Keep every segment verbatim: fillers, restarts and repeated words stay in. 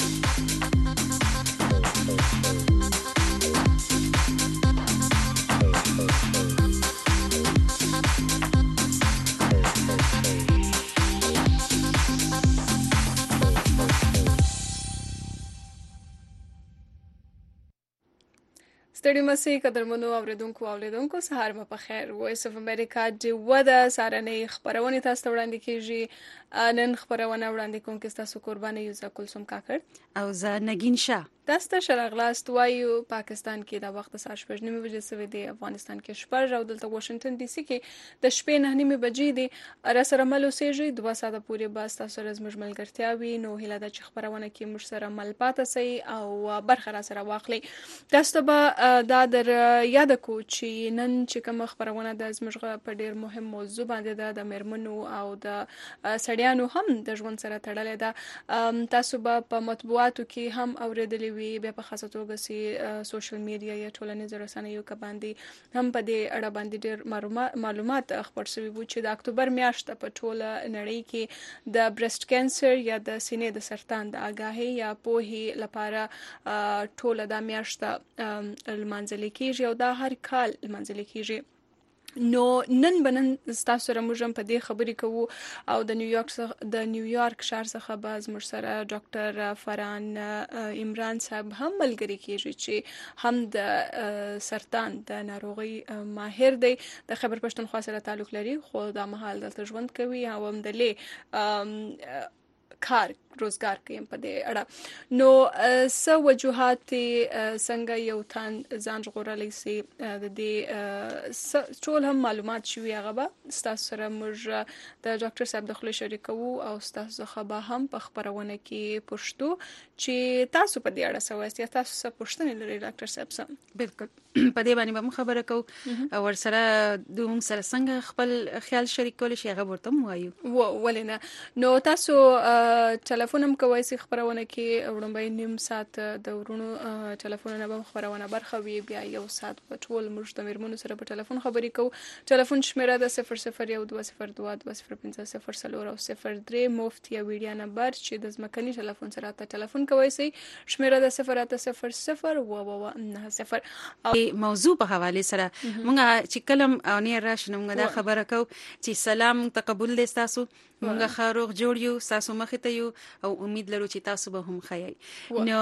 ستړي مسئ قدرمنو اوریدونکو اولیدونکو سهار مو په خیر. وایس اف امریکا د ودا سارنۍ خبرونه تاسو ته وړاندې کیږي. نن خبرونه وړاندې کوم کې تاسو قرباني یوزا کلثوم کاکړ او زه نگین شاه. تاسو ته شرغلاست وایو. پاکستان کې د وخت ساعت شپږ نیمې بجې سوي دي، افغانستان کې شپږ، او دلته واشنگټن ډي سي کې د شپې نه نیمې بجې دي. را سره مل اوسېږي دوه ساعته پورې بس تاسو سره زموږ ملګرتیا وي. نو هیله ده چې خبرونه کې موږ سره مل پاتې سي او برخه را سره واخلي. تاسو ته به دا در یاد کو چې نن چې کوم خبرونه د زموږ په ډیر مهم موضوع باندې ده، د میرمنو او د سړیانو هم د ژوند سره تړلې ده. تاسو به په مطبوعاتو کې هم اوریدلې وي، بیا په خاصه توګه سي سوشل میډیا یا ټولنیزو رسنیو کې باندې هم په دې اړه باندې ډیر معلومات خبر شوي وو چې د اکتوبر میاشت په ټوله نړۍ کې د برست کینسر یا د سینې د سرطان د آگاهي یا پوهې لپاره ټوله د میاشت لمانځل کیږي او دا هر کال لمانځل کیږي. نو نن بنن تاسو سره موږ په دې خبرې کوو او د نیویارک څخه د نیویارک شهر څخه به زموږ سره ډاکټر فران عمران صاحب هم ملګری کیږي چې هم د سرطان د ناروغي ماهر دی، د خیبر پښتونخوا سره تعلق لري، خو دا مهال دلته ژوند کوي او هم د لې کار روزګار کوي په دې اړه. نو څه وجوهات څنګه یو تن ځان ژغورلی سي د دې ټول هم معلومات شوي، هغه به ستاسو سره موږ د ډاکټر صاحب د خولې شریکوو او ستاسو څخه به هم په خپرونه کې پوښتو چې تاسو په دې اړه څه وایاست یا تاسو څه پوښتنې لرئ ډاکټر صاحب سره. بالکل په دې باندې به موږ خبره کوو او ورسره د موږ سره څنګه خپل خیال شریک کولی شي هغه ورته وایو. ولې نه؟ نو تاسو ټلیفون هم کوئ سي خبرونه کې وړاندې نیم ساعت د ورونو ټلیفونونه به خبرونه برخه وي، بیا یو ساعت په ټول موږ د میرمنو سره په ټلیفون خبرې کوو. ټلیفون شمیره د صفر صفر یو دوه صفر دوه دوه صفر پنځه صفر څلور او صفر درې مفت یا ویډیا نمبر چې د ځمکني ټلیفون سره ته ټلیفون کوئ سي شمیره د صفر اته صفر صفر و و نه صفر. او موضوع په حواله سره مونږه چې کلم او نه راشنه مونږه دا خبره کو چې سلام تقبل دې تاسو، مونږه خاروغ جوړ یو تاسو مخ ته یو او امید لرو چې تاسو به هم خایي. نو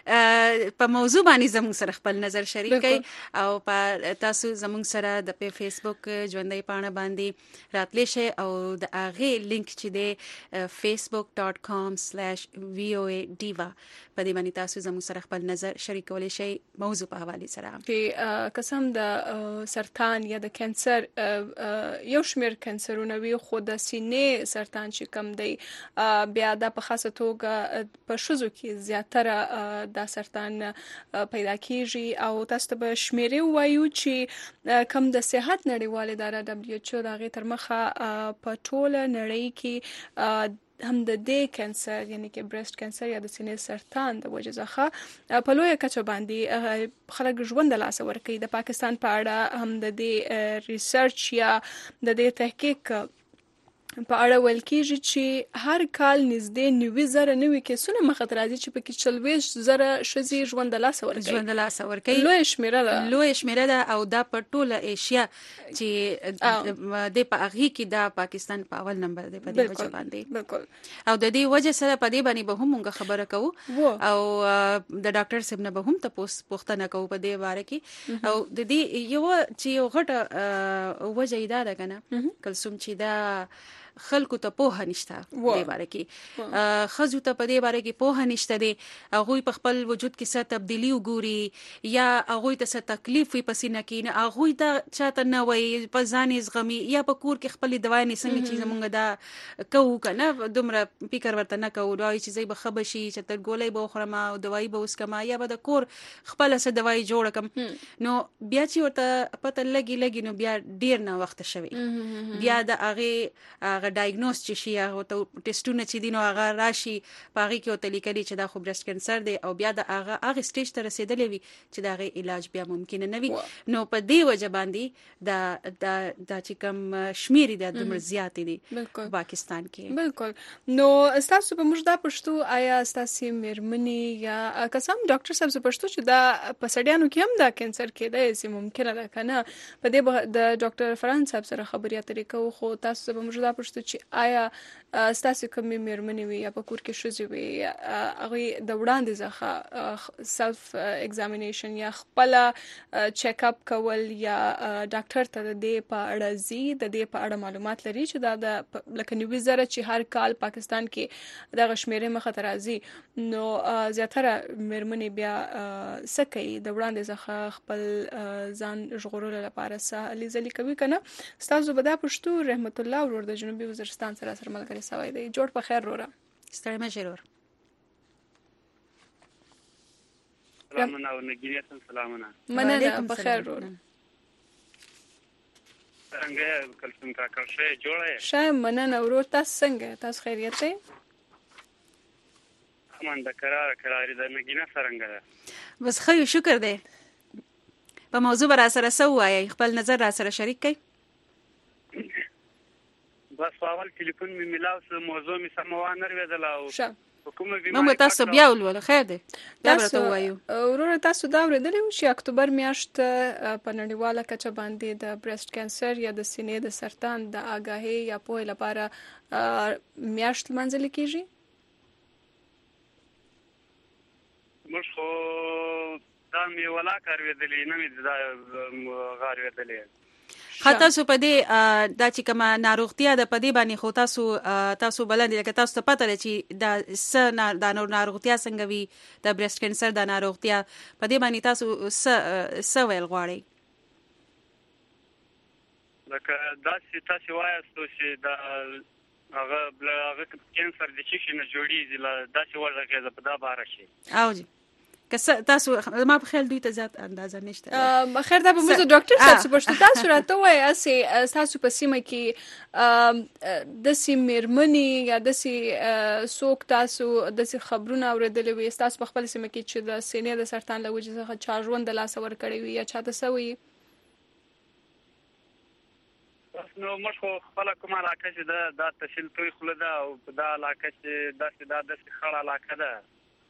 په موضوع باندې زموږ سره خپل نظر شریک کړئ او په تاسو زموږ سره د په فیسبوک ژوندۍ پاڼه باندې راتلی شئ او د هغه لینک چې دی facebook dot com slash v o a diva په دې باندې تاسو زموږ سره خپل نظر شریک کولی شئ موضوع په حواله سره. چې قسم د سرطان یا د کانسر یو شمیر کانسرونه وي، خو د سینې سرطان چې کم دی بیا د په خاصه توګه په شوزو کې زیاتره د سرطان پیدا کیږي. او تاسو ته به شمیرې وایو چې کم د صحت نړیواله اداره دبليو ایچ او د هغې تر مخه په ټوله نړۍ کې هم د دې کانسر یعنی کې برست کانسر یا د سینې سرطان د وجې څخه په لویه کچه باندې خلک ژوند له لاسه ورکوي. د پاکستان په اړه هم د دې ریسرچ یا د دې تحقیق په اړه ویل کېږي چې هر کال نږدې نوي زره نوي کیسونه مخه ته راځي چې پکې څلوېښت زره ښځې ژوند له لاسه ورکوي. ژوند له لاسه ورکوي لویه شمیره ده، لویه شمیره ده او دا په ټوله ایشیا چې د په هغې کې دا پاکستان په اول نمبر دی په دې وجه باندې. بالکل. او د دې وجه سره په دې باندې به هم موږ خبره کوو او د ډاکټر صاحب نه به هم تاسو پوښتنه کوو په دې باره کې. او د دې یو چې یو غټه وجه یې دا ده کنه کلثوم چې دا خلکو ته پوهه نشته دې باره کې، خزو ته په دې باره کې پوهه نشته دی، هغوی په خپل وجود کې څه تبدیلی وګوري یا هغوی ته څه تکلیف وي په سینه کې، نه هغوی ته چاته نه وایي په ځان یې زغمي یا په کور کې خپلې دوايي نه څنګه چې زمونږ دا کوو کنه دومره فکر ورته نه کوو، وایي چې زه به ښه به شي چې تر ګولۍ به وخورم او دوايي به وڅکم یا به د کور خپله څه دوايي جوړه کړم. نو بیا چې ورته پته لګي لګي نو بیا ډېر نه وخته شوی، بیا د هغې هغه ډایګنوز چې شي هغه ته ټیسټونه چې دي نو هغه راشي پاغي کې او تلیکلي چې دا خو برست کینسر دی او بیا د هغه هغه سټیج ته رسیدلې وي چې دا غي علاج بیا ممکن نه وي نو په دې وجه باندې دا دا د چې کوم شمیرې د دمر زیات دي په پاکستان کې بالکل نو تاسو په موږ دا پښتو آیا تاسو مېرمنې یا قسم ډاکټر صاحب ز پښتو چې دا په سړیانو کې هم دا کینسر کېدای شي ممکن ده کنه په دې د ډاکټر فران صاحب سره خبرې اترې کوو خو تاسو په موږ دا پښتو چې آیا تاسو کوم مېرمنې وي یا په کور کې شوزي وي هغه د وړاندې ځخه سلف ایگزامینیشن یا خپل چیک اپ کول یا ډاکټر ته د دې په اړه زی د دې په اړه معلومات لري چې دا د لکه نیوي زره چې هر کال پاکستان کې د غشمیرې مخه ته راځي نو زیاتره مېرمنې بیا سکه د وړاندې ځخه خپل ځان ژغورلو لپاره سالي ځلې کوي کنه تاسو به دا پښتو رحمت الله ورور د جنوبي وزیرستان سره سره ملګری سوي دی جوړ په خیر وروره ستړي مشه ورور سلامونه او نګیریت سلامونه مننه په خیر ورور څنګه کلسم کا کښه جوړه شای مننه ورور تاسو څنګه تاسو خیریت دی من د قرار قرار د نګینه څنګه بس خو شکر دی په موضوع را سره سوای خپل نظر را سره شریک کړئ بس اول ټلیفون می ملاو سره موضوع می سموانه ورېدل او کومه بیماری تاسو بیا ول خیر دی دا ورته وایو ورور تاسو دا ورېدل چې اکتوبر میاشت په نړیواله کچه باندې د برست کانسر یا د سینې د سرطان د آگاهی یا په لپاره میاشت منځل کیږي مش خو دا می ولا کار ورېدلې نه می دا غار ورېدلې خاطر سو پدې دا چې کومه ناروغتیا د پدې باندې خو تاسو تاسو بلند لکه تاسو ته پته لري چې دا س د ناروغتیا څنګه وي د برست کانسر د ناروغتیا پدې باندې تاسو س س ویل غواړئ لکه دا چې تاسو وایاست چې دا هغه هغه کانسر د شي نه جوړیږي دا چې ورغه په دا بار شي او جی که تاسو ما په خیال دوی ته ذات اندازه نشته خیر دا به موږ ډاکټر صاحب پښتو تاسو راته وایي اسې تاسو په سیمه کې د سیمرمنې یا د سی سوک تاسو د سی خبرونه اوریدلې وي تاسو په خپل سیمه کې چې د سینې د سرطان له وجې څخه چا ژوند د لاس ور کړی وي یا چاته سوي نو موږ خو خپل کومه علاقه چې دا د تشیل توي خله ده او دا علاقه چې دا چې دا د خړ علاقه ده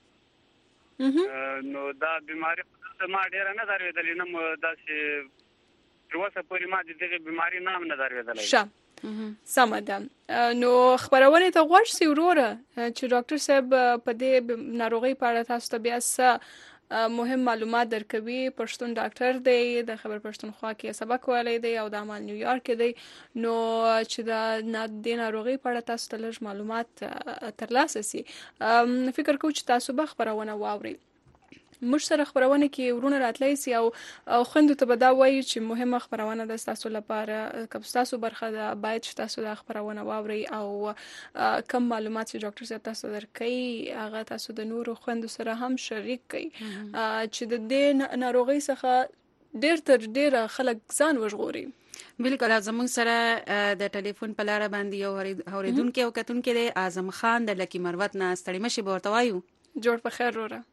نو دا بیماری ما ډیر نه دروېدلې نو دا چې پروسه پوری ما د دې بیماری نام نه دروېدلې ښه سم ده نو خبرونه ته غوښ سی وروره چې ډاکټر صاحب په دې ناروغي په اړه تاسو ته بیا څه مهم معلومات درکوي پښتون ډاکټر دی د خبر پښتونخوا کې سبق ویلی دی او د عمل نیویارک کې دی نو چې دا د ناروغي په اړه تاسو ته لږ معلومات ترلاسه سي فکر کوم چې تاسو به خبرونه واوري موږ سره خبرونه کې ورونه راتلای سي او خوندو ته به دا وایي چې مهمه خبرونه د تاسو لپاره کوم تاسو برخه ده باید چې تاسو د خبرونه واوري او کم معلومات چې ډاکټر صاحب تاسو درکړي هغه تاسو د نورو خوندو سره هم شریک کړئ چې د دې ناروغي څخه ډېر تر ډېره خلک ځان وژغوري بالکل زموږ سره د ټلیفون په لار باندې یو اوریدونکو او کتونکو دی اعظم خان د لکی مروت نه ستړي مشي ورته وایو جوړ په خیر وره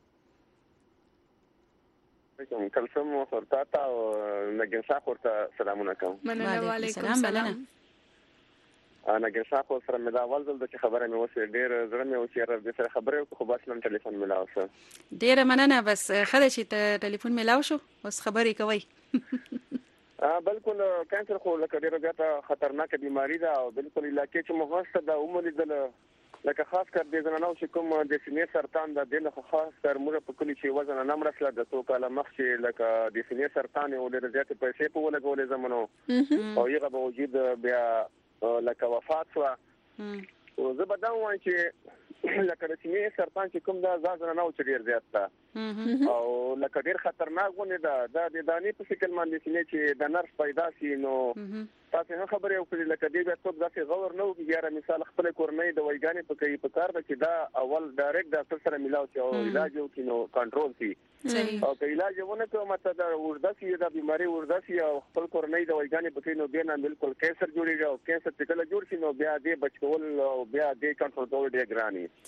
کوم کلسم ورته تا او نګین صاحب ورته سلامونه کوم مننه علیکم السلام نګین صاحب سره مې دا اول ځل د خبره مې وسه ډیر زړه مې وسه د سره خبره خو بس نن ټلیفون ملاو شو ډیر مننه بس خله چې ته ټلیفون ملاو شو اوس خبرې کوي ا بالکل کانسر خو لکه ډیره ګټه خطرناک بیماری ده او بالکل علاقې چې مغصه ده عمر دل لکه خاص کر د زنانو چې کوم د سینې سرطان د دې نه خاص تر موږ په کلی چې وزن نه مرسله د تو کاله مخ چې لکه د سینې سرطان او د زیات پیسې په ولګولې زمونو او یغه به وجود بیا لکه وفات شو او زه به دا وایم چې لکه د سینې سرطان چې کوم د ځان نه او چې ډیر زیات ده او لکه ډیر خطرناک ونه ده د دانی په شکل باندې سینې چې د نرس پیدا شي نو تاسو هم خبرې وکړې لکه دې بیا څوک داسې غور نه وکړي یاره مثال خپل کورنۍ د وایګانې په کوي په کار ده چې دا اول ډایرکټ ډاکټر سره ملاو شي او علاج وکړي نو کنټرول شي او که علاج ونه کوي مطلب دا ورده شي دا بیماری ورده شي او خپل کورنۍ د وایګانې په کوي نو بیا نه بالکل کینسر جوړیږي او کینسر چې کله جوړ شي نو بیا دې بچ کول او بیا دې کنټرول کول ډېر ګران دي.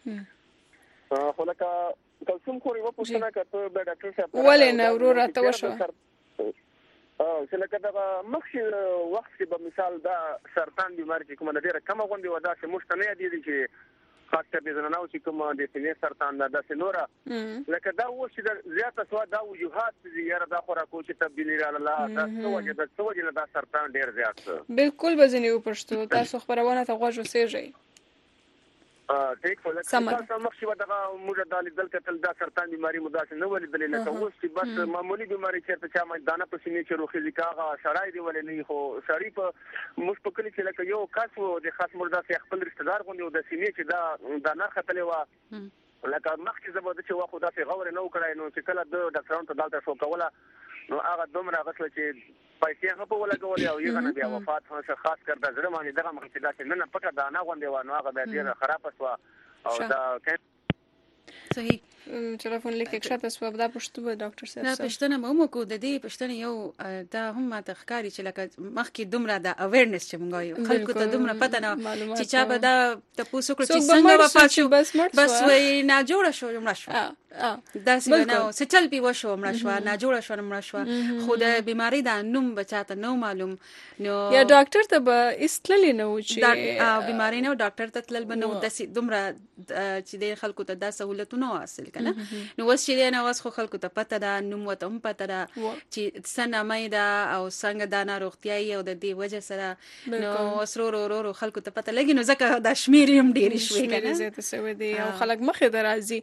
صحیح. خو لکه کوم خوري و پوښتنه کړه به ډاکټر صاحب ولې نه ورور راته وشو او چې لکه دا مخکې وخت کې به مثال دا سرطان بیماری چې کومه ډیره کم غونډه ودا چې مشتنه دي چې خاص کر دې زنانو چې کومه د سینې سرطان دا د سينورا لکه دا و چې زیاته سوا دا وجوهات زیاره دا خوراکو چې تبدیلی را لاله دا څه وجه دا څه وجه دا سرطان ډیر زیات بالکل بزنی و پښتو تاسو خبرونه ته غوږ وسېږئ. ا ټیک فول تاسو مخکې ودا موږ د لیدل کتل دا سرطان بیماری مداسه نه ولیدل نه اوس چې بس معمولی بیماری چې ته ما دانه په سینې چې روخي ځکه شړای دی ولې نه خو شړی په مش په کلی چې لکه یو کس وو د خاص مردا خپل رشتہ دار غونډه د سینې چې دا دانه خپلې وا لکه مخکې زبر چې واخو داسې غوړ نه وکړای نو چې کله د ډاکټرانو ته دالته شو کوله نو هغه دومره غسل چې پیسې هغه په ولګول او یو نه بیا وفات هغه خاص کړ د زړه باندې دغه مخکې دا چې نه نه پټه دانه غونډه و نو هغه بیا ډیره خراب شو او دا صحیح. ټلیفون لیکه شاته سو دا پښتو به ډاکټر صاحب دا پښتنه مو کو د دې پښتنه یو دا هم ماته ښکاری چې لکه مخکې دومره دا اویرنس چې مونږ یو خلکو ته دومره پته نه چې چا به دا تاسو کړ چې څنګه به پاتشو بس وای نه جوړ شو مړ شو دا څنګه نو سټل بي وشو مړ شو نه جوړ شو مړ شو خو د بیماری دا نوم بچاته نو معلوم نو یا ډاکټر ته به استللی نه و چې دا بیماری نه ډاکټر ته تلل بنو د دومره چې د خلکو ته دا سہولتونه حاصل کنه نو وس چې نه واس خو خلکو ته پته ده نوم وته هم پته ده چې څنګه مې دا او څنګه دا ناروغتیاي او د دې وجه سره نو وسرور ورور خلکو ته پته لګي نو ځکه دا شمیر هم ډیر شوي کنه زه ته سوي دي او خلک مخه درازي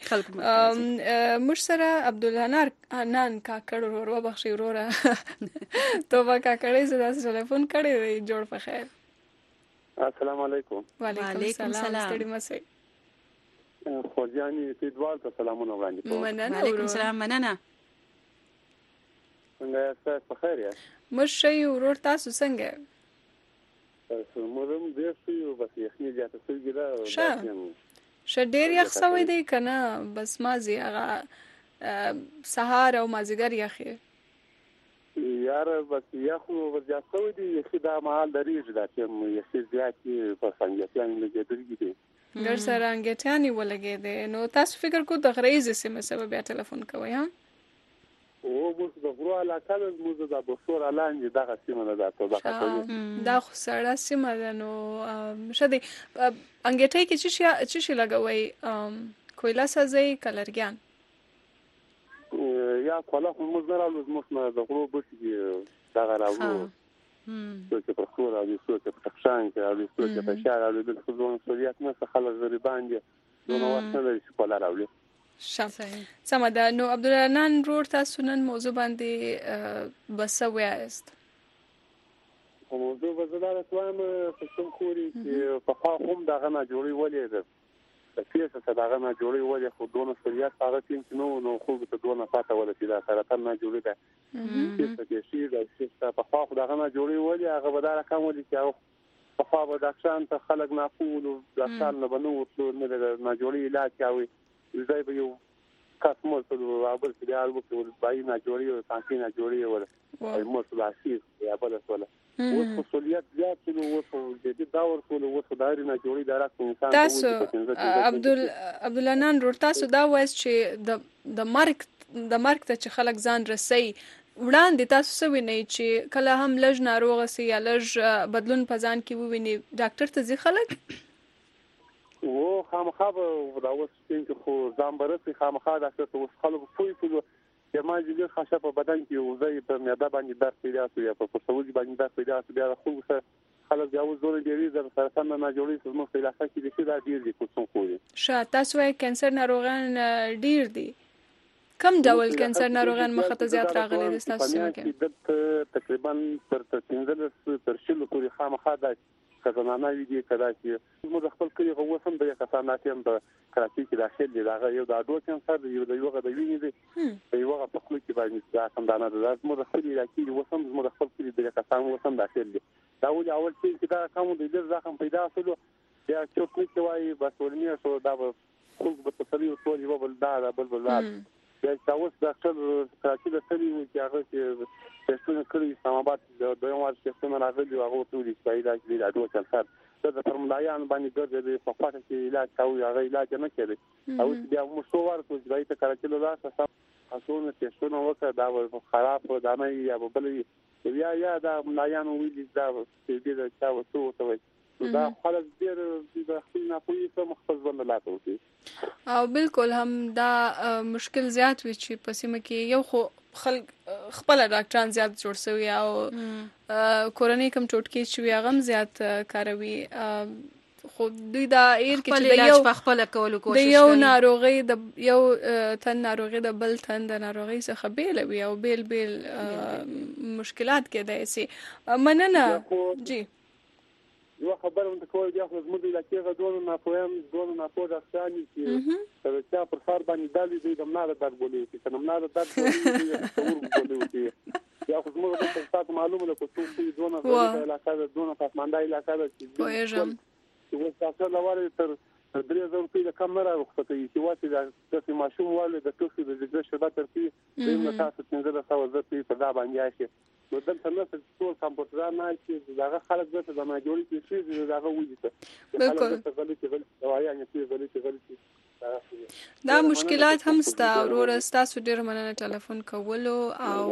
مش سره عبدالحنان نان کاکړ ورور وبخښي وروره توبه کاکړې زدا ټلیفون کړی جوړ په خیر. السلام علیکم. وعلیکم السلام ستړي مسئ خوځانی ته دوال ته سلامونه وړاندې کوم. مننه. وعلیکم السلام. مننه. څنګه تاسو په خیر یاست؟ مشه ورور تاسو څنګه؟ تاسو مورم دې یو بس یخني جاته سوي دا ش ډیر یخ سوي دی کنه بس مازی هغه سهار او مازیګر یخي یار بس یخو ورځ سوي دی یخي دا مال دریږي دا چې یخي زیاتی په څنګه څنګه لګیدل دي ګر سره انګټانی ولګې دي نو تاسو فکر کو د غریزه سیمه سبب بیا ټلیفون کوي ها او موږ د غرو علاقه موږ د بوشور لاندې دغه سیمه نه ده ته دا خو سړه سیمه ده نو شدي انګټای کې چې چې چې لګوي کویلا سازي کلرګان یا کولا موږ نه راوځو موږ نه د غرو بوشي دغه راوځو څوک په خور او څوک په تخشان کې او څوک په شهر او د خزون سوریات نه څخه خلک غریبان دي نو واسطه لري چې کولا راوړي. شام سمدا نو عبدالحنان رور تاسو نن موضوع باندې بس وایست موضوع بزدار توام په کوم خوري چې په خوا هم دغه نه جوړي ولې ده تاسو څه دغه نه جوړي ولې خو دونه سوریات هغه چې نو نو خو ته دونه پاته ولې چې دا سره نه جوړي ده چې څه شي دا چې په خوا دغه نه جوړي ولې هغه بدار کوم دي چې په خوا به دښان ته خلک نه پول او دښان نه بنو ټول نه نه جوړي علاج کوي زای به یو کاسمو ته رابل چې دا البته بای نه جوړي او تانکی نه جوړي ول او مو څه لاسي یا بل څه اوس خصوصیت زیات نو اوس د دې داور ټول اوس دایره نه جوړي دا راځي انسان تاسو عبدل عبدالحنان رور تاسو دا وایي چې د د مارک د مارک ته چې خلک ځان رسي وړاندې تاسو څه وینئ چې کله هم لږ ناروغه سي یا لږ بدلون په ځان کې وویني ډاکټر ته ځي خلک او خامخا به دا اوس چې خو ځان برسي خامخا دا څه اوس خلک پوي ټول ما چې خاصه په بدن کې او زې په معده باندې درد پیدا شو یا په پښتورګي باندې درد پیدا شو بیا خو څه خلک بیا اوس زور دی د سرطان نه جوړي څه نو په علاقه کې د څه دا ډیر دي کوم خوري شا تاسو وايي کانسر ناروغان ډیر دي کم ډول کانسر ناروغان مخ ته زیات راغلي دي تاسو کې تقریبا تر پنځلس تر شلو پورې خامخا د کزنانه وی دي کدا چې موږ خپل کلی غو وسم د کسانات هم د کراچي کې داخل دي دا یو د اډو کانسر دی یو د یوغه د وینې دی یوغه په خپل کې باندې دا کمدانه ده موږ خپل علاقې وسم موږ خپل کلی د کسان وسم داخل دي دا ول اول چې دا کوم د لږ زخم پیدا شول بیا چې څوک نه کوي بس ورنیه شو دا خو په تسلیو ټول یو بل دا بل بل دا دا اوس د ټول کراچي د تلې و چې هغه چې څنګه کړی اسلام آباد د دویم وار چې څنګه راغلی هغه ټول پیدا کړی دا ډول کانسر د فرمولایان باندې ګرځي په پاتې کې علاج کوي هغه علاج نه کوي او بیا مشوار کوي چې دا کراچي له لاسه تاسو نه تاسو وکړه دا خراب دا نه یا بل یا یا دا ملایان ویل دا چې دې دا تاسو ته دا خلک ډیر د خپل ناپوهي په مختص باندې لاته او بالکل هم دا مشکل زیات وي چې په سیمه کې یو خو خلک خپل ډاکټران زیات جوړ شوی او کورونی کم ټوټکی چې هغه هم زیات کاروي خو دوی دا ایر کې چې د یو خپل کولو کوشش کوي د یو ناروغي د یو تن ناروغي د بل تن د ناروغي څخه بیل وي او بیل بیل مشکلات کېدای شي مننه جی یو خبر هم کوي چې خو زموږ د علاقې غوډونو نه پوهم دونو نه پوه ځاني چې چې پر فار باندې دالي د دمناله درد بولي چې دمناله درد بولي چې یا خو زموږ په تاسو معلومه ده چې څو دونه د علاقې د دونه پاسماندا علاقې د پوهېږم چې تاسو لوړ تر درې زره روپۍ د کم نه راوخته چې واسي د ماشوم والي د توخي د ذکر شربت ترتي د تاسو څنګه تاسو ځکه په دا باندې شي نو دلته نه ټول کمپیوټران نه چې داغه خلک د څه ما جوړی چې شي داغه وایي ته بالکل دوايانې چې غلطي غلطي دا مشکلات هم ستا ورور تاسو ډیر مننه ټلیفون کولو او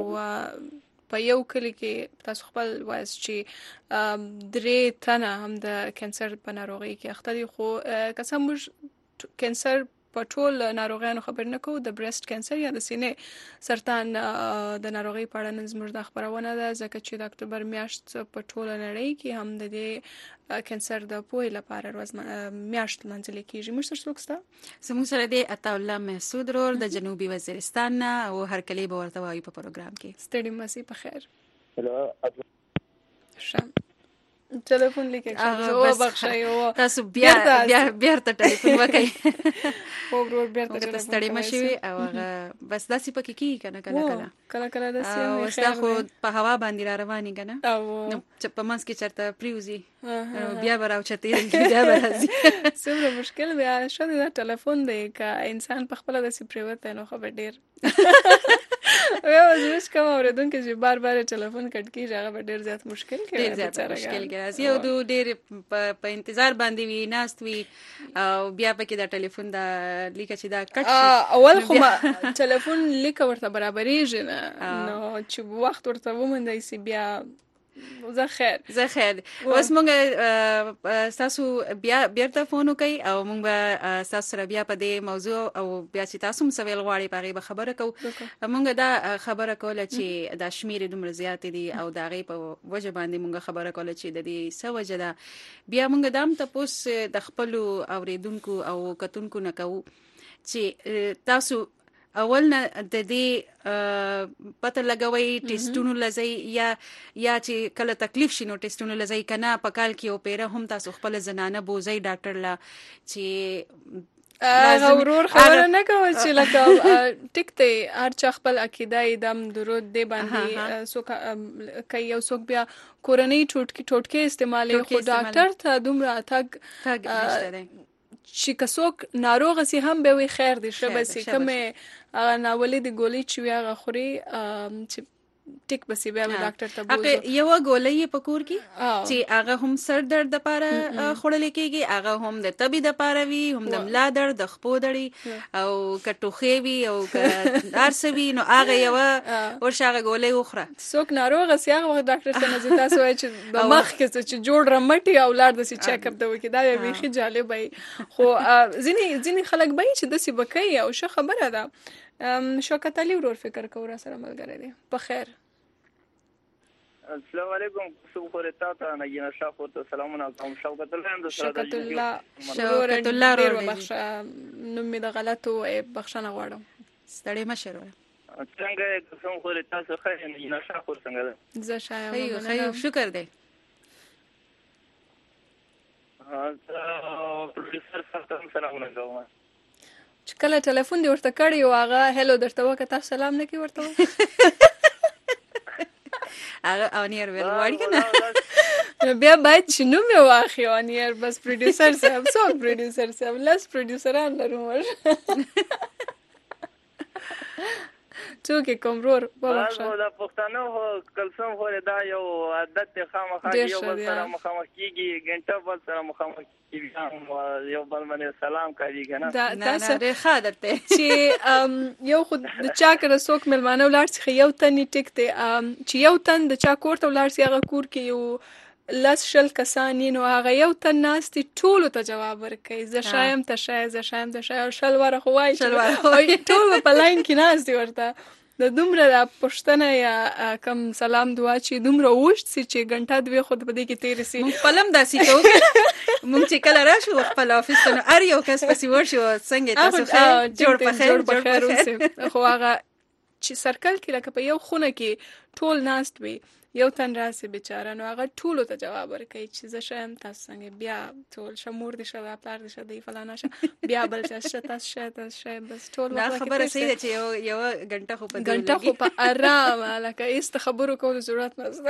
په یو کلی کې تاسو خپل وایس چې درې تنه هم د کانسر په ناروغي کې اخته دي خو قسم موږ کانسر په ټول ناروغانو خبر نه کوو د بریسټ کانسر یا د سینې سرطان د ناروغي په اړه نن زموږ د خبرونه ده ځکه چې د اکتوبر میاشت په ټول نړۍ کې هم د دې کانسر د پوهې لپاره ورځ میاشت منځل کېږي. موږ سره څوک ستا زموږ سره دی عطاالله محسود رور د جنوبي وزیرستان او هر کلی به ورته وایي په پروګرام کې. ستړي مسي په خیر. هلو شام ټلیفون لیکه او بخښي او تاسو بیا بیا بیا ته ټلیفون وکړئ او ورور بیا ته ټلیفون ستړي مشي او بس داسې پکې کی کنه کله کله کله کله داسې او ستا خو په هوا باندې را رواني کنه او چې په منځ کې چرته پریوزي بیا براو چته بیا راځي څومره مشکل بیا شته دا ټلیفون دی که انسان په خپل داسې پریوته نو خبر ډیر یو ځوش کوم اوریدونکو چې بار بار ټلیفون کټ کیږي هغه ډیر زیات مشکل کوي ډیر زیات مشکل کوي او دوی ډیر په انتظار باندې وي ناست وي او بیا پکې دا ټلیفون دا لیکه چې دا کټ اول خو ټلیفون لیکه ورته برابرېږي نه نو چې وخت ورته ومندای سي بیا زه خیر زه خیر اوس موږ تاسو بیا بیرته فون وکړئ او موږ به تاسو سره بیا په دې موضوع او بیا چې تاسو هم سوال غواړئ په هغې به خبره کوو. موږ دا خبره کوله چې دا شمېرې دومره زیاتې دي او د هغې په وجه باندې موږ خبره کوله چې د دې څه وجه ده. بیا موږ دا هم تپوس د خپلو اوریدونکو او کتونکو نه کوو چې تاسو اول نه د دې پته لګوي ټیسټونو لزی یا یا چې کله تکلیف شي نو ټیسټونو لزی کنه په کال کې او پیره هم تاسو خپل زنانه بوزي ډاکټر لا چې هغه ورور خبره نه کوي چې لکه ټیک ته هر چا خپل عقیده دم درود دی باندې څوک کوي او څوک بیا کورنۍ ټوټکی ټوټکی استعمالي خو ډاکټر ته دومره تګ تګ نشته دی چې کڅوک ناروغ سي هم به وي خیر دي شبه سي کومه ناولې د ګولې چې هغه خوري چې ټیک بسی بیا ډاکټر ته بوزو. هغه یو ګولې په کور کې چې هغه هم سر درد لپاره خوړل کېږي هغه هم د تبي د لپاره وي هم د ملا درد د خپو دړي او کټوخې وي او دارسوي نو هغه یو ورشاغه ګولې وخره. څوک ناروغ سي هغه ډاکټر ته نه ځي تاسو وایي چې د مخ کې چې جوړ رمټي او لار د سي چیک اپ د وکي دا به خي جالب وي خو ځینی ځینی خلک به چې د سي بکای او شه خبره ده. شوکت علي ورور فکر کو را سره ملګری دی په خیر. السلام علیکم صبح خور تاسو نه ینه شاخور ته سلامونه کوم شوکت الله اند سره شوکت الله شوکت الله ډیر بخښه نو می د غلطو بخښنه غواړم ستړي مشه ورور څنګه کوم خور تاسو خیر نه ینه شاخور څنګه زه شایم خیر خیر شکر دی ها پروډوسر صاحب سلامونه کوم. چې کله ټلیفون دی ورته کړی او هغه هلو درته وکړه تاسو سلام نه کوي ورته هغه اونیر ویل غواړي کنه بیا باید چې نوم یې واخلي اونیر بس پروډوسر صاحب څوک پروډوسر صاحب لس پروډوسران لرو موږ څوک یې کوم ورور وبخښه دا پښتانه هو کلسم هو دا یو عادت دی خامخا یو بل سره مخامخ کېږي ګنټه بل سره مخامخ کېږي یو بل باندې سلام کوي کنه دا تاسو ډېر ښه عادت دی چې یو خو د چا کړه څوک مېلمانه ولاړ شي یو تن یې ټیک دی چې یو تن د چا کور ته ولاړ شي هغه کور کې یو لس شل کسان یې نو هغه یو تن ناست ټولو ته جواب ورکوي زه شایم ته شای زه شایم ته شای شل واره خو وایي ټول په لاین کې ناست دي ورته د دومره د پښتنه یا کم سلام دعا چې دومره اوږد سي چې ګنټه دوې خو په دې کې تېرې سي مونږ خپل هم داسې کوو مونږ چې کله راشو خپل آفس ته نو هر یو کس پسې ورشي څنګه تاسو ښه جوړ په خیر جوړ په خیر خو هغه چې سرکل کې لکه په یو خونه کې ټول ناست وي یو تن راسي بیچاره نو هغه ټولو ته جواب ورکوي چې زه ښه یم تاسو څنګه بیا ټول ښه مور دې ښه ده پلار دې ښه دی فلانا ښه بیا بل چا ښه تاسو ښه تاسو ښه بس ټول دا خبره صحیح ده چې یو یو ګنټه خو په دې ګنټه خو په ارامه لکه هېڅ د خبرو کولو ضرورت نشته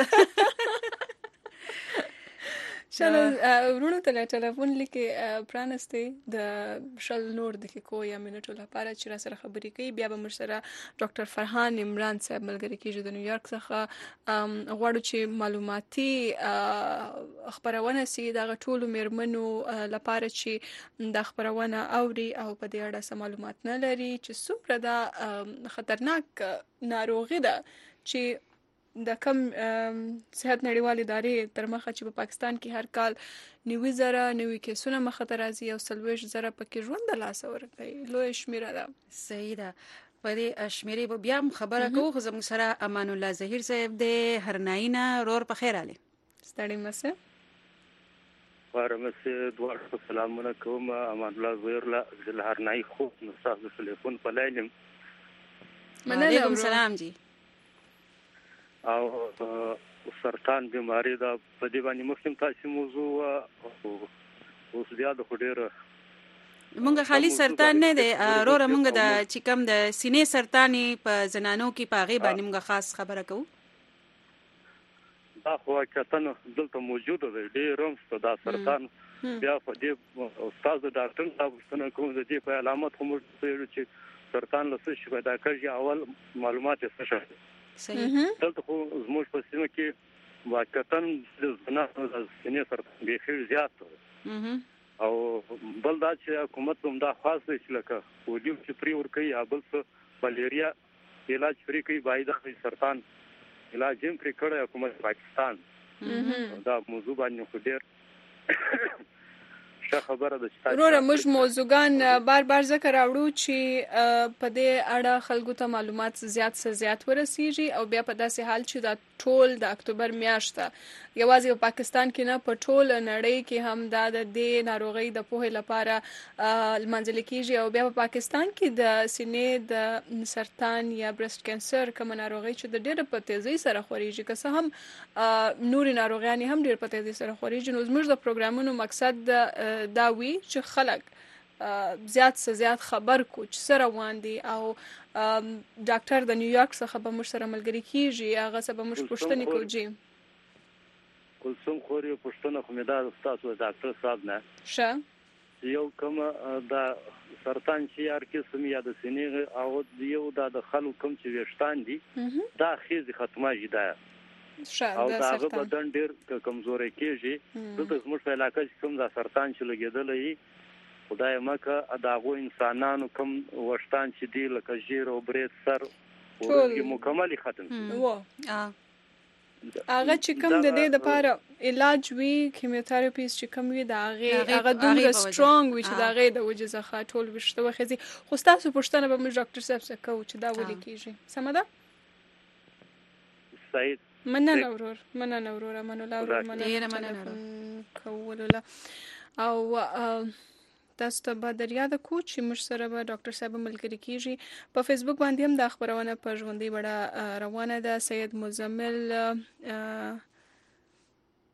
شل ورونو ته ټلیفون لیکي پرانستي د شل نور د کو یا منټو لپاره چې را سره خبرې کوي بیا به موږ سره ډاکټر فرهان عمران صاحب ملګری کیږي د نیویارک څخه غواړو چې معلوماتي خبرونه سي د ټولو میرمنو لپاره چې د خبرونه اوري او په دې اړه سم معلومات نه لري چې څومره دا خطرناک ناروغي ده چې د کم صحت نړیوال ادارې تر مخه چې په پاکستان کې هر کال نوي زره نوي کیسونه مخه ته راځي او څلوېښت زره پکې ژوند د لاسه ورکوي لویه شمېره ده صحیح ده په دې شمېرې به بیا هم خبره کوو خو زموږ سره امان الله ظهیر صاحب دی هرنایي نه رور په خیر راغلی ستړی مه سه وارمسه دواړو سلامونه کوم امان الله ظهیر له هرنایي خو نو تاسو ټلیفون په لاین وعلیکم سلام جی او سرطان بیماری دا په دې باندې مخکې تاسو موضوع اوس بیا د خډیر مونږ خالی سرطان نه دی روره مونږ د چې کوم د سینې سرطان په زنانو کې پاغي باندې مونږ خاص خبره کوو دا خو کتنه دلته موجوده دی ډېر هم دا سرطان بیا په دې استاد ډاکټر تاسو څنګه کوم د دې په علامات هم چې سرطان له څه شي پیدا کړي اول معلومات یې څه شي صحیح دلته خو زموږ په سیمه کې واقعتاً د زنانو د سینې سرطان بیخي زیات او بل دا چې حکومت هم دا خاص دی چې لکه پولیو چې پرې ورکوي یا بل څه ملیریا علاج پرې کوي باید د سرطان علاج هم پرې کړی حکومت پاکستان دا موضوع باندې خو ډېر خبره ده وروره موږ موضوعګان بار بار ذکر راوړو چې په دې اړه خلکو ته معلومات زیات څه زیات ورسیږي او بیا په داسې حال چې دا ټول د اکتوبر میاشت یوازې په پاکستان کې نه په ټول نړۍ کې هم دا د دې ناروغۍ د پوهې لپاره لمانځل کېږي او بیا په پاکستان کې د سینې د سرطان یا برست کینسر کوم ناروغۍ چې د ډېر په تیزۍ سره خوريږي که څه هم نوري ناروغیان هم ډېر په تیزۍ سره خوريږي نو زموږ د پروګرامونو مقصد دا وی چې خلک زیات څه زیات خبر کو چې سره روان دي او ډاکټر د نیویارک څخه به موږ سره ملګری کیږي هغه څه به موږ پوښتنې کوو جی کلثوم خوري پښتنه خو مې دا تاسو ډاکټر صاحب نه ښه یو کوم دا سرطان چې یار قسم یا د سینې او یو دا د خلکو کوم چې وشتان دي دا خېز ختمه جدا او دا هغه بدن ډېر کمزوري کېږي دلته زموږ په علاقې کې کوم دا سرطان چې لګېدلې خدای مکه داغو انسانانو کوم وشتان چې دی لکه ژیر او برېت سر ورګي مکمل ختم وو هغه چې کوم د دې لپاره علاج وی کیموتراپیس چې کوم وی دا هغه هغه دومره سترونګ وی چې دا هغه د وجه ځخه ټول وشته وخزي خو تاسو پوښتنه به موږ ډاکټر صاحب څخه کوو چې دا ولې کیږي سم ده صحیح مننه ورور مننه ورور مننه ورور مننه کوله او تاسو ته به در یاد کو چې موږ سره به ډاکټر صاحب ملګری کیږي په فیسبوک باندې هم دا خبرونه په ژوندۍ بڼه روانه ده سید مزمل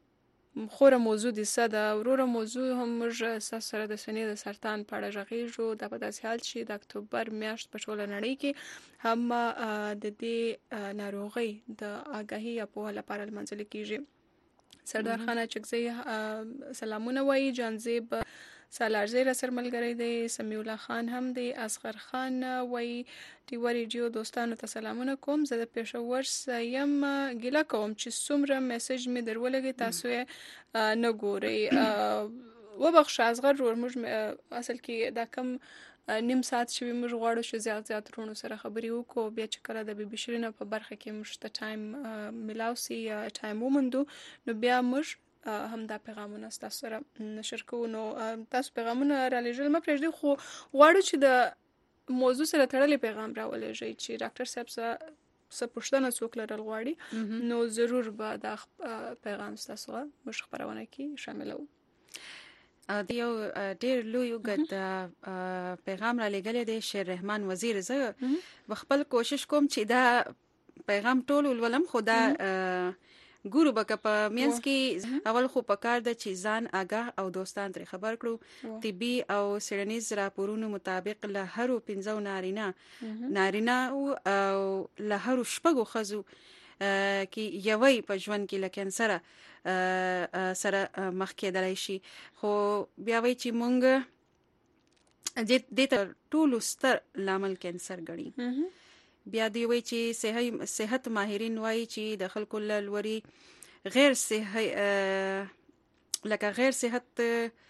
خوره موضوع دي ساده وروره موضوع هم موږ سره د سینې د سرطان په اړه غږیږو د په داسې حال چې د اکتوبر میاشت په ټوله نړۍ کې هم د دې ناروغي د آگاهي یا په لپاره لمانځل کیږي. سردار خان اچکزی سلامونه وایي، جانزیب سالارزی را سره ملګری دی، سمیع الله خان هم دی، اصغر خان وایي ټیوا ریډیو دوستانو ته سلامونه کوم، زه د پېښور یم، ګیله کوم چې څومره میسج مې درولګي تاسو یې نه ګورئ. وبخښه اصغر ورور، موږ اصل کې دا کم نیم ساعت شوي موږ غواړو چې زیات زیات ورونو سره خبرې وکړو، بیا چې کله د بي بي شیرینه په برخه کې موږ ته ټایم میلاو سي یا ټایم وموندو نو بیا موږ هم دا پیغامونه تاسو سره نشر کوو. نو تاسو پیغامونه را لېږل مه پرېږدئ، خو غواړو چې د موضوع سره تړلې پیغام راولېږئ چې ډاکټر صاحب څه پوښتنه څوک لرل غواړي نو ضرور به دا پیغام تاسو موږ خپرونه کې شاملوو. د یو ډېر لوی اوږد پیغام را لېږلی دی شیر رحمان وزیر. زه به خپل کوشش کوم چې دا پیغام ټول ولولم، خو دا ګورو به که په مینځ کې اول خو پکار ده چې ځان آګاه او دوستان ترې خبر کړو. طبي او څېړنیز راپورونو مطابق له هرو پنځو نارینه نارینه او له هرو شپږو ښځو کې یوی په ژوند کې له کینسره سره مخ کېدلی شي. خو بیا وایي چې مونږ دې ته ټولو ستر لامل کینسر ګڼي. بیا دی وایي چې صحت ماهرین وایي چې د خلکو له لوري غیر صحي لکه غیر صحت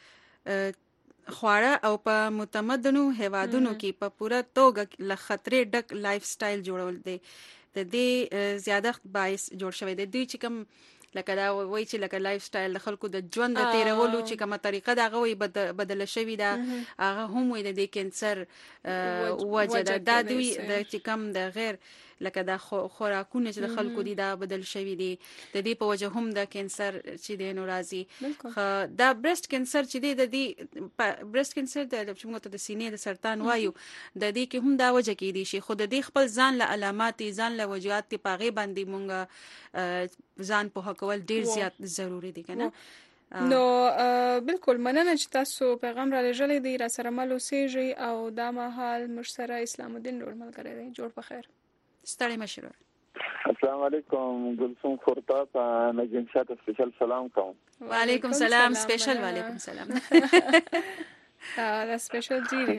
خواړه او په متمدنو هیوادونو کې په پوره توګه له خطرې ډک لایف سټایل جوړول دی د دې زیادښت باعث جوړ شوی دی. دوی چې کوم لکه دا وایي چې لکه لایف سټایل د خلکو د ژوند د تیرولو چې کومه طریقه ده هغه وایي بدله شوې ده، هغه هم وایي د دې کینسر وجه ده. دا دوی د چې کوم د غیر لکه دا خوراکونه چې د خلکو دي دا بدل شوي دي، د دې په وجه هم د کینسر چې دی نو راځي. دا برست کینسر چې دی د دې برست کینسر د چې موږ ته د سینې د سرطان وایو د دې کې هم دا وجه کېدی شي، خو د دې خپل ځان له علامات ځان له وجوهات په هغې باندې موږ ځان پوهه کول ډېر زیات ضروري دي که نه. نو بالکل مننه چې تاسو پیغام را لېږلی دی، را سره مل اوسېږئ او دا مهال موږ سره اسلام الدین ډول ملګری دی. جوړ په خیر. ستړی مه شئ. السلام علیکم گلسوم خورتا ته نجم شاه ته سپیشل سلام کوم. وعلیکم سلام. سپیشل وعلیکم سلام. دا سپیشل جیری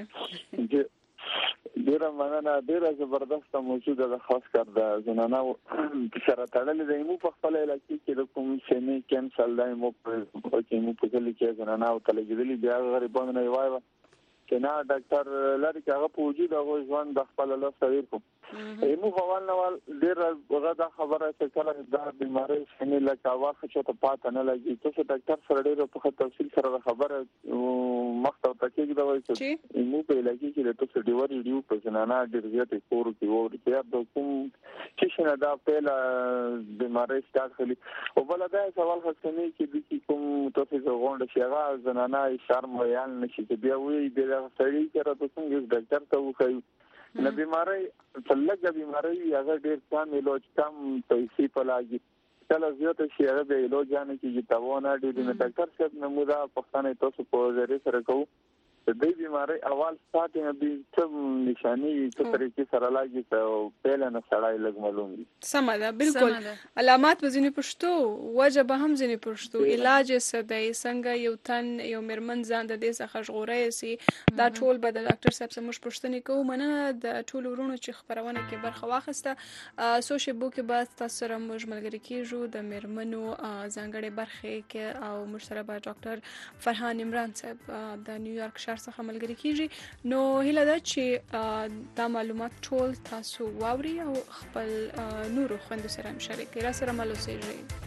ډیره مننه. ډیره زبردست موضوع ده، خاص کر د زنانو سره تړلې ده. مو په خپل علاقې کې د کوم سینې کینسر دی مو په کې مو په کلی کې زنانو ته لګېدلي، بیا غریبانو نه یې وایي چې نه ډاکټر لري چې هغه په وجود هغه ژوند د خپل لاس تغیر کوم. مو اول نوال ډېر هغه دا خبره چې کله دا بیماری سینې لکه واخه چې ته پاته نه لګي، تاسو ډاکټر سره ډېر په تفصیل سره خبره مخته تکي دا وایي چې مو په لګي چې تاسو ډیور ریډیو په جنانا ډېر زیات کور کې وو چې د کوم چې شنه دا په بیماری سٹارټ کړي. او بل دا سوال خاصني چې د کوم تاسو غونډه شيغه زنانا شرم بیان نشي چې بیا وی د سړی سره تاسو ډاکټر ته وخی نه بیماری څلګه بیماری هغه ډېر کم علاج کم پیسې په لاګي کله زیات شي هغه به علاج نه کیږي تاونه ډېر نه ډاکټر صاحب نمودا پښتنه تاسو په ذریعہ سره کوو د دې بیماری اول سٹارټینګ به څه نشانی څه طریقې سره لاګي ته پهل نه سړای لګ معلوم دي. سم ده بالکل. علامات به ځینې پښتو وجه به هم ځینې پښتو علاج څه دی څنګه یو تن یو مرمن ځان د دې څخه ژغوري سي دا ټول به د ډاکټر صاحب سره مش پښتنې کوو. مننه د ټول ورونو چې خبرونه کې برخه واخیسته. سوشل بو کې بعد تاسو سره موږ ملګری کیږو د مرمنو ځانګړي برخه کې او موږ سره به ډاکټر فرحان عمران صاحب د نیویارک څخه ملګری کیږي. نو هیله ده چې دا معلومات ټول تاسو واوري او خپل نورو خويندو سره هم شریک کړئ. را سره مل اوسئ.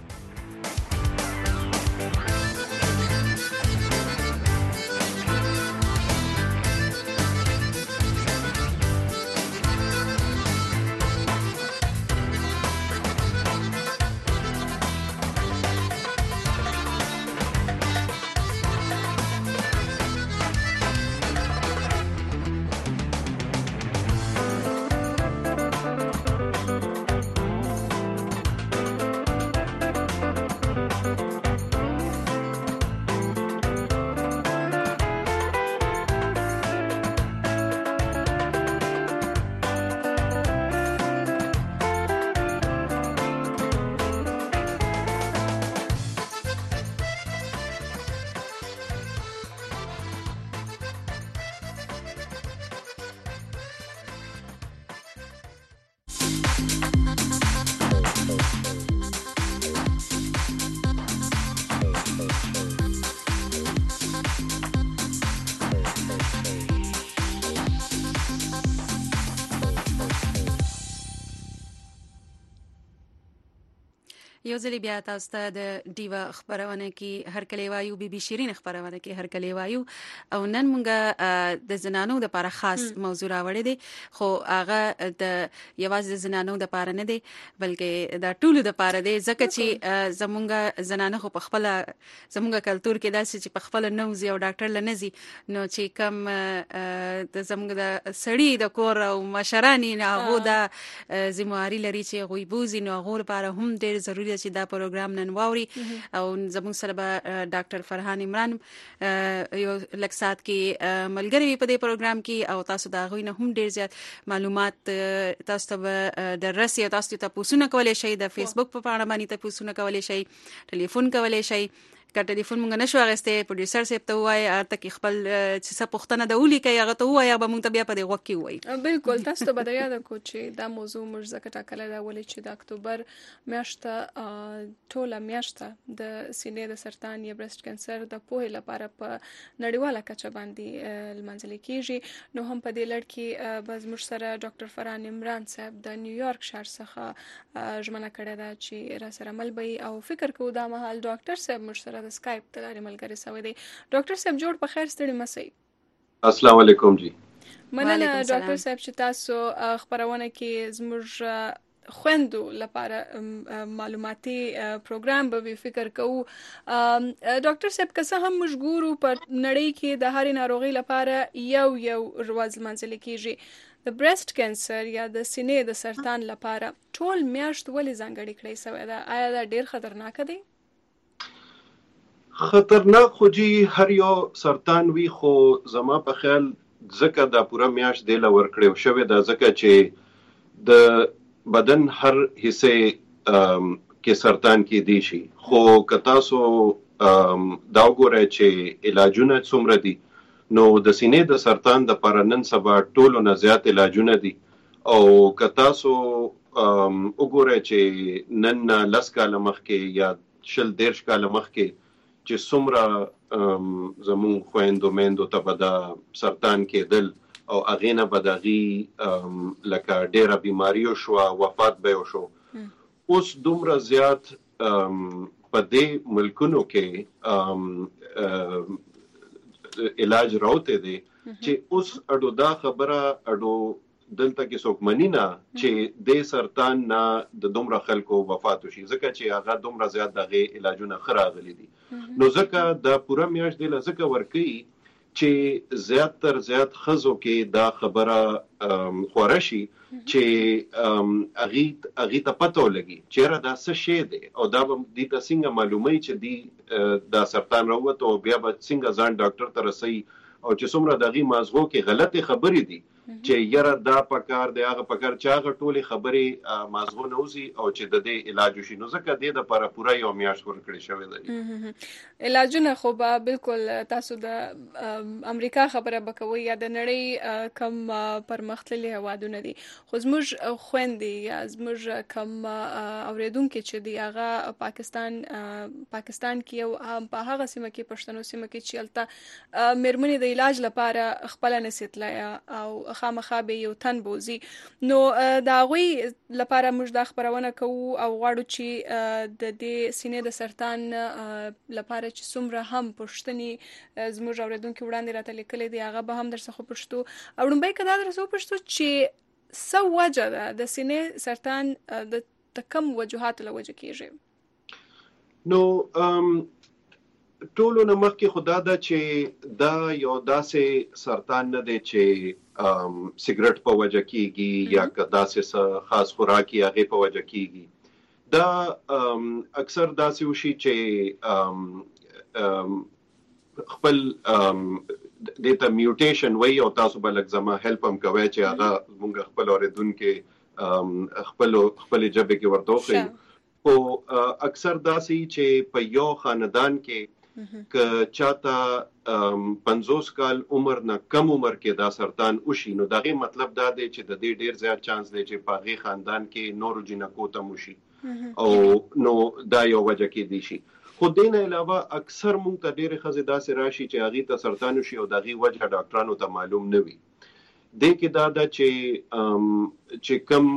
یو ځل بیا تاسو ته د ډیوا خبرونه کې هر کلی وایو بي بي شیرین خبرونه کې هر کلی وایو او نن مونږه د زنانو د لپاره خاص موضوع راوړې دي خو هغه د یوازې د زنانو د لپاره نه دي بلکې د ټولو د لپاره دي ځکه چې زمونږه زنانه خو په خپل زمونږه کلچر کې داسې چې په خپل نوځي او ډاکټر لنزي نو چې کم د زمونږه د سړی د کور او مشرانی نه هغه د ذمہواری لري چې غوي بوزي نو هغه لپاره هم ډېر ضروري چې دا پروګرام نن واوري او زموږ سره به ډاکټر فرحان عمران یو لکسات کې ملګری په دې پروګرام کې او تاسو دا غوي نه هم ډیر زیات معلومات تاسو ته دررسي تاسو ته پوښتنه کولای شئ د فیسبوک په پاڼه باندې ته پوښتنه کولای شئ ټلیفون کولای شئ که ټلیفون مونږ نشو اغسته پروډوسر صاحب ته وای ارته کې خپل چې څه پوښتنه د ولي کوي هغه ته وای به مونږ ته بیا په دې وخت کې وای بالکل تاسو ته به یاد کو چې دا موضوع موږ زکه ټاکله دا ولې چې د اکتوبر میاشته ټوله میاشته د سینې د سرطان یا برست کانسر د پوهې لپاره په نړیواله کچه باندې لمانځل کیږي نو هم په دې لړ کې باز موږ سره ډاکټر فرحان عمران صاحب د نیویارک شهر څخه ژمنه کړې ده چې را سره مل به او فکر کوو دا مهال ډاکټر صاحب موږ سره د سکایپ تلاري ملګری سوي دي ډاکټر صاحب جوړ په خیر ستړي مسئ السلام علیکم جی مننه ډاکټر صاحب چې تاسو خبرونه کې زموږ خويندو لپاره معلوماتي پروګرام به فکر کوو ډاکټر صاحب که څه هم مشغور په نړۍ کې د هر ناروغي لپاره یو یو ورځ منځل کیږي د برست کانسر یا د سینې د سرطان لپاره ټول میاشت ولې ځانګړې کړې سوې ده آیا دا ډیر خطرناک دی خطرناک خو جی هر یو سرطان وی خو زما په خیال ځکه دا پوره میاش دی لور کړو شوی دا ځکه چې د بدن هر حصے کې سرطان کې دی شي خو کتا سو دا وګوره چې علاجونه څومره دي نو د سینې د سرطان د پرنن سبا ټولو نه زیات علاجونه دي او کتا سو وګوره چې نن لس کاله مخکې یا شل دیرش کاله مخکې چې څومره زمون خويندو میندو ته به دا سرطان کېدل او اغینه بدغي لکه ډیره بیماریو شو وفات به شو اوس دومره زیات په دې ملکونو کې علاج راوته دي چې اوس اډو دا خبره اډو دلته کې څوک منینا چې د سرطان نه د دومره خلکو وفات شي ځکه چې هغه دومره زیات دغه علاجونه خراغلي دي نو ځکه د پوره میاش دی ځکه ورکی چې زیات تر زیات خزو کې دا خبره خورشي چې اغي اغي ته پته لګي چې را دا څه شی دی او دا د دې څنګه معلومي چې دی دا سرطان راوته او بیا به څنګه ځان ډاکټر ته رسي او چې څومره دغه مازغو کې غلطي خبرې دي چې یره دا پکار دی هغه پکار چې هغه ټولي خبرې مازغو نوزي او چې د دې علاج شي نو ځکه د لپاره پوره یو میاش ورکړی شوی دی علاجونه خو به بالکل تاسو د امریکا خبره بکوي یا د نړۍ کم پرمختللي هوادونه دي خو زموږ خويندې یا زموږ کم اوریدونکو چې دی هغه پاکستان پاکستان کې او په هغه سیمه کې پښتنو سیمه کې چې الته مرمنې د علاج لپاره خپل نسیتلیا او خامخا به یو تن بوزي نو دا غوي لپاره موږ د خبرونه کوو او غواړو چې د دې سینې د سرطان لپاره چې څومره هم پښتني زموږ اوریدونکو وړاندې راته لیکلي دی هغه به هم درڅخه پښتو او لومبای کدا درڅخه پښتو چې څه وجه ده د سینې سرطان د کم وجوهات له وجه کیږي نو ټولو نه مخکې خدا دا چې دا یو داسې سرطان نه دی چې سیګریټ په وجه کیږي یا که داسې خاص خوراکي هغه په وجه کیږي دا اکثر داسې وشي چې خپل دیتا میوټیشن وای او تاسو بلک زما هیلپ هم کوي چې هغه موږ خپل اوریدونکو خپل خپل جبه کې ورته خو اکثر داسې چې په یو خاندان کې ک چاته پنځوس کال عمر نه کم عمر کې دا سرطان وشي نو دغه مطلب دا دی چې د دې ډیر زیات چانس دی چې پاغي خاندان کې نورو جنکو ته وشي او نو دا یو وجه کې دی شي. خو دین علاوه اکثر مونږ ته ډېر خزې داسې راشي چې هغه ته سرطان وشي او دغه وجه ډاکټرانو ته معلوم نه وي. د کې دا د چې چې کم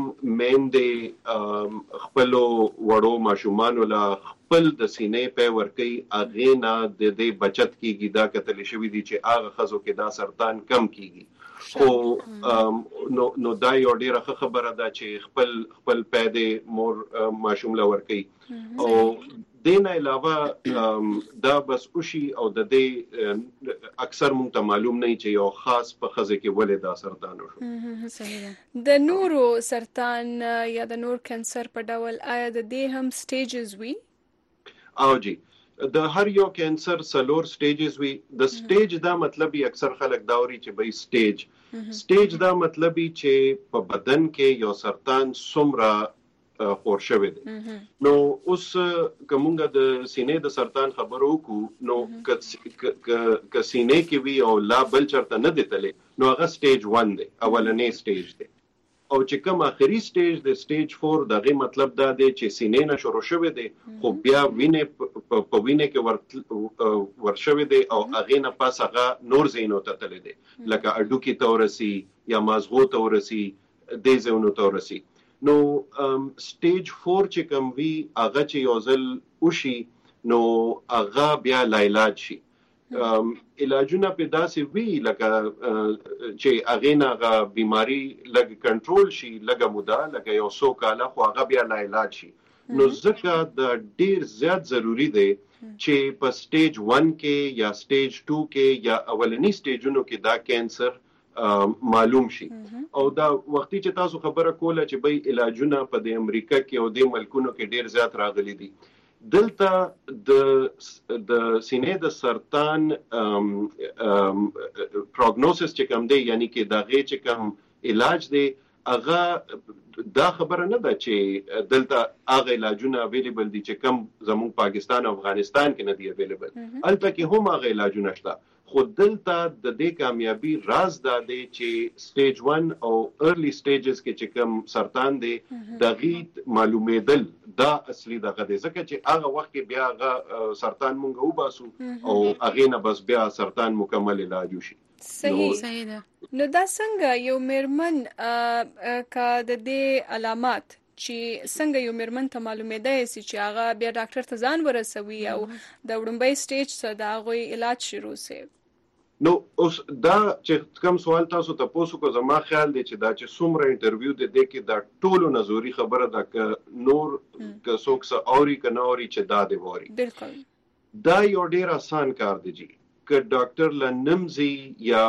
میندې خپل وړو ماشومان ولا خپل د سینې په ورکی اغه نه د دې بچت کیږي دا کتل شوی دی چې هغه خزو کې دا سرطان کم کیږي. خو نو نو دا یو ډیره خبره ده چې خپل خپل پیدا مور ماشوم لا ورکی او دین علاوه دا بس وشي او د دې اکثر مونږ ته معلوم نه چې یو خاص په خزه کې ولې دا سرطان وشو. صحیح ده. د نورو سرطان یا د نور کانسر په ډول آیا د دې هم سټیجز وي؟ او جی د هر یو کانسر سلور سټیجز وي. د سټیج دا مطلب یې اکثر خلک داوري چې به سټیج سټیج دا مطلب یې چې په بدن کې یو سرطان څومره خور شوی دی. نو اوس کومه د سینې د سرطان خبرو کو نو ک ک سینې کې وی او لا بل چرته نه دتلې نو هغه سټیج واحد دی اولنې سټیج دی او چې کوم اخري سټیج د سټیج چهار دغه مطلب دا دی چې سینې نه شروع شوی دی خو بیا وینې په وینې کې ورشوي دی او هغه نه پاس هغه نور زینو ته تللی دی لکه اډوکی تورسي یا مازغو تورسي د زینو تورسي. نو سټیج چهار چې کوم وی هغه چې یو ځل وشي نو هغه بیا لا علاج شي. علاجونه په داسې وی لکه چې هغه نه بیماری لګ کنټرول شي لګه مودا لکه یو څو کاله خو هغه بیا لا علاج شي. نو ځکه د ډیر زیات ضروری دی چې په سټیج واحد کې یا سټیج دوه کې یا اولنی سټیجونو کې دا کانسر معلوم شي. او دا وختي چې تاسو خبره کوله چې به علاجونه په د امریکا کې او د ملکونو کې ډیر زیات راغلي دي دلته د د سینې د سرطان پروګنوسس چې کوم دی یعنی کې دا غي چې کوم علاج دی هغه دا خبره نه ده چې دلته هغه علاجونه اویلیبل دي چې کوم زموږ پاکستان او افغانستان کې نه دي اویلیبل. البته کې هم هغه علاجونه شته خو دلته د دې کامیابی راز دا دی چې سټیج واحد او ارلی سټیجز کې چې کوم سرطان دی دغه معلومېدل دا اصلي دغه دی ځکه چې هغه وخت کې بیا هغه سرطان مونږ وباسو او هغه نه بس بیا سرطان مکمل علاج وشي. صحیح صحیح ده. نو دا څنګه یو میرمن کا د دې علامات چې څنګه یو میرمن ته معلومېدای شي چې هغه بیا ډاکټر ته ځان ورسوي او د وړاندې سټیج څخه دا غوي علاج شروع شي؟ نو اوس دا چې کوم سوال تاسو ته پوسو کو زما خیال دی چې دا چې څومره انټرویو دی د کې دا ټولو نظری خبره ده ک نور ک سوکس اوري ک نه اوري چې دا دی ووري. بالکل دا یو ډیر آسان کار دی جی ک ډاکټر لنمزي یا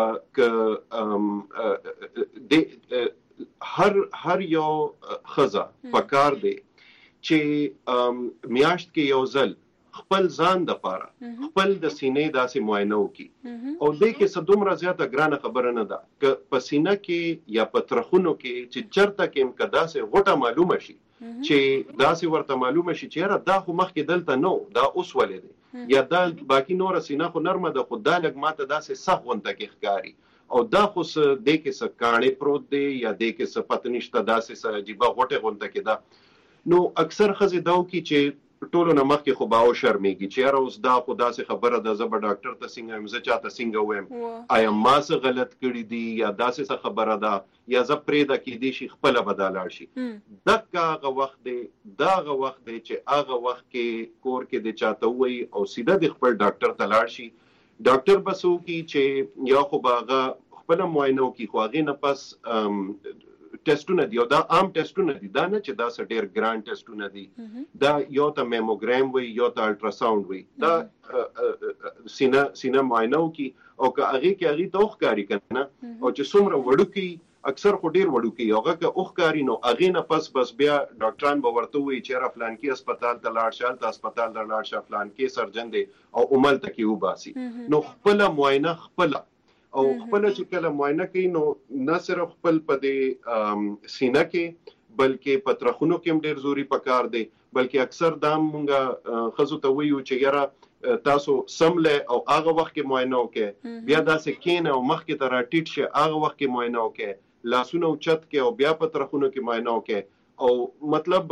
ک د هر هر یو خزا پکار دی چې میاشت کې یو ځل خپل ځان د پاره خپل د سینې داسې معاینه وکي او دې کې صدومره زیاته ګرانه خبره نه ده ک په سینه کې یا په ترخونو کې چې چرته کې امکدا سه غټه معلومه شي چې داسې ورته معلومه شي چې را دا خو مخکې دلته نو دا اوس ولې دی یا دا باقی نور سینه خو نرمه ده خو دا لګ ماته داسې سخونته کې ښکاری او دا خو س دې کې س کانې پروت دی یا دې کې س پتنشته داسې س عجیبه غټه غونته کې دا نو اکثر خزې داو کې چې ټولو نه مخکې خو باو شرمېږي چې یاره اوس دا خو داسې خبره ده زه به ډاکټر ته څنګه یم زه چاته څنګه ووایم آیا ما څه غلط کړي دي یا داسې څه خبره ده یا زه پرېږده کېدی شي خپله به دا لاړ شي. دغه هغه وخت دی دا هغه وخت دی چې هغه وخت کې کور کې د چاته ووایي او سیده د خپل ډاکټر ته لاړ شي. ډاکټر به څه وکړي چې یا خو به هغه خپله معاینه وکړي خو هغې نه پس ټیسټونه دي او دا عام ټیسټونه دي دا نه چې دا څه ډېر ګران ټیسټونه دي دا یو ته میموګرام وي یو ته الټراساوند وي دا سینه سینه معاینه وکړي او که هغې کې هغې ته وښکاري که نه او چې څومره وړوکي اکثر خو ډېر وړوکي هغه که وښکاري نو هغې نه پس بس بیا ډاکټران به ورته ووایي چې یاره فلانکي هسپتال ته لاړ شه هلته هسپتال ته لاړ شه فلانکي سرجن دی او هملته کې وباسي. نو خپله معاینه خپله او خپل چې کله معاینه کوي نو نه صرف خپل په دې سینه کې بلکې پترخونو کې هم ډېر زوري پکار دی بلکې اکثر دا مونږه خزو ته ویو چې یاره تاسو سمله او هغه وخت کې معاینه وکړئ، بیا داسې کینه او مخکې ته راټیټ شي هغه وخت کې معاینه وکړئ، لاسونه اوچت کې او بیا په ترخونو کې معاینه وکړئ. او مطلب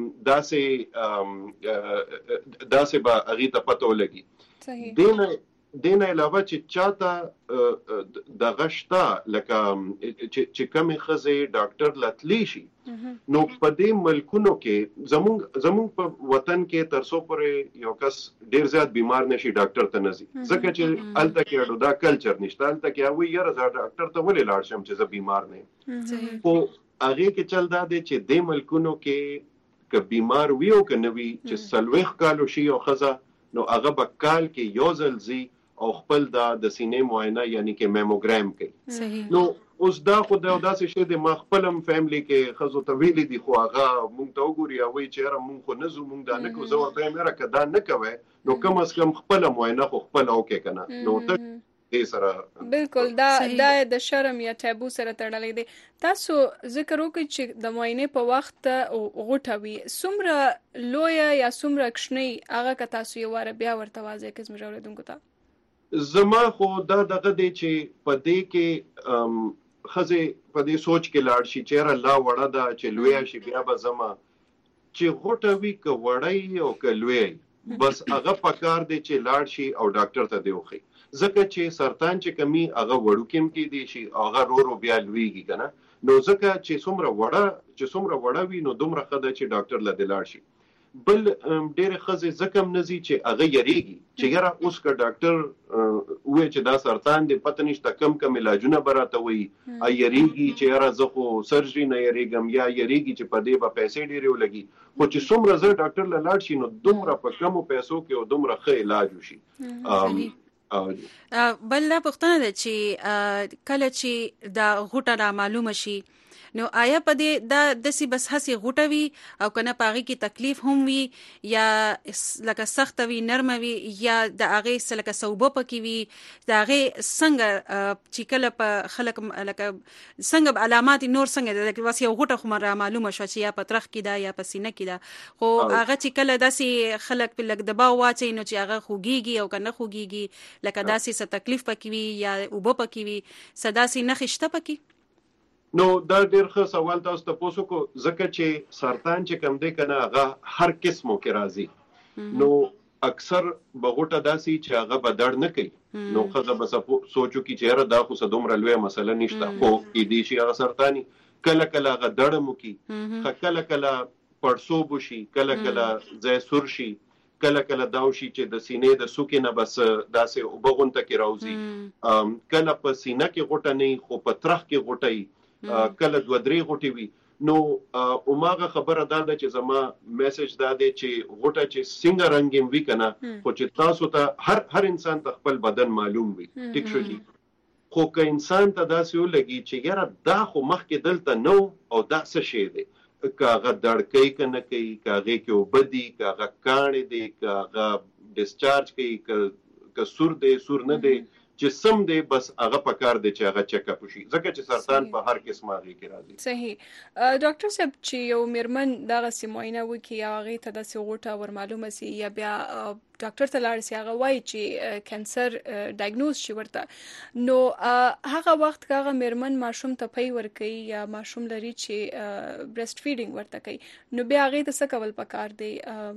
داسې داسې به هغې ته پته ولګي. دینه دینه علاوه چې چاته دغه شته لکه چې کمې ښځې ډاکټر لتلی شي، نو په دې ملکونو کې زمونږ زمونږ په وطن کې تر څو پورې یو کس ډیر زیات بیمار نشي ډاکټر ته نه ځي، ځکه چې هلته کې اډو دا کلچر نشته. هلته کې هغوی یاره زه ډاکټر ته ولې لاړ شم چې زه بیمار نه یم. خو هغې کې چل دا دی چې دې ملکونو کې که بیمار وي او که نه وي، چې څلوېښت کالو شي یو ښځه، نو هغه به کال کې یو ځل ځي او خپل دا د سینې معاینه یعنی کې میموګرام کوي. نو اوس دا خو دا داسې شی دی، ما خپل هم فیملی کې ښځو ته ویلي دي، خو هغه مونږ ته وګوري هغوی چې یاره مونږ خو نه ځو، مونږ دا نه کوو. زه ورته وایم یاره که دا نه کوئ نو کم از کم خپله معاینه خو خپله وکړئ که نه. نو ته دې سره بالکل دا دا د شرم یا ټابو سره تړلی دی. تاسو ذکر وکړئ چې د معاینې په وخت غوټه وي، څومره لویه یا څومره کوچنۍ هغه که تاسو یو واره بیا ورته واضح کړئ زموږ اورېدونکو ته. زما خو دا دغه دی چې په دې کې ښځې په دې سوچ کې لاړ شي چې یاره لا وړه ده چې لویه شي بیا به ځمه. چې غوټه وي که وړی او که لوی، بس هغه پکار دی چې لاړ شي او ډاکټر ته دې وښي، ځکه چې سرطان چې کمی هغه وړوکې هم کیدی شي او هغه رو رو بیا لویږي که نه. نو ځکه چې څومره وړه چې څومره وړه وي نو دومره ښه ده چې ډاکټر له دې لاړ شي. بل ډېرې ښځې ځکه هم نه ځي چې هغه یریږي چې یاره اوس که ډاکټر ووایي چې دا سرطان دی، پته نشته کم کم علاجونه به راته وایي، یریږي چې یاره زه خو سرجري نه یریږم، یا یریږي چې په دې به پیسې ډېرې ولګي. خو چې څومره زر ډاکټر له لاړ شي نو دومره په کمو پیسو کې او دومره ښه علاج وشي. بل دا پوښتنه ده چې کله چې دا غوټه را معلومه شي، نو آیا په دې دا داسې بس هسې غوټه وي او که نه په هغې کې تکلیف هم وي، یا لکه سخته وي نرمه وي، یا د هغې څه لکه صوبه پکې وي، د هغې څنګه چې کله په خلک لکه څنګه به علامات نور څنګه ده، بس یو غوټه خو را معلومه شوه چې یا په ترخ کې ده یا په سینه کې ده، خو هغه چې کله داسې خلک په لږ دباو واچوي نو چې هغه خوږېږي او که نه خوږېږي، لکه داسې څه تکلیف پکې وي یا اوبه پکې وي، څه داسې نښې شته پکې؟ نو دا ډېر ښه سوال تاسو تپوس وکړو، ځکه چې سرطان چې کوم دی که نه هغه هر قسمو کې راځي. نو اکثر به غوټه داسې چې هغه به درد نه کوي، نو ښځه به سوچو کې چې یاره دا خو څه دومره لویه مسله نشته، خو کیدی شي هغه سرطاني. کله کله هغه دړه مو کي، کله کله پړسوب وشي، کله کله ځای سور شي، کله کله دا وشي چې د سینې د سوکې نه بس داسې اوبه غونته کې راوځي، کله په سینه کې غوټه نه وي خو په ترخ کې غوټه وي، کله دوه درې غوټې وي. نو هماغه خبره دا ده چې زما میسج دا دی چې غوټه چې څنګه رنګ یې وي که نه، خو چې تاسو ته هر هر انسان ته خپل بدن معلوم وي، ټیک شو دي. خو که انسان ته داسې ولګي چې یاره دا خو مخکې دلته نه و او دا څه شی دی، که هغه دړ کوي که نه کوي، که هغې کې اوبه دي، که هغه کاڼې دی، که هغه ډسچارج کوي، که سور دی سور نه دی، چې سم دی، بس هغه پکار دی چې هغه چیک اپ وشي، ځکه چې سرطان په هر قسمه هغې کې راځي. صحیح. ډاکټر صاحب چې یو میرمن دغسې معاینه وکړي یا هغې ته داسې غوټه ور معلومه سي یا بیا ډاکټر ته لاړ سي، هغه وایي چې کینسر ډایګنوز شي ورته، نو هغه وخت که هغه میرمن ماشوم ته پی ورکوي یا ماشوم لري چې برسټ فیډینګ ورته کوي، نو بیا هغې ته څه کول پکار دی؟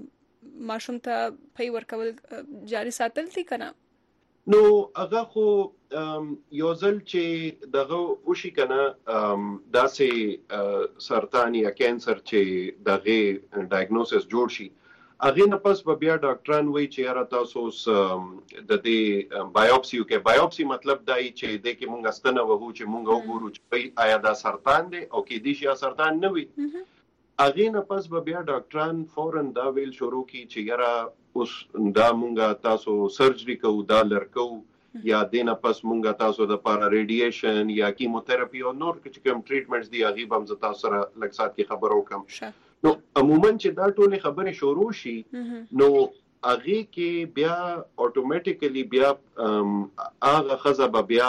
ماشوم ته پی ورکول جاري ساتل دي که نه؟ نو هغه خو یو ځل چې دغه وشي که نه داسې سرطان یا کینسر چې دغې ډایګنوسس جوړ شي، هغې نه پس به بیا ډاکټران وایي چې یاره تاسو اوس د دې بایوپسي وکړئ. بایوپسي مطلب دا وي چې دې کې مونږ ستنه وهو چې مونږ وګورو چې آیا دا سرطان دی او کیدی شي سرطان نه وي. هغې نه پس به بیا ډاکټران فوراً دا ویل شروع کړي چې یاره اوس دا مونږه تاسو سرجري کوو، دا لر کوو، یا دې نه پس مونږه تاسو دپاره ریډیشن یا کیموتراپي او نور چې کوم ټریټمنټس دي هغې به هم زه تاسو سره لږ ساعت کې خبره وکړم. نو عموماً چې دا ټولې خبرې شروع شي نو هغې کې بیا اټومیټیکلی بیا هغه ښځه به بیا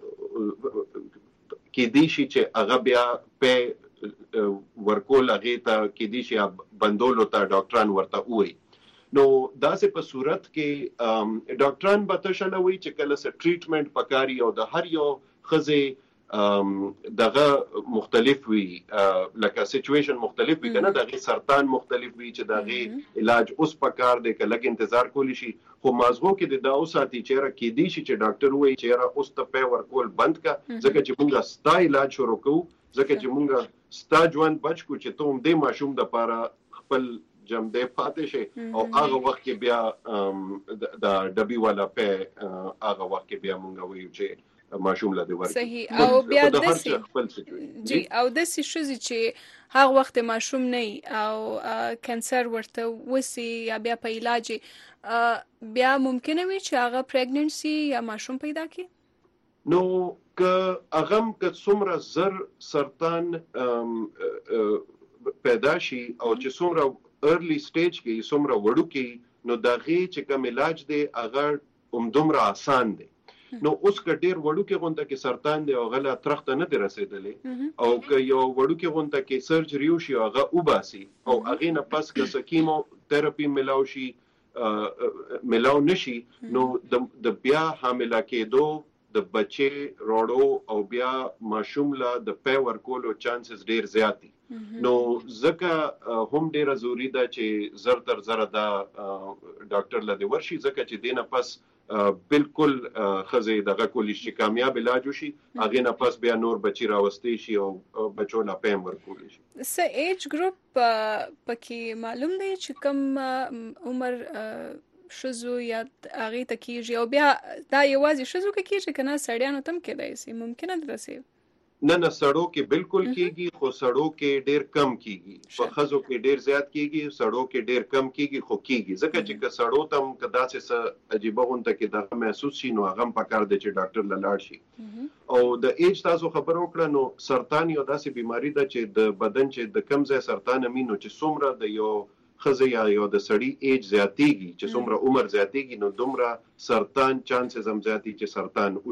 کیدی شي چې هغه بیا پی ورکول هغې ته کیدی شي بندولو ته ډاکټران ورته ووایي. نو داسې په صورت کې ډاکټران به تشلوي چې کله څه ټریټمنټ پکاري او د هر یو خزه دغه مختلف وي لکه سچويشن مختلف وي کنه دغه سرطان مختلف وي چې دغه علاج اوس پکار دی که لګ انتظار کولی شي خو مازغو کې د دا اوساتي چیرې کې دي چې ډاکټر وایي چې را اوس ته په ورکول بند کا ځکه چې موږ ستا علاج شروع کوو ځکه چې موږ ستا ژوند بچ کو چې ته هم دې ماشوم د پاره خپل جمدې پاتې شي او هغه وخت کې بیا د ډبي والا په هغه وخت کې بیا مونږ وایو چې ماشوم له دې ورکړي صحیح او بیا د جی او د سې شوزي چې هغه وخت ماشوم نه او کانسر ورته وسی یا بیا په علاج بیا ممکنه وي چې هغه پریګننسي یا ماشوم پیدا کړي نو که هغه که څومره زر سرطان پیدا شي او چې څومره early stage کې څومره وړو کې نو دغه چې کوم علاج دی هغه همدومره آسان دی نو اوس که ډیر وړو کې غونډه کې سرطان دی او غلا ترخت نه دی رسیدلې او که یو وړو کې غونډه کې سرجری وشي هغه وباسي او هغه نه پس که سکیمو تھراپي ملاو شي ملاو نشي نو د بیا حامله کېدو د بچي روړو او بیا ماشوم لا د پیور کولو چانسز ډیر زیات دي نو ځکه هم ډیره ضروری ده چې زر تر زر دا ډاکټر لدی ورشي ځکه چې دینه پس بالکل خزه دغه کولی شي کامیاب علاج وشي هغه نه پس بیا نور بچی راوستي شي او بچو لا پم ورکول شي س ایج ګروپ پکې معلوم دی چې کم عمر شزو یا هغه تکیږي او بیا دا یوازې شزو کې کیږي کنه سړیانو تم کېدای شي ممکنه درسي نه نه سړو کې بالکل کېږي خو سړو کې ډیر کم کېږي په خزو کې ډیر زیات کېږي سړو کې ډیر کم کېږي خو کېږي ځکه چې که سړو تم کدا څه عجیب غونته کې دا محسوس شي نو هغه پکار دی چې ډاکټر لاړ شي او د ایج تاسو خبر وکړه نو سرطان یو داسې بیماری ده چې د بدن چې د کم ځای سرطان امینو چې څومره د یو خزه یا یو د سړی ایج زیاتېږي چې څومره عمر زیاتېږي نو دومره سرطان چانسز هم زیاتې چې سرطان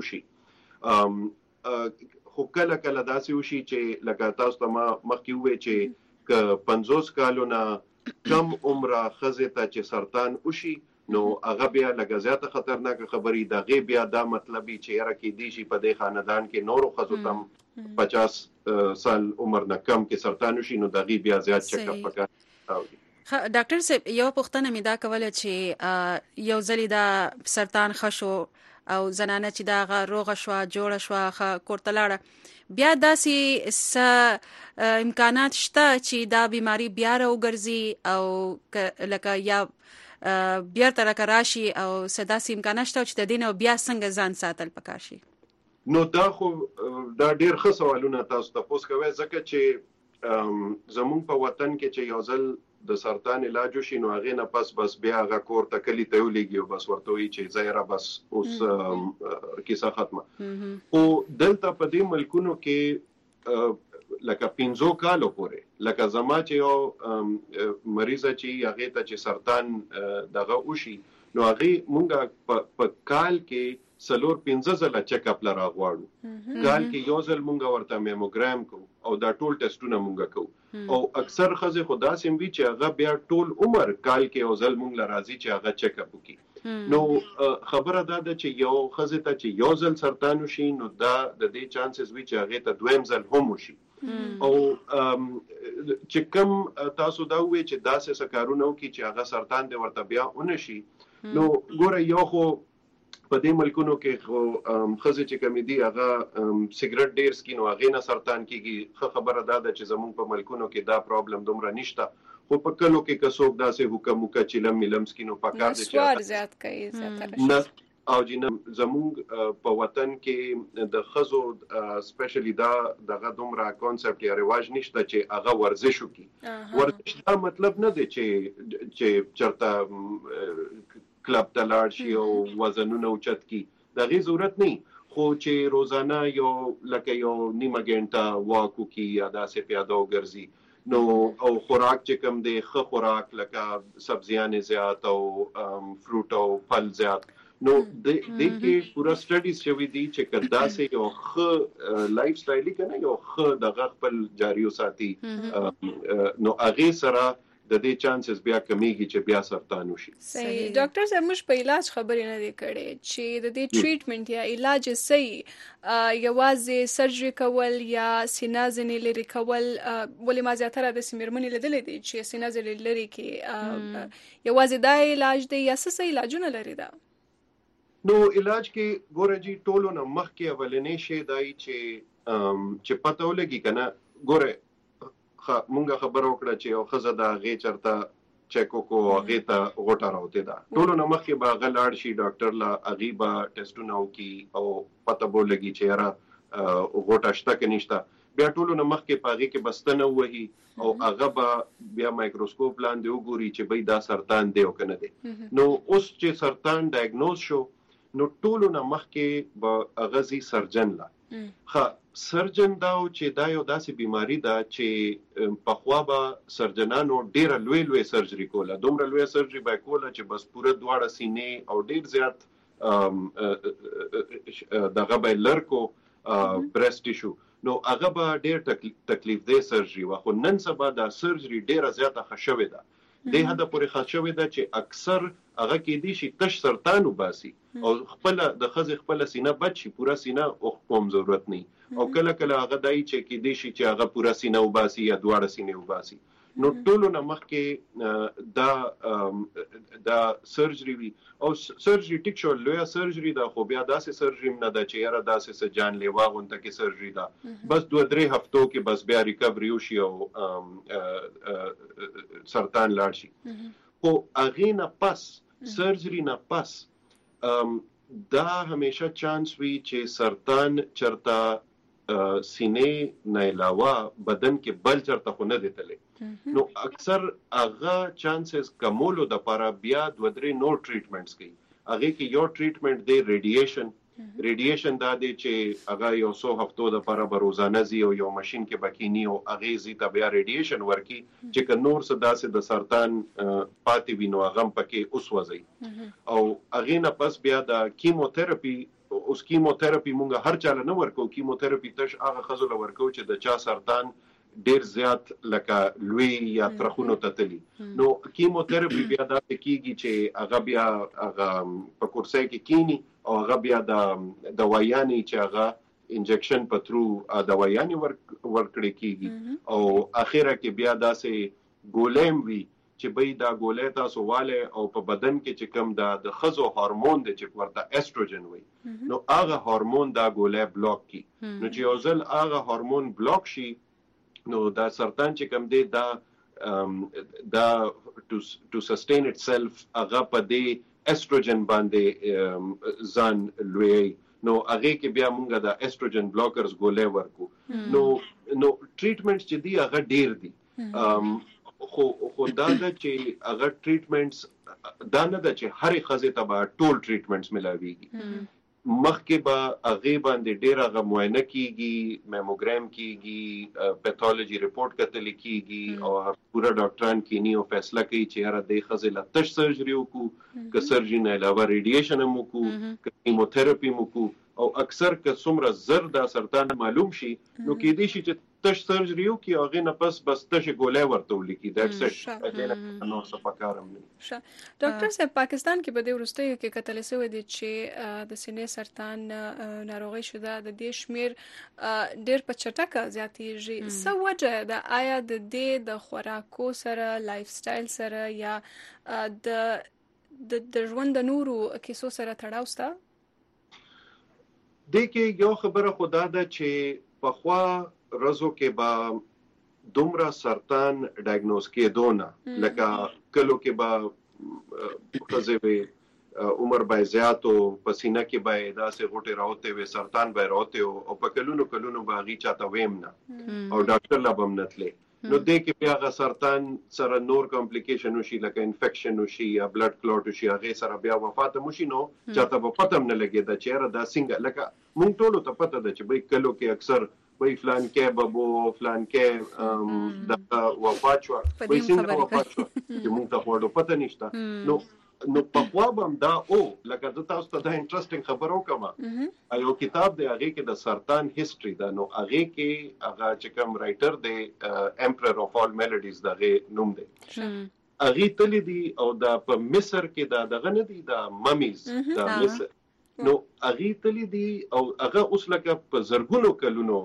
وشي خو کله کله داسې وشي چې لکه تاسو ته ما مخکې وې چې ک پنځوس کالونه کم عمره خزه ته چې سرطان وشي نو هغه بیا لکه زیاته خطرناک خبري دغه بیا دا مطلبي چې یاره کې دي شي په دې خاندان کې نورو خزو تم پچاس سال عمر نه کم کې سرطان وشي نو دغه بیا زیات چک اپ وکړي ډاکټر صاحب یو پوښتنه مې دا کوله چې یو ځلی دا سرطان خشو او زنانه چې دا روغه شو جوړه شو کوړه لاړه بیا داسې س امکانات شته چې دا بیماری بیا راوګرځي او لکه یا بیا تر کراشي او سداسي امکانات شته چې د دین او بیا څنګه ځان ساتل پکار شي نو دا خو دا ډیر ښه سوالونه تاسو ته پوښ کوي ځکه چې زمون په وطن کې چې یو ځل د سرطان علاج وشي نو هغه نه پس بس بیا هغه کور ته کلی ته ولېږي او بس ورته وي چې زهره بس اوس کیسه ختمه او دلته په دې ملکونو کې لکه پنځو کالو پورې لکه زما چې یو مریض چې هغه ته چې سرطان دغه وشي نو هغه مونږه په کال کې سلور پنځه ځله چیک اپ لرا غواړو کال کې یو ځل مونږ ورته میموګرام کو او دا ټول ټیسټونه مونږ کو او اکثر خزه خدا سیم وی چې هغه بیا ټول عمر کال کې یو ځل مونږ لراځي چې هغه چیک اپ وکړي نو خبره دا ده چې یو خزه ته چې یو ځل سرطان وشي نو دا د دې چانسز وی چې هغه ته دویم ځل هم وشي او چې کوم تاسو دا وی چې داسې سکارونه وکړي چې هغه سرطان دی ورته بیا ونشي نو ګوره یو خو په دې ملکونو کې خو خزه چې کمی دی هغه سیګریټ ډیر سکینو هغه نه سرطان کیږي خبره ده چې زموږ په ملکونو کې دا پرابلم دومره نشته خو په کلو کې کڅوګ داسې حکم وکړي چې لم لم سکینو پکار دي چې زیات کوي زیاتره او جن زموږ په وطن کې د خزو سپیشلی دا دغه دومره کانسپټ یا رواج نشته چې هغه ورزش وکړي ورزش دا مطلب نه دی چې چې چرته کلب ته لاړ شي او وزنونه اوچت کی دغه ضرورت نه خو چې روزانه یو لکه یو نیمه غنټه واکو کی یا داسې پیاده وګرځي نو او خوراک چې کم دی خو خوراک لکه سبزیان زیات او فروټ او پھل زیات نو د دې کې پورا سټډیز شوی دي چې کدا سه یو خ لایف سټایل کنه یو خ دغه خپل جاری وساتي نو هغه سره د دې چانسز بیا کمیږي چې بیا سرطان وشي. صحیح. ډاکټر صاحب موږ په علاج خبرې نه دی کړې چې د دې ټریټمنټ یا علاج صحیح یوازې سرجری کول یا سینه ځنې لري کول، ولې ما زیاتره د سیمرمنې لیدلې دي چې سینه ځنې لري کې یوازې دا علاج دی یا څه علاجونه لري دا؟ نو علاج کې ګوره جی ټولو نه مخکې اولنې شی دی چې چې پته ولګي کنه. ګوره مونږه خبره وکړه چې یو ښځه د هغې چېرته چیک وکړو او هغې ته غوټه راوتې ده، ټولو نه مخکې به هغه لاړ شي ډاکټر له، هغې به ټیسټونه وکړي او پته به ولګي چې یاره غوټه شته که نشته. بیا ټولو نه مخکې په هغې کې به ستنه ووهي او هغه به بیا مایکروسکوپ لاندې وګوري چې بی دا سرطان دی او که نه دی. نو اوس چې سرطان ډایګنوز شو نو ټولو نه مخکې به هغه ځي سرجن له. ښه سرجن دا و چې دا یو داسې بیماری ده چې پخوا به سرجنانو ډیره لوی لوی سرجری کوله، دومره لوی سرجری به کوله چې بس پوره دواړه سینې او ډیر زیات دغه به لرکو برست ټیشو، نو هغه به ډیر تکلیف دی سرجری و. خو نن سبا دا سرجری ډیره زیاته ښه شوې ده، دې حده پورې ښه شوې ده چې اکثر هغه کېدی شي تش سرطان وباسي او خپله د ښځې خپله سینه بچ شي، پوره سینه کوم ضرورت نه، او کله کله هغه دای چې کېدی شي چې هغه پوره سینه وباسي یا دواړه سینې وباسي. نو ټولو نه مخکې دا دا سرجری وي او سرجری ټیک شو لویه سرجری ده، خو بیا داسې سرجری نه ده چې یاره داسې څه جان لیوا غونته کې سرجری ده، بس دوه درې هفتو کې بس بیا ریکوري وشي او سرطان لاړ شي. خو هغې نه پس سرجری نه پس دا همیشه چانس وي چې سرطان چرته سینې نه علاوه بدن کې بل چرته خو نه دی تللی، نو اکثر هغه چانسز کمولو دپاره بیا دوه درې نور ټریټمنټس کوي. هغې کې یو ټریټمنټ دی ریډیشن. ریډیشن دا دی چې هغه یو څو هفتو دپاره به روزانه ځي او یو ماشین کې به کینی او هغې ځي ته بیا ریډیشن ورکي چې که نور څه داسې د سرطان پاتې وي نو هغه هم پکې وسوځي. او هغې نه پس بیا د کیموتراپي، اوس کیموتراپي مونږ هر چاله نه ورکو، کیموتراپي تش هغه ښځو له ورکو چې د چا سرطان ډیر زیات لکه لوی یا ترخونو ته تلي. نو کیموتراپي بیا داسې کیږي چې هغه بیا هغه په کرسۍ کې کینی او هغه بیا د دوایانې چې هغه انجکشن په ترو دوایانې ورکړې کیږي او اخره کې بیا داسې ګولیم وي چې بی دا ګولې تاسو واله او په بدن کې چې کوم دا د ښځو هورمون دی چې ورته ایسټروجن وي، نو هغه هورمون دا ګولې بلاک کی. نو چې یو ځل هغه هورمون بلاک شي نو دا سرطان چې کوم دی دا دا ټو سسټین اټ سیلف هغه په دې ایسټروجن باندې ځان لوی، نو هغه کې بیا مونږه د ایسټروجن بلاکرز ګولې ورکو. نو نو ټریټمنټس چې دی هغه ډیر دي، خو خو دا ده چې هغه ټریټمنټس دا نه ده چې هرې ښځې ته به ټول ټریټمنټس ملاویږي. مخکې به هغې باندې ډېر هغه معاینه کیږي، میموګرام کیږي، پیتالوجي رپورټ کتلی کیږي او پوره ډاکټران کینی او فیصله کوي چې یاره دې ښځې له تش سرجري وکړو که سرجري نه علاوه ریډیشن هم وکړو که کیموتراپي هم وکړو، او اکثر که څومره زر دا سرطان معلوم شي نو کېدی شي چې تش سرجري وکړي او هغې نه پس بس تشې ګولۍ ورته ولیکي. دیټس اټ، نور څه پکار هم نه. ډاکټر صاحب پاکستان کې په دې وروستیو کې کتلی سوی دی چې د سینې سرطان ناروغۍ شده د دې شمیر ډېر په چټکه زیاتېږي. څه وجه ده؟ آیا د دې د خوراکو سره، لایف سټایل سره یا د د ژوند د نورو کیسو سره تړاو شته؟ دې کې یو خبره خو دا ده چې پخوا ورځو کې به دومره سرطان ډایګنوز کېدو نه، لکه کلو کې به ښځې وې عمر به یې زیات و، په سینه کې به یې داسې غوټې راوتې وې، سرطان به یې راوتې و او په کلونو کلونو به هغې چاته ویم نه او ډاکټر له به هم نه تلې. نو دې کې بیا هغه سرطان سره نور کمپلیکیشن وشي، لکه انفیکشن وشي یا بلډ کلوټ وشي، هغې سره بیا وفات هم وشي، نو چاته به پته هم نه لګېده چې یاره دا څنګه، لکه مونږ ټولو ته پته ده چې بی کلو کې اکثر بی فلان کې ببو فلان کې دغه وفات شوه، بی څنګه وفات شوه چې مونږ ته خو پته نشته. نو نو په خوا بم دا او لکه د تاسو ته دا انټرېسټینګ خبر وکم یو کتاب دی هغه کې د سرطان هیستوري دا نو هغه کې هغه چې کوم رائټر دی امپرر اف آل میلوډیز دغه نوم دی هغه تل دی او دا په مصر کې دا دغه نه دی دا ممیز دا مصر نو هغه تل دی او هغه اوس لکه په زرګونو کلونو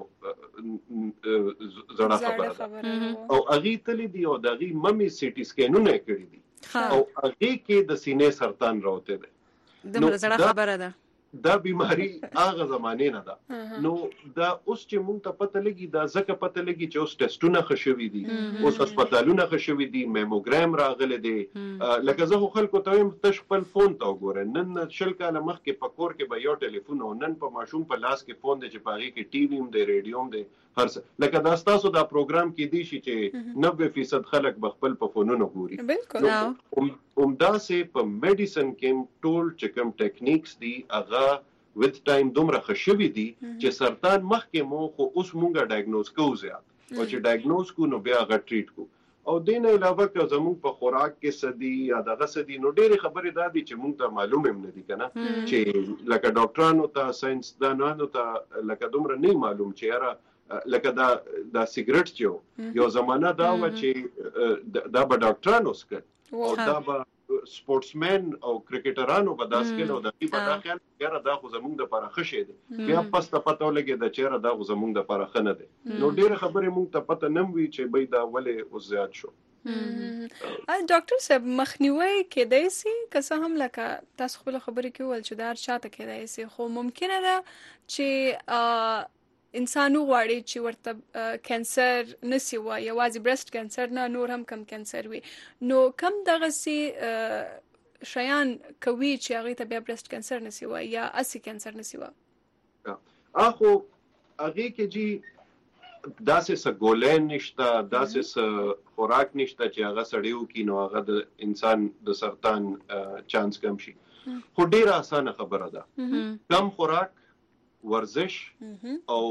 زړه خبره ده او هغه تل دی او دغه ممی سیټي سکینونه کړی دي او هغه کې د سینې سرطان راوته ده د زړه خبره ده دا بیماری هغه زمانه نه ده نو دا اوس چې مونږ ته پته لګي دا ځکه پته لګي چې اوس ټیسټونه خښوي دي اوس هسپتالونه خښوي دي میموګرام راغله دي لکه زه خلکو ته هم تش خپل فون ته وګورئ نن شل کاله مخکې په کور کې به یو ټلیفون او نن په ماشوم په لاس کې فون دی چې پاغي کې ټي وی هم دی ریډیو هم دی هر څه لکه دا تاسو دا پروګرام کې دی چې نوي فیصد خلک بخپل په فونونو ګوري بالکل عمدا سه په میډیسن کې ټول چې کوم ټیکنیکس دي هغه with time دومره خشوي دي چې سرطان مخکې مو خو اوس مونږه ډایګنوز کوو زیات او چې ډایګنوز کو نو بیا هغه ټریټ کو او دین علاوه که زموږ په خوراک کې سدي یا دغه سدي نو ډېری خبرې دا دي چې مونږ ته معلوم هم نه دي کنه چې لکه ډاکټرانو ته ساينس دانانو ته لکه دومره نه معلوم چې یاره لکه دا دا سیګریټ چې یو زمانہ دا و چې دا به ډاکټرانو سکه او دا به سپورټسمن او کرکټرانو په داس کې نو د دې په داخل یاره دا خو زمونږ د لپاره ښه دی بیا پس ته پته ولګي د چیرې دا خو زمونږ د لپاره ښه نه دی نو ډېر خبرې مونږ ته پته نه وي چې به دا ولې او زیات شو ډاکټر صاحب مخنیوي کېدای شي که څه هم لکه تاسو خپل خبرې کې ول چې دا شاته کېدای شي خو ممکنه ده چې انسانو غواړي چې ورته کانسر نسی و یوازې برست کانسر نه نور هم کم کانسر وي نو کم دغه سي شیان کوي چې هغه ته بیا برست کانسر نسی و یا اسی کانسر نسی و اخو هغه کې جی داسې سګولین نشته داسې س خوراک نشته چې هغه سړیو کې نو هغه د انسان د سرطان چانس کم شي خو ډیره اسانه خبره ده کم خوراک ورزش او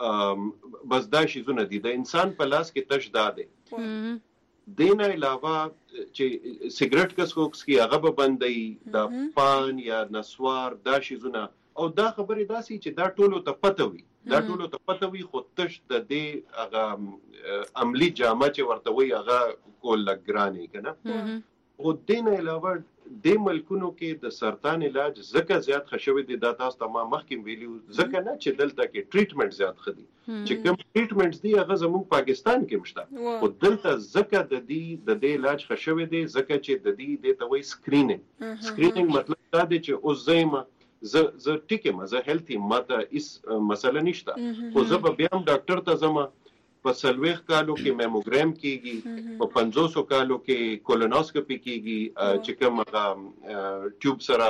بس دا شیزونه دي د انسان په لاس کې تش داده دین علاوه چې سیګریټ کس کوکس کی هغه به بندي د پان یا نسوار دا شیزونه او دا خبرې داسي چې دا ټولو ته پته وي دا ټولو ته پته وي خو تش د دې هغه عملی جامه چې ورته وي هغه کول لګرانې کنه او دین علاوه د ملکونو کې د سرطان علاج زکه زیات خشوي دي دا تاسو ته ما مخکې ویلو زکه نه چې دلته کې ټریټمنټ زیات خدي چې کوم ټریټمنټس دي هغه زموږ پاکستان کې مشته او دلته زکه د دې د دې علاج خشوي دي زکه چې د دې د توي سکرینینګ سکرینینګ مطلب دا دی چې اوس زېما ز ز ټیکه مزه هیلثي ماته اس مسله نشته خو زه به بیا هم ډاکټر ته زما په سلويخ کالو کې میموګرام کیږي په پنځوس کالو کې کولونوسکوپي کیږي چې کوم ټیوب سره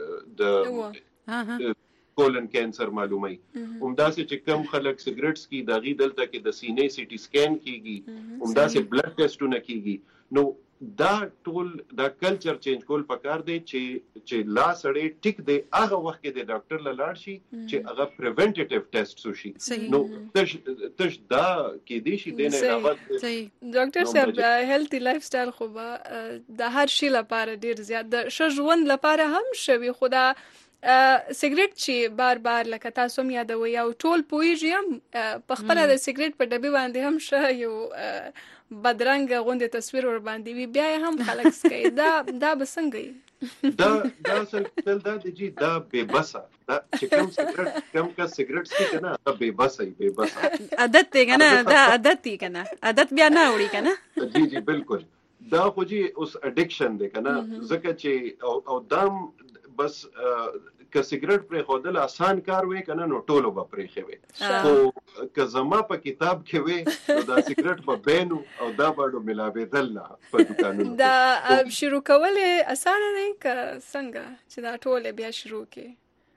د کولن کینسر معلومي همداسې چې کوم خلک سیګریټس کی دغه دلته کې د سینې سي ټي سکین کیږي همداسې بلډ ټیسټونه کیږي نو دا ټول دا کلچر چینج کول پکار دی چې چې لا سړی ټیک دی هغه وخت کې د ډاکټر لاړ شي چې هغه پریونټیټیو ټیسټ وشي نو تش تش دا کې دی شي دنه علاوه صحیح ډاکټر صاحب هیلثي لایف سټایل خو د هر شي لپاره ډیر زیات د ژوند لپاره هم شوی خدا سیګریټ چې بار بار لکه تاسو هم یادوي او ټول پویږي هم په خپل د سیګریټ په ډبي باندې هم شه یو بدرنګ غوندې تصویر ور باندې وي بیا هم خلک سکي دا دا بسنګي دا دا سل دا دي دا بے بسا دا چې کوم سیګریټ کوم کا سیګریټ سکي کنه دا بے بسا بے بسا عادت دی کنه دا عادت دی کنه عادت بیا نه وړي کنه جی جی بالکل دا خو جی اوس اډیکشن دی کنه ځکه چې او دام بس که سیګریټ پر خودل آسان کار وې کنه نو ټولو به پرې خوي خو که زما په کتاب کې وې نو دا سیګریټ په بینو او دا باندې ملاوېدل نه په دکانونو دا شروع کول آسان نه که څنګه چې دا ټول بیا شروع کې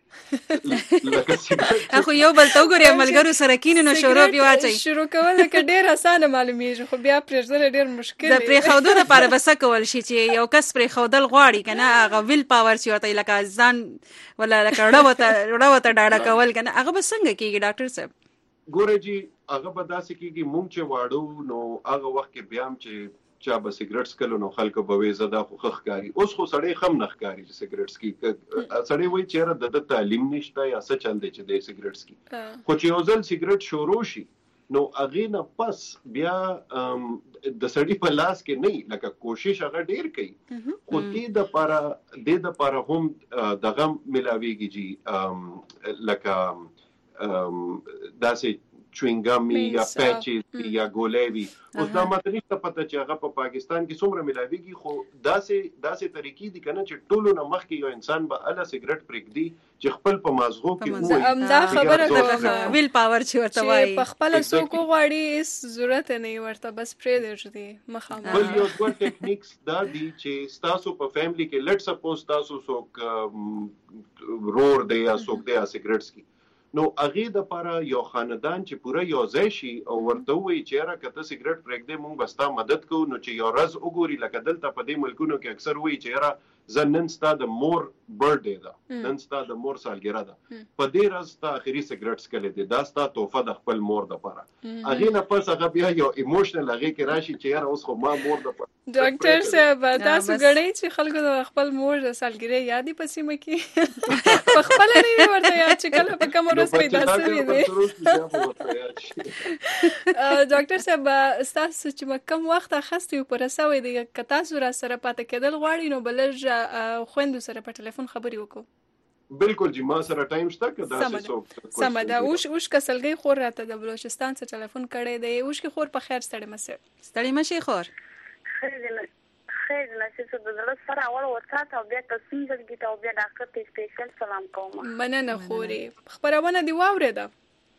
اخو یو بل تو ګوري عملګرو سره کین نو شروع بیا واچي شروع کول کې ډیر اسانه معلومیږي خو بیا پرېږدل ډیر مشکل دی د پرې خودو لپاره بس کول شي چې یو کس پرې خودل غواړي کنه هغه ویل پاور چې ورته لکه ځان ولا لکه ډوته ډوته ډاډه کول کنه هغه بس څنګه کیږي ډاکټر صاحب ګوره جی هغه به داسې کیږي مونږ چې واړو نو هغه وخت کې بیا هم چې چا به سیګریټ سکلو نو خلکو به وې زدا خو خخکاری اوس خو سړی خم نخکاری چې سیګریټ سکي سړی وایي چې د تعلیم نشته یا څه چل دی چې د سیګریټ سکي خو چې یو ځل سیګریټ شروع شي نو هغه نه پس بیا د سړی په لاس کې نه لکه کوشش هغه ډیر کوي خو دې د لپاره دې د لپاره هم دغه ملاويږي جی لکه داسې چوینګم یا پیچز یا ګولېوي اوس دا ماته نشته پته چې هغه په پاکستان کې څومره ملاويږي خو داسې داسې طریقې دي کنه چې ټولو نه مخکې یو انسان به اله سیګریټ پرېږدي چې خپل په مازغو کې وایي دا خبره ده ویل پاور چې ورته وایي په خپل څوک غواړي اس ضرورت نه ورته بس پرې دی مخامخ بل یو دوه ټیکنیکس دا دي چې تاسو په فیملی کې لیټ سپوز تاسو څوک رور دی یا څوک دی سیګریټس کې نو هغه د لپاره یو خاندان چې پوره یو ځای شي او ورته وایي چې را کته سیګریټ پرېږدې مونږ بستا مدد کوو نو چې یو ورځ وګوري لکه دلته په دې ملکونو کې اکثر وایي چې را زنن ستا د مور برډے ده نن ستا د مور سالګرا ده په دې ورځ ستا اخري سیګریټ سکلې دي دا ستا تحفه د خپل مور د لپاره هغه نه پس هغه بیا یو ایموشنل هغه کې راشي چې را اوس خو ما مور د ډاکټر صاحب تاسو غړې چې خلکو د خپل مور سالګرا یادې پسې مکي په خپل نه ورته یا چې کله په کوم ورځ پیدا شوی دی ډاکټر صاحب تاسو چې کوم وخت اخستې په رسوي دی که تاسو را سره پاتې کېدل غواړئ نو بلج خويندو سره په ټلیفون خبرې وکړو بالکل جی ما سره ټایم شته که دا څه سم ده اوش اوش کسلګي خور راته د بلوچستان څخه ټلیفون کړی دی اوش کې خور په خیر ستړي مسه ستړي مشي خور خیر خیر نشي څه د زړه سره اول وڅاته او بیا تاسو څنګه او بیا ډاکټر ته سپیشل سلام کوم مننه خوري خبرونه دی واورېده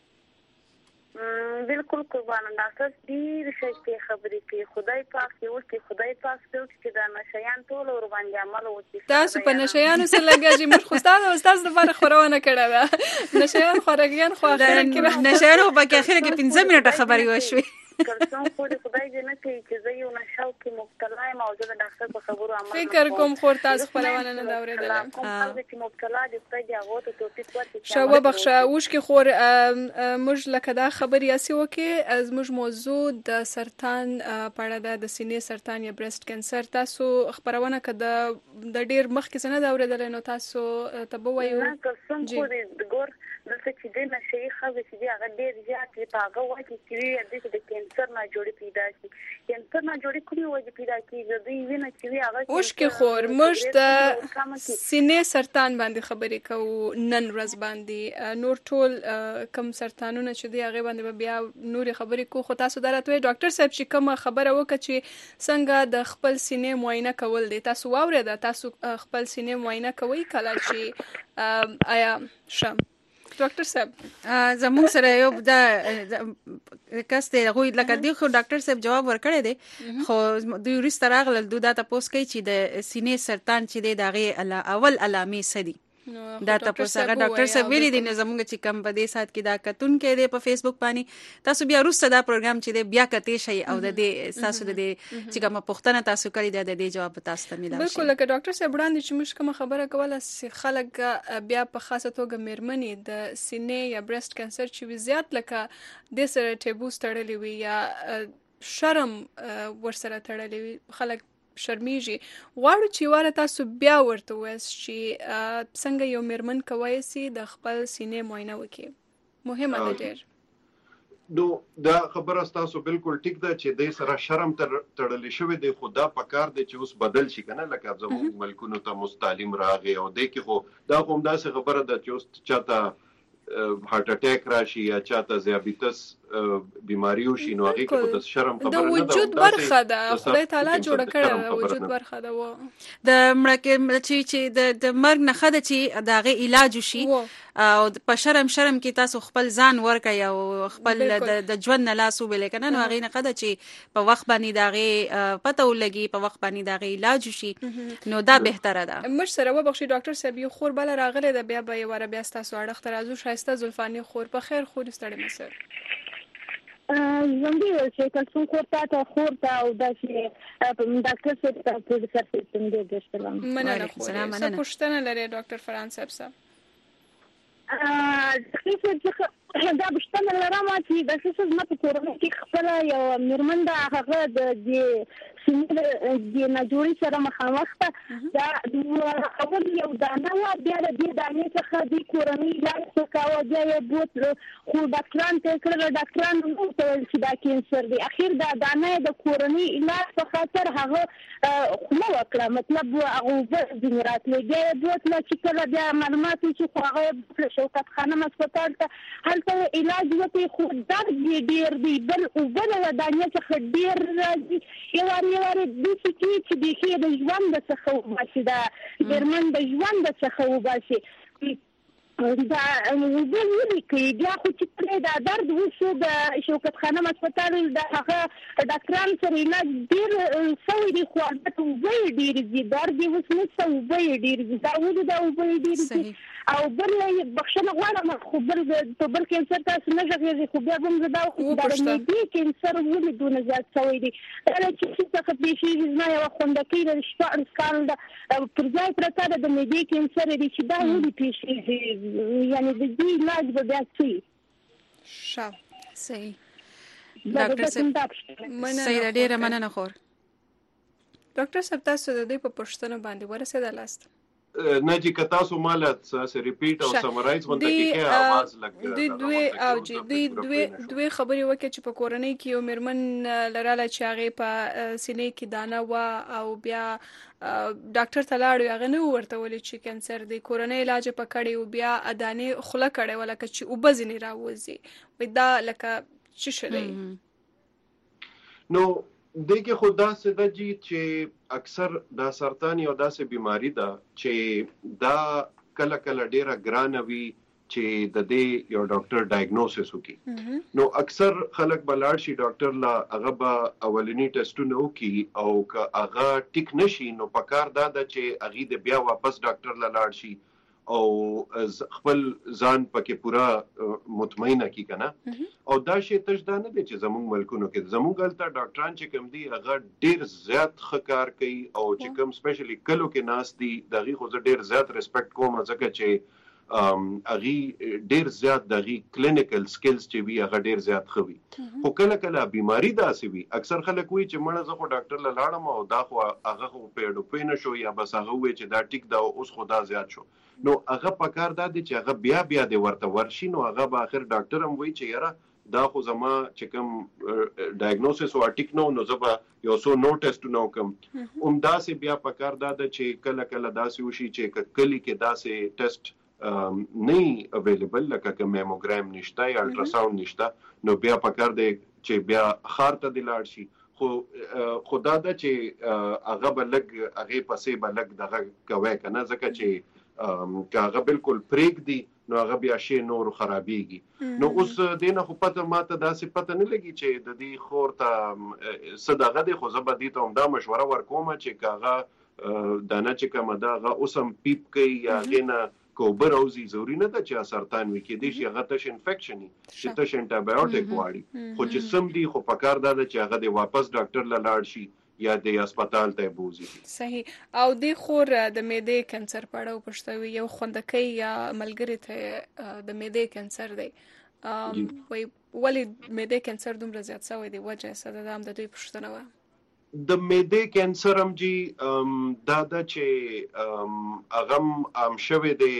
بالکل قربان ډاکټر دې شي خبرې کوي خدای پاک یو چې خدای پاک چې دا نشيان ټول ور باندې عمل وکړي تاسو په نشيانو سره لګاږي موږ خو تاسو استاد لپاره خورونه کړه ده نشيان خورګیان خو اخر کې نشيانو په کې اخر کې پنځه منټه خبري وشوي کلسون خو دې خدای دې نه کوي چې زه یو نشاو کې مبتلا یم او زه د ډاکټر په خبرو عمل فکر کوم خور تاسو خپلونه نه دا اورېدل کوم خلک چې مبتلا دي خدای دې هغه ته توفیق ورکړي شوه بخښه اوش کې خور موږ لکه دا خبرې اسی وکي از موږ موضوع د سرطان په اړه د سینې سرطان یا برست کانسر تاسو خبرونه کده د ډیر مخ کې څنګه دا اورېدل نو تاسو ته وایو نه کلسون خو دې ګور دلته چې د نشي خو چې هغه ډیر زیات دی هغه وایي چې دې د کانسر نه جوړي پیدا شي کانسر نه جوړي کومي وجه پیدا کیږي دوی ویني چې هغه اوش کې خور موږ د سینې سرطان باندې خبرې کوو نن ورځ باندې نور ټول کم سرطانونه چې دی هغه باندې بیا نور خبرې کوو خو تاسو درته ډاکټر صاحب چې کوم خبره وکړه چې څنګه د خپل سینې معاینه کول دي تاسو واورېده تاسو خپل سینې معاینه کوئ کله چې آیا شم ډاکټر صاحب زموږ سره یو دا کس دی غوې لکه دی خو ډاکټر صاحب جواب ورکړی دی خو دوی وروسته راغلل دوی دا تاسو کوي چې د سینې سرطان چې دی دغه اول علامې څه دي دا تاسو هغه ډاکټر صاحب ویلي دي نو زموږ چې کم په دې سات کې دا کتون کې دی په فیسبوک باندې تاسو بیا وروسته دا پروګرام چې دی بیا کتې شي او د دې تاسو د دې چې کوم پوښتنه تاسو کړی دی د دې جواب تاسو ته ملي بالکل لکه ډاکټر صاحب وړاندې چې موږ کوم خبره کوله چې خلک بیا په خاصه توګه میرمنې د سینې یا برست کانسر چې زیات لکه د سره ټیبوس تړلې وي یا شرم ورسره تړلې وي خلک شرمیږي غواړو چې واره تاسو بیا ورته وایي چې څنګه یو میرمن کوي سي د خپل سینې معاینه وکړي مهمه ده ډېر نو دا خبره تاسو بالکل ټیک ده چې د سره شرم تړلې شوی دی خو دا پکار دی چې اوس بدل شي کنه لکه زموږ ملکونو ته مستعلم راغی او د کې خو دا کوم داسې خبره ده چې اوس چاته هارت اٹیک راشي یا چاته دیابیتس بیماری وشي نو هغه کې د شرم خبره نه ده د وجود برخه ده خدای تعالی جوړ کړی د وجود برخه ده و د مړکه چې د مرګ نه خده چې دغه علاج وشي او په شرم شرم کې تاسو خپل ځان ورکړئ او خپل د ژوند نه لاس وبلې کنه نو هغه نه خده چې په وخت باندې دغه پته ولګي په وخت باندې دغه علاج وشي نو دا بهتره ده مش سره وبخښي ډاکټر صاحب یو خور بل راغله د بیا به ور بیا تاسو اړه ترازو شایسته زلفانی خور په خیر خور ستړي مسر زموږ چې کلسون کوټه ته خورته او د شي ډاکټر صاحب ته په دې سره څنګه د سلام مننه خو څه پوښتنه لري ډاکټر فرانس صاحب ا چې دا پوښتنه لرم چې د څه څه مته کورونه کې خپل یو میرمن دا هغه د سینې د ناجوړي سره مخامخ ده دا اول یو دانه و بیا د دې دانې څخه د کورنۍ علاج وکاوه بیا یې بوت خو ډاکټران ته کړل ډاکټران نو ته چې دا کینسر دی اخر دا دانه د کورنۍ علاج په خاطر هغه خو نو وکړه مطلب هغه د راتلې بیا یې بوت لا چې کله بیا معلومات چې هغه په شوکت خانه هسپتال ته هلته علاج وکړي خو درد یې ډېر دی بل او بل د دانې څخه ډېر راځي یو وار یو وار د سکي چې د خې د ژوند څخه وباسي دا درمن د ژوند څخه وباسي دا وبل ولیکي بیا خو چې پرې دا درد وشو د شوکت خانه هسپتال د هغه ډاکټران سره علاج ډېر سوی دی خو البته اوبه یې ډېرې دي درد یې اوس نشته اوبه یې ډېرې دي دا ولې دا اوبه یې ډېرې دي او بل بخښنه غواړم خو بل په بل کینسر تاسو نه غږیږي خو بیا هم زه دا د معدې کینسر ولې دونه زیات شوی دی دا چې څه څه پیښیږي زما یوه خوندکۍ د شپاړس کال پر ځای پرته ده د معدې کینسر دی چې دا ولې پیښیږي یعنې د دې علاج به بیا څه وي ښه صحیح ډاکټر صاحب صحیح ډېره مننه خور ډاکټر صاحب تاسو د دې په پوښتنه باندې ورسېدلاست نه چې که تاسو مالت څه ریپیټ او سمرایز غونډه کې کې आवाज لګ دی دوی او چې دی دوی دوی خبري وکړي چې په کورنۍ کې یو مرمن لراله چې هغه په سینې کې دانه و او بیا ډاکټر ته لاړ هغه نو ورته ولې چې کینسر دی کورنۍ علاج په کړي او بیا ادانه خله کړي ولکه چې وبزنی راوځي ودا لکه چې شلې نو دغه خدا سده جی چې اکثر دا سرطان یو داسې بیماری ده چې دا کله کله ډیره ګرانه وي چې د دې یو ډاکټر ډایګنوسس وکړي نو اکثر خلک بلاړ شي ډاکټر لا هغه به اولنی ټیسټونه وکړي او که هغه ټیک نشي نو پکار دا ده چې هغه د بیا واپس ډاکټر لا لاړ شي او خپل ځان پکې پورا مطمئنه کی کنه او دا شی تش دا نه دي چې زموږ ملکونو کې زموږ غلطه ډاکټران چې کوم دي هغه ډیر زیات خکار کوي او چې کوم سپیشلی کلو کې ناس دي دغه خو ډیر زیات ریسپیکټ کوم ځکه چې ام اغي ډیر زیات دغه کلینیکل سکلز چې وی هغه ډیر زیات خوي خو کله کله بیماری داسې وي اکثر خلک وی چې مړه زه خو ډاکټر لا لاړم او دا خو هغه خو پیډو پینه شو یا بس هغه وی چې دا ټیک دا اوس خدا زیات شو نو هغه پکار دا دي چې هغه بیا بیا د ورته ورشي نو هغه به اخر ډاکټر هم وایي چې یاره دا خو زما چې کوم ډایګنوسس او ټیک نو نو زبا یو سو نو ټیسټ نو کوم هم دا سه بیا پکار دا د چې کله کله داسې وشي چې کلی کې داسې ټیسټ نه اویلیبل لکه کوم میموګرام نشته یا الټراساوند نشته نو بیا پکار دی چې بیا خار ته دلاړ شي خو خدا دا چې هغه بلګ هغه پسې بلګ دغه کوي کنه ځکه چې که هغه بالکل پریک دی نو هغه بیا شی نور خرابېږي نو اوس دینه خو پته ماته داسې پته نه لګي چې د دې خور ته صدقه دی خو زبر دي ته هم دا مشوره ورکوم چې کاغه دانه چې کومه دا هغه اوسم پیپ کوي یا غینه کوبر اوزي ضروري نه ده چې سرطان وي کې دي چې هغه تش انفیکشن چې تش انټيبیوټیک واړي خو چې سم دي خو پکار دا چې هغه د واپس ډاکټر لا لاړ شي یا د هسپتال ته بوزي صحیح او د خور د معدې کانسر پړاو پښتوي یو خوندکۍ یا ملګری ته د معدې کانسر دی وای ولې معدې کانسر دومره زیات شوی دی وجه څه ده هم د دوی پښتنه و د معدې کانسر هم جی دا د چې اغم ام شوه دی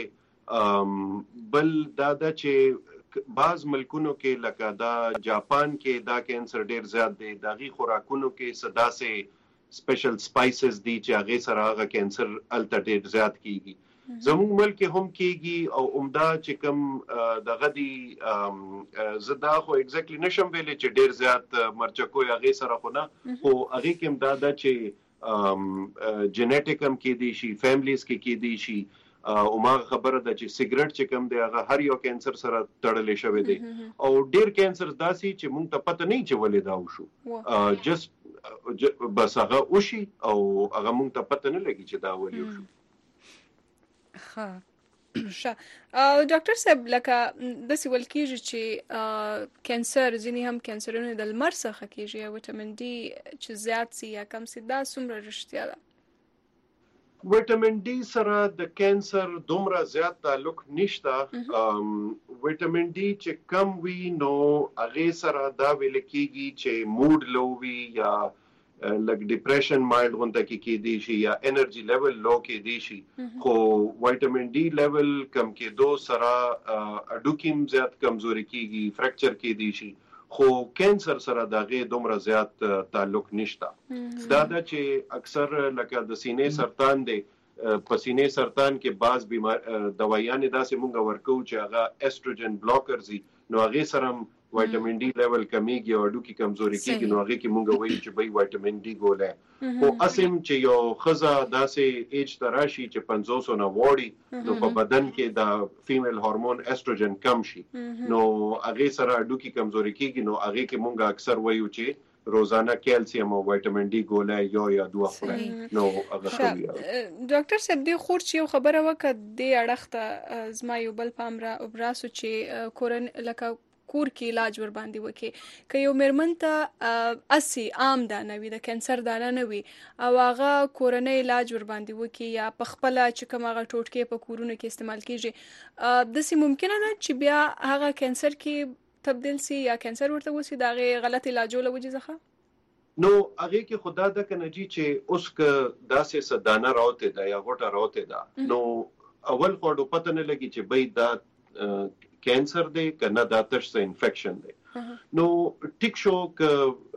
بل دا د چې بعض ملکونو کې لکه دا جاپان کې دا کینسر ډیر زیات دی داغي خوراکونو کې صدا سه سپیشل سپایسز دي چې هغه سره هغه کینسر الټا ډیر زیات کیږي زموږ ملک هم کیږي او عمده چې کوم دغه دی زدا خو ایگزیکټلی نشم ویلې چې ډیر زیات مرچکو هغه سره خو نه خو هغه کې امداد چې جنیټیک هم کې دي شي فیملیز کې کې دي شي او ما خبره ده چې سیګریټ چې کوم دی هغه هر یو کینسر سره تړلې شوی دی او ډیر کینسر داسي چې مونږ ته پته نه چې ولې دا وشو جست بس هغه وشي او هغه مونږ ته پته نه لګي چې دا ولې وشو ها ښه ډاکټر صاحب لکه د سیول کېږي چې کینسر ځینې هم کینسرونه د لمر څخه کېږي یا وټامین ډي چې زیات سي یا کم سي دا څومره رښتیا ده وټامین ډي سره د کینسر دومره زیات تعلق نشته وټامین ډي چې کم وي نو هغه سره دا ویل کېږي چې موډ لو وي یا لک ډیپریشن مایلډ غونډه کې کې دی شي یا انرژي لیول لو کې دی شي خو وایټامین ډي لیول کم کې دو سره اډوکیم زیات کمزوري کیږي فریکچر کې دی شي خو کینسر سره دغه دومره زیات تعلق نشته دا د چې اکثر لکه د سینې سرطان دی په سینې سرطان کې بعض بیمار دوايانې داسې مونږ ورکو چې هغه استروجن بلاکرز نو هغه سره وایټامین ډي لیول کمیږي او اډوکی کمزوري کیږي نو هغه کې مونږ وایو چې به وایټامین ډي ګولې او اسیم چې یو خزه داسې ایج تراشي چې پنځوس نه وړي نو په بدن کې د فیمیل هورمون استروجن کم شي نو هغه سره اډوکی کمزوري کیږي نو هغه کې مونږ اکثر وایو چې روزانه کیلشیم او وایټامین ډي ګولې یو یا دوه خوري نو هغه کوي ډاکټر صاحب دی خور چې یو خبره وکړه د اړخته زما یو بل پامرا ابراسو چې کورن لکه کور کې علاج ور باندې وکي که یو مرمن ته اسی عام دانه وي د کانسر دانه نه وي او هغه کورنۍ علاج ور باندې وکي یا په خپل چې کوم هغه ټوټکې په کورونو کې استعمال کیږي د سي ممکنه نه چې بیا هغه کانسر کې تبدیل سي یا کانسر ورته وسی دا غي غلط علاج ول وجه ځخه نو هغه کې خدا د کنجی چې اوس ک داسې صدانه راوته دا یا غوټه راوته دا نو اول خو پته نه لګي چې بې دا کینسر دی کنه دا تش سه انفیکشن دی نو ټیک شو ک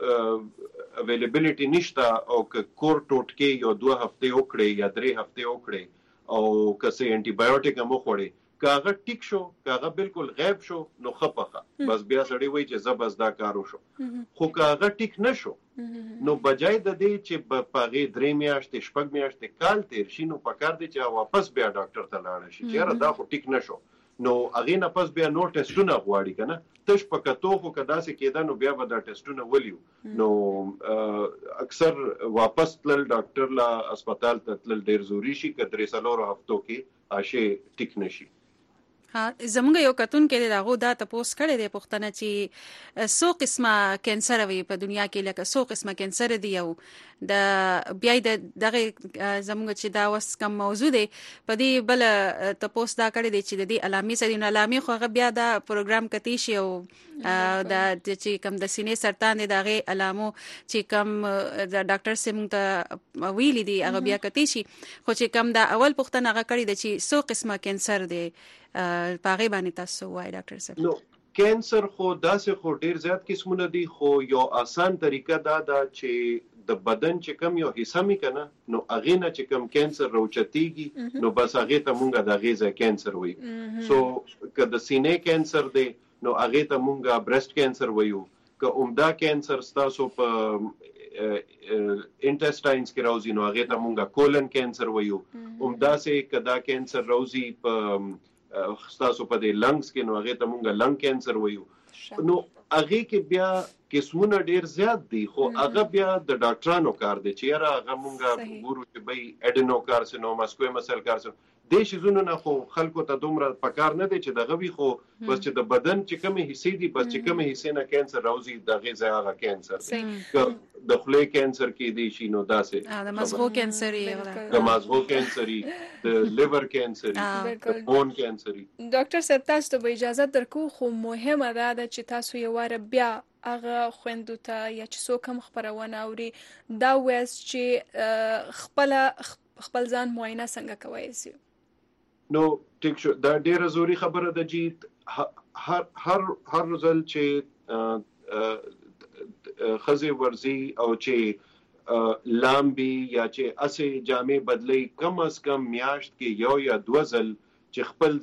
اویلیبিলিټی نشتا او ک کور ټوټکې یو دوه هفته وکړي یا درې هفته وکړي او کسه انټي بایوټیک هم وخوري کاغه ټیک شو کاغه بالکل غیب شو نو خپخه بس بیا سړی وای چې زبس دا کارو شو خو کاغه ټیک نشو نو بجای د دې چې په پاغه درې میاشتې شپږ میاشتې کال تیر شي نو پکار دی چې واپس بیا ډاکټر ته لاړ شي چې را دا خو ټیک نشو نو هغه نه پس بیا نو ټیسټونه غواړي کنه تش پکاتو خو کدا سه کېدا نو بیا به دا ټیسټونه ولیو نو اکثر واپس تل ډاکټر لا هسپتال ته تل ډیر ضروری شي کترې سلور هفتو کې اشه ټیک نشي ها زموږ یو کتون کې دغه دا تاسو کړی دی پښتنه چې سو قسمه کانسر وي په دنیا کې لکه سو قسمه کانسر دی یو د بیا د دغه زموږ چې دا وس کم موضوع دی په دې بل تاسو دا کړی دی چې د دې علامې سره د علامې خو بیا دا پروګرام کتی شي او د چې کم د سینې سرطان دی دغه علامو چې کم د ډاکټر سیمون ته ویلي دی هغه بیا کتی شي خو چې کم دا اول پښتنه هغه کړی دی چې سو قسمه کانسر دی پاغه باندې تاسو وای ډاکټر صاحب نو کانسر خو داسې خو ډیر زیات قسمونه دي خو یو آسان طریقه دا دا چې د بدن چې کم یو حصہ می کنه نو اغه نه چې کم کانسر روچتيږي نو بس هغه ته مونږه د غیزه کانسر وای سو که د سینې کانسر دی نو هغه ته مونږه برست کانسر وایو که عمده کانسر ستاسو په انټسټاینز کې راوځي نو هغه ته مونږه کولن کانسر وایو عمده سه کدا کانسر راوځي په ستاسو په دې لنګز کې نو هغه ته مونږه لنګ کانسر وایو نو هغه کې بیا قسمونه ډیر زیات دي خو هغه بیا د ډاکټرانو کار دی چې یاره هغه مونږه ګورو چې به اډینو کارسینوما سکویموس سیل کارسینوما د شي زونه نه خو خلکو ته دومره پکار نه دی چې دغه وی خو بس چې د بدن چې کومه حصے دي بس چې کومه حصے نه کانسر راوځي دغه ځای هغه کانسر دی د خولې کانسر کې دی شي نو داسې د مزغو کانسر یې د مزغو کانسر د لیور کانسر د بون کانسر ډاکټر صاحب تاسو ته اجازه درکو خو مهمه ده چې تاسو یو واره بیا هغه خويندو ته یا چې څوک هم خبرونه اوري دا وایس چې خپل خپل ځان معاینه څنګه کوي سي نو ټیک شو دا ډیره زوري خبره ده چې هر هر هر ځل چې خزه ورزي او چې لامبي یا چې اسه جامې بدلی کم از کم میاشت کې یو یا دو ځل چې خپل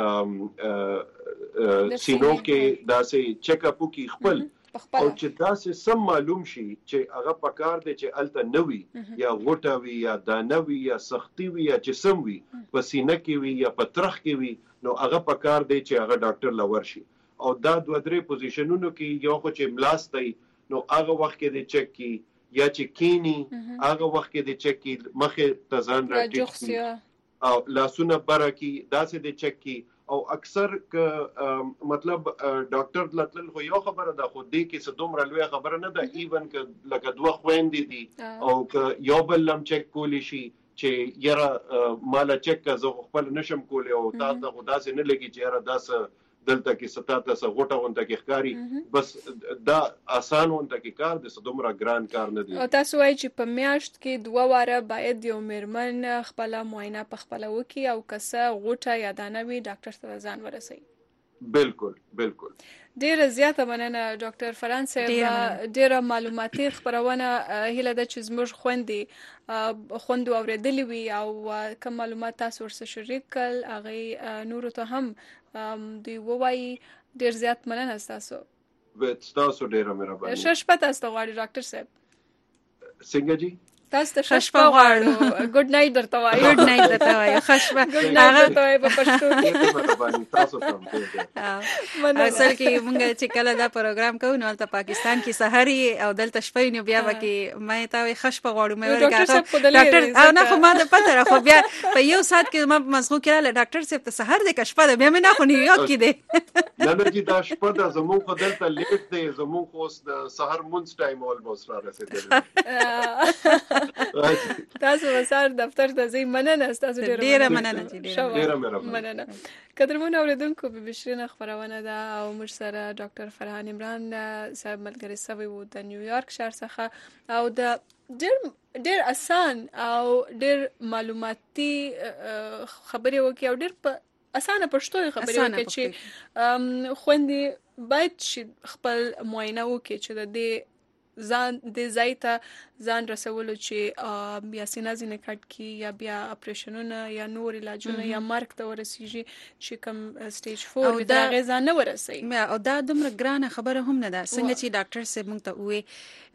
سینو کې داسې چیک اپ کی خپل او چې داسې سم معلوم شي چې هغه پکار دی چې الته نوي یا غوټه وي یا دانوي یا سختي وي یا جسم وي پسینه کې وي یا پترخ کې وي نو هغه پکار دی چې هغه ډاکټر لور شي او دا دوه درې پوزیشنونو کې یو خو چې ملاستي نو هغه وخت کې دی چک کی یا چې کینی هغه وخت کې دی چک کی مخه تزان راټیک او لاسونه برکی داسې دی چک کی او اکثر ک مطلب ډاکټر لتل خو یو خبره ده خو دې کې څه دومره لوی خبره نه ده ایون ک لکه دوه خويندې دي او ک یو بل لم چک کولی شي چې یاره مال چک زه خپل نشم کولی او تاسو خدا سي نه لګي چې یاره داس دلته کې ستا ته غوټه ونته کې ښکاری بس دا آسان ونته کې کار د دومره ګران کار نه دی. او تاسو وایي چې په میاشت کې دوه واره باید یو میرمن خپل معاینه په خپل وکي او کسه غوټه یا دانه وي ډاکټر ته ځان ورسوي. بالکل بالکل. ډیره زیاته مننه ډاکټر فرهان صاحب. ډیره معلوماتي خبرونه هیله ده چې زموږ خويندې خوند اوریدلې وي او کوم معلومات تاسو ورسره شریک کړل هغه نور ته هم دوی وایي. ډیر زیات مننه تاسو. به تاسو ډیره مهرباني. شش پته تاسو غواړي ډاکټر صاحب. څنګه جی؟ تاسو ته خشپه غواړو. ګډ نایټ درته وایو. ګډ نایټ درته وایو. خشپه ګډ نایټ درته وایو په پښتو کې. مهرباني تاسو ته هم. اصل کې موږ چې کله دا پروګرام کوو نو تل پاکستان کې سحري او دلته شپې نو بیا وکي مې تا وي خشپه غواړو مې ورګه ډاکټر او نه خو ما د پته را خو بیا په یو سات کې ما مزغو کړل ډاکټر صاحب ته سحر د کشپه ده بیا مې نه خو نیویارک کې ده. نه نه چې دا شپه ده زموږ خو دلته لیټ دی زموږ خو د سحر مونږ ټایم اولموست را رسیدلی. تاسو وسار دفتر ته ځئ. مننه تاسو ډیره مننه چې ډیره مننه. قدرمن اوریدونکو به بشرینه خبرونه ده او موږ سره ډاکټر فرهان عمران صاحب ملګری سوی وو د نیویارک ښار څخه او د ډیر ډیر آسان او ډیر معلوماتي خبرې وکي او ډیر په اسانه پښتو خبرې وکي چې خوندې باید خپل معاینه وکي چې د دې ځان د زایته ځان رسولو چې بیا سینه ځینې کټ کی یا بیا اپریشنونه یا نور علاجونه یا مرګ ته ورسیږي چې کوم سټیج فور وي دا غذا نه ورسي. او دا دومره ګرانه خبره هم نه ده څنګه چې ډاکټر صاحب موږ ته وې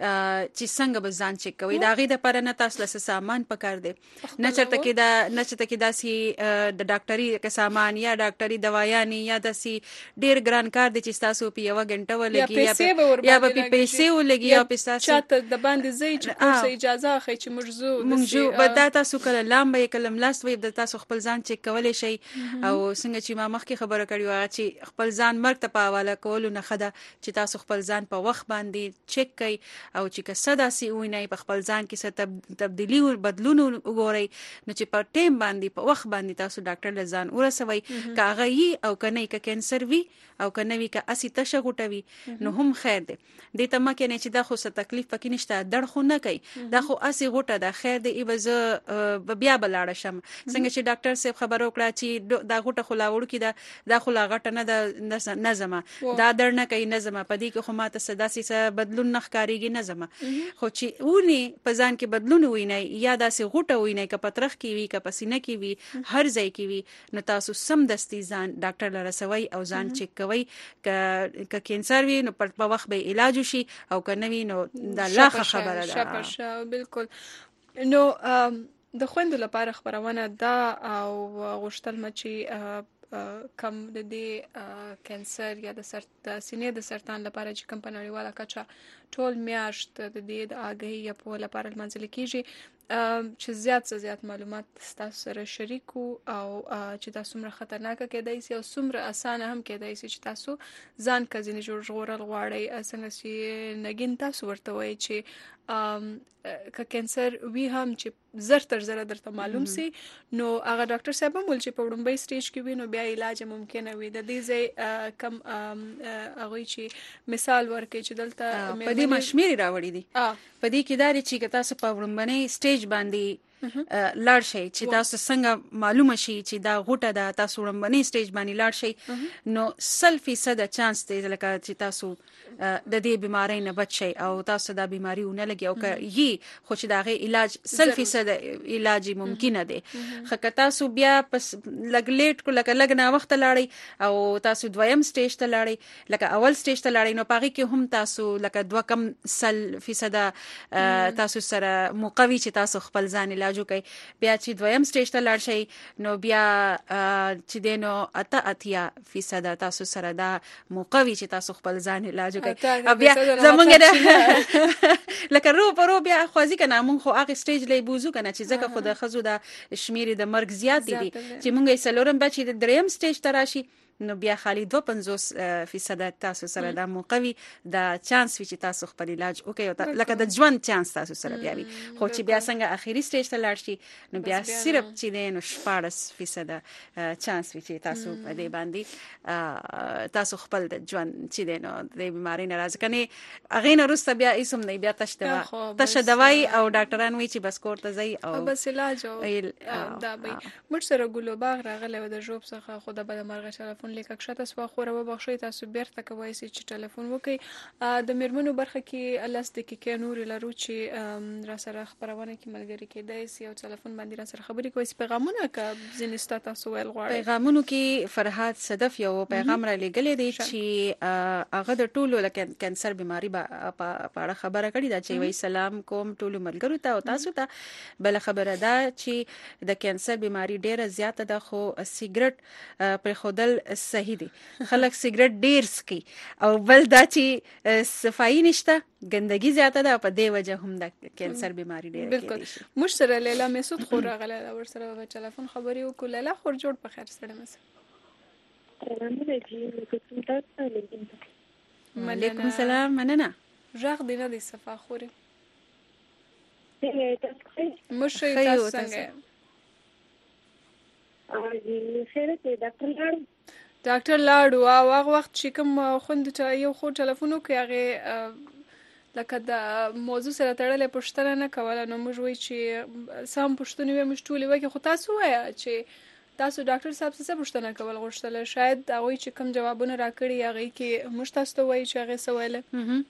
چې څنګه به ځان چک کوي دا غي د پر نه تاسو له سامان پکار دی نه چرته کې دا نه چرته کې داسي د ډاکټري کې سامان یا ډاکټري دوايانې یا داسي ډیر ګران کار دی چې تاسو په یو غنټه ولګي یا په پیسې ولګي یا په تاسو چاته د باندې زی چې کوم اجازه اخی چې مرزو موږ به دا تاسو کله لامبه کلم لاس وي د تاسو خپل ځان چک کولای شي او څنګه چې ما مخکې خبره کړې و چې خپل ځان مرګ ته په حواله کول نه خده چې تاسو خپل ځان په وخت باندې چک کړئ او چې کسدا سی ویني په خپل ځان کې څه تبدیلی او بدلون وګورئ نو چې په ټیم باندې په وخت باندې تاسو ډاکټر له ځان ورسوي کاغی او کني ک کینسر وی او کنه وی ک اسی تشه غټوي نو هم خیر دی د ته مکه نه چې دا خو څه تکلیف پکې نشته دړ خو نه کوي دا خو اسی غټه ده خیر دی ایوز بیا بلاړه شم څنګه چې ډاکټر صاحب خبرو کړه چې دا غټه خلاوړ کی دا دا خلا غټه نه ده نظم دا دړ نه کوي نظم پدې کې خو ماته صدا سي بدلون نه ښکاریږي نظم خو چې ونی په ځان کې بدلون ویني یا داسې غټه ویني ک پترخ کې وی ک پسینه کې وی هر ځای کې وی نو تاسو سم دستي ځان ډاکټر لره سوي او ځان چک کوي ک ک کینسر وی نو په وخت به علاج شي او کنه وی نو دا لاخه خبره ده. شپه بالکل. نو د خويندو لپاره خبرونه دا او غوښتل مچي کم د دې کانسر یا د سر د سینې د سرطان لپاره چې کم په نړیواله کچه ټول میاشت د دې د آګهی یا په لپاره منځل کیږي چې زیات څه زیات معلومات تاسو سره شریکو او چې تاسو څومره خطرناک کېدای شي او څومره اسانه هم کېدای شي چې تاسو ځان کزینې جوړ ژغورل غواړئ څنګه چې نګین تاسو ورته وایي چې ک کانسر وی هم چې زر تر زر درته معلوم سي نو هغه ډاکټر صاحب هم ول چې په وړاندې سټیج کې وي نو بیا علاج ممکن وي د دې ځای کم هغه چې مثال ورکړي چې دلته په دې مشمیر راوړي دي په دې کې داري چې تاسو په وړاندې سټیج باندې لاړ شي چې تاسو څنګه معلومه شي چې دا غوټه ده تاسو وړاندې سټیج باندې لاړ شي نو سل فیصد چانس دی لکه چې تاسو د دې بیماری نه بچ شي او تاسو دا بیماری ونه لګي او که یي خو چې دا غي علاج سل فیصد علاج ممکنه دی خو که تاسو بیا پس لګ لیټ کو لکه لګ نه وخت لاړی او تاسو دویم سټیج ته لاړی لکه اول سټیج ته لاړی نو پاره کې هم تاسو لکه دوه کم سل فیصد تاسو سره مقوي چې تاسو خپل ځان علاج کوي بیا چې دویم سټیج ته لاړ شي نو بیا چې دینو اته اتیا فیصد تاسو سره دا مقوي چې تاسو خپل ځان علاج کوي بیا زمونږ لکه رو په رو بیا خوازي کنه مونږ خو هغه سټیج لې بوزو کنه چې ځکه خو د خزو د شمیرې د مرګ زیات دي چې مونږ یې سلورم بچي د دریم سټیج ته راشي نو بیا خالي دوه پنځوس فیصد تاسو سره د موقوي د چانس چې تاسو خپل علاج وکړئ لکه د ژوند چانس تاسو سره بیا وي خو چې بیا څنګه اخیری سټیج ته لاړ شي نو بیا صرف چې دی نو شپږ فیصد چانس وي چې تاسو په دې باندې تاسو خپل د ژوند چې دی نو د بیماری نه راځي کني اغه نه رسته بیا اسم نه بیا تش دوا تش دواي او ډاکټران وی چې بس کور ته ځي او بس علاج او دا به مر سره ګلو باغ راغله د جوب څخه خو د بل مرغه ټلیفون لیکه کښته سوا خوره وبخښي تاسو بیرته کوي چې ټلیفون وکي د میرمنو برخه کې لاس دقیقې نور لرو چې را سره خبرونه کې ملګری کې د سی او ټلیفون باندې را سره خبرې کوي پیغامونه ک زنستا تاسو ول غواړي پیغامونو کې فرحات صدف یو پیغام را لګلې دی چې هغه د ټولو لکه کانسر بیماری په اړه خبره کړې ده چې وای سلام کوم ټولو ملګرو ته او تاسو ته بل خبره ده چې د کانسر بیماری ډیره زیاته ده خو سیګریټ پر خودل صحیح دي خلک سیګریټ ډیر سکي او بل دا چې صفائی نشته ګندګي زیاته ده په دې وجه هم د کانسر بیماری ډیر بالکل مش سره لیلا مسعود خور راغله ور سره په ټلیفون خبري وکړه لیلا خور جوړ په خیر سره مسه وعلیکم السلام مننه ژغ دی نه دی صفا خوري مش تاسو څنګه ډاکټر لاړو او هغه وخت چې کوم خوند ته یو خو ټلیفون وکړ هغه لکه د موضوع سره تړلې پوښتنه نه کوله نو موږ وایي چې سم پوښتنې وې موږ ټولې وکړو خو تاسو وایي چې تاسو ډاکټر صاحب څه پوښتنه کول غوښتل شاید هغه چې کوم جوابونه راکړي هغه کې موږ تاسو ته وایي چې هغه سوال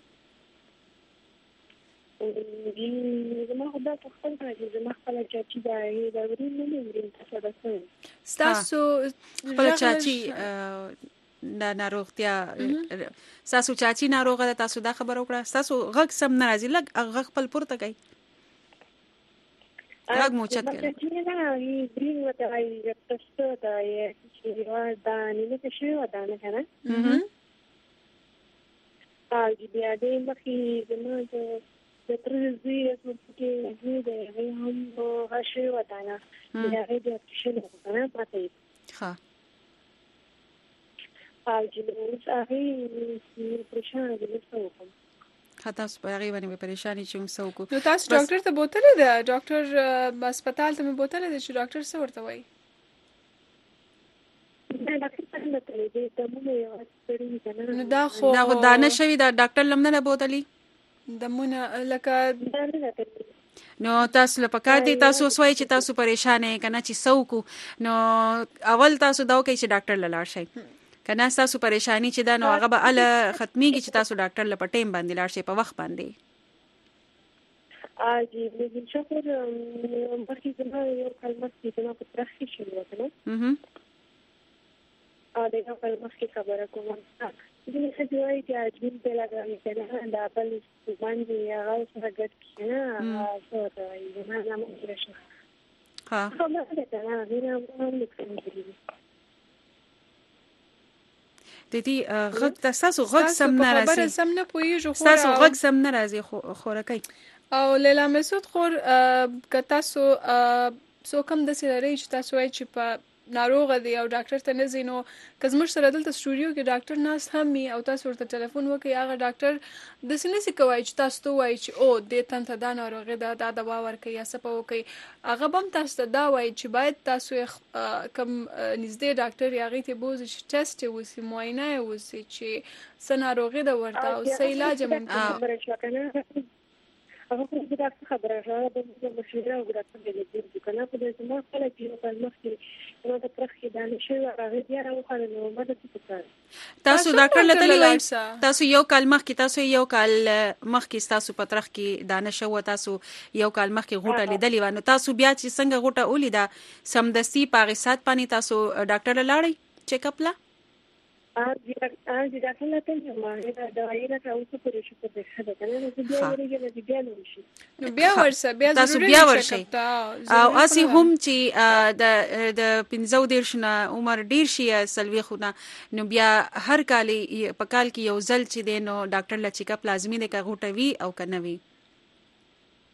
زما خدا ته خپل راځي زما خپل چاچی دا یې دا ورین نه لري تاسو دا څه تاسو خپل چاچی د ناروغتیا تاسو چاچی ناروغه ده تاسو دا خبر وکړه تاسو غږ سم ناراضي لګ غږ خپل پورته کوي غږ مو چت کړه چاچی نه یې برین وته یې تاسو دا یې چې دا نه څه شي ودا نه کنه هم ا دې دې مخې زما ته د ترزي اسمه کې دې دې هم غشي ودانه دې دې شنو کنه پاتې ها او چې هغه پریشان دي څه وکم خاطر سپاری باندې پریشانی چې څه وکړو نو تاسو ډاکټر ته بوتلې ده ډاکټر هسپتال ته مې بوتلې ده چې ډاکټر څه ورته وایي نو دا خو دا نه شوی دا ډاکټر لمنه بوتلې دمونه لکه نو تاسو له پکار دي تاسو سوای چې تاسو پریشان یې کنه چې سوکو نو اول تاسو دا وکړئ چې ډاکټر لاړ شئ کنه تاسو پریشانی چې دا نو هغه به ال ختميږي چې تاسو ډاکټر له پټیم باندې لاړ شئ په وخت باندې اجي د شکر مخکې زما یو کلمه چې زما په ترخی شوی وکړه اها ا دغه په مخکې خبره کوم دې څه دی چې اجمن په لګا کنه دا بل باندې هغه څنګه ګټ کنه څه ته یې ما نه مشرشه ها خبره ده نه نه نه لیکل د دې غږ تاسو غږ سم نه راځي خبره سم نه پويږي خو تاسو غږ سم نه راځي خورکای او لیلا مسعود خور ک تاسو سو کم د سره چې تاسو وایي چې په ناروغه دی او ډاکټر ته نه زینو کزمر سره دلته سټوډیو کې ډاکټر ناس هم می او تاسو ورته ټلیفون وکي هغه ډاکټر د سینې کوي چې تاسو ته وایي چې او د تن ته دا ناروغه ده دا دوا ورکي یا څه پوکي هغه بم تاسو ته دا وایي چې باید تاسو کم نږدې ډاکټر یاغي ته بوزي چې ټیسټ وسی معاینه وسی چې څه ناروغه ده ورته او څه علاج ممکن هغه په دې خبره راغله د مشوره او د تدریس کنه په دې سم خپل کې په مخکې نو د پرخې د نشو راغلی بیا راوخاله نو مدد وکړه تاسو ډاکټر لته وای تاسو یو کال مخکې تاسو یو کال مخکې تاسو په ترخ کې د نشو تاسو یو کال مخکې غوټه لیدلې و نو تاسو بیا چې څنګه غوټه ولیدا سمدستي پاغسات پانی تاسو ډاکټر لاړی چیک اپ لا ا دې ډاکټر لته ما دا دوايي راته اوسه پرې شو په څه ده کنه نو بیا ورګه نه بیا نشي نو بیا ورسه بیا ضروري بیا ورشي او اسی هم چې د د پنځو دیرشنه عمر ډیر شي سلوي خونه نو بیا هر کال په کال کې یو ځل چې دینو ډاکټر لا چیک اپ لازمي دی کا غوټوي او کنوي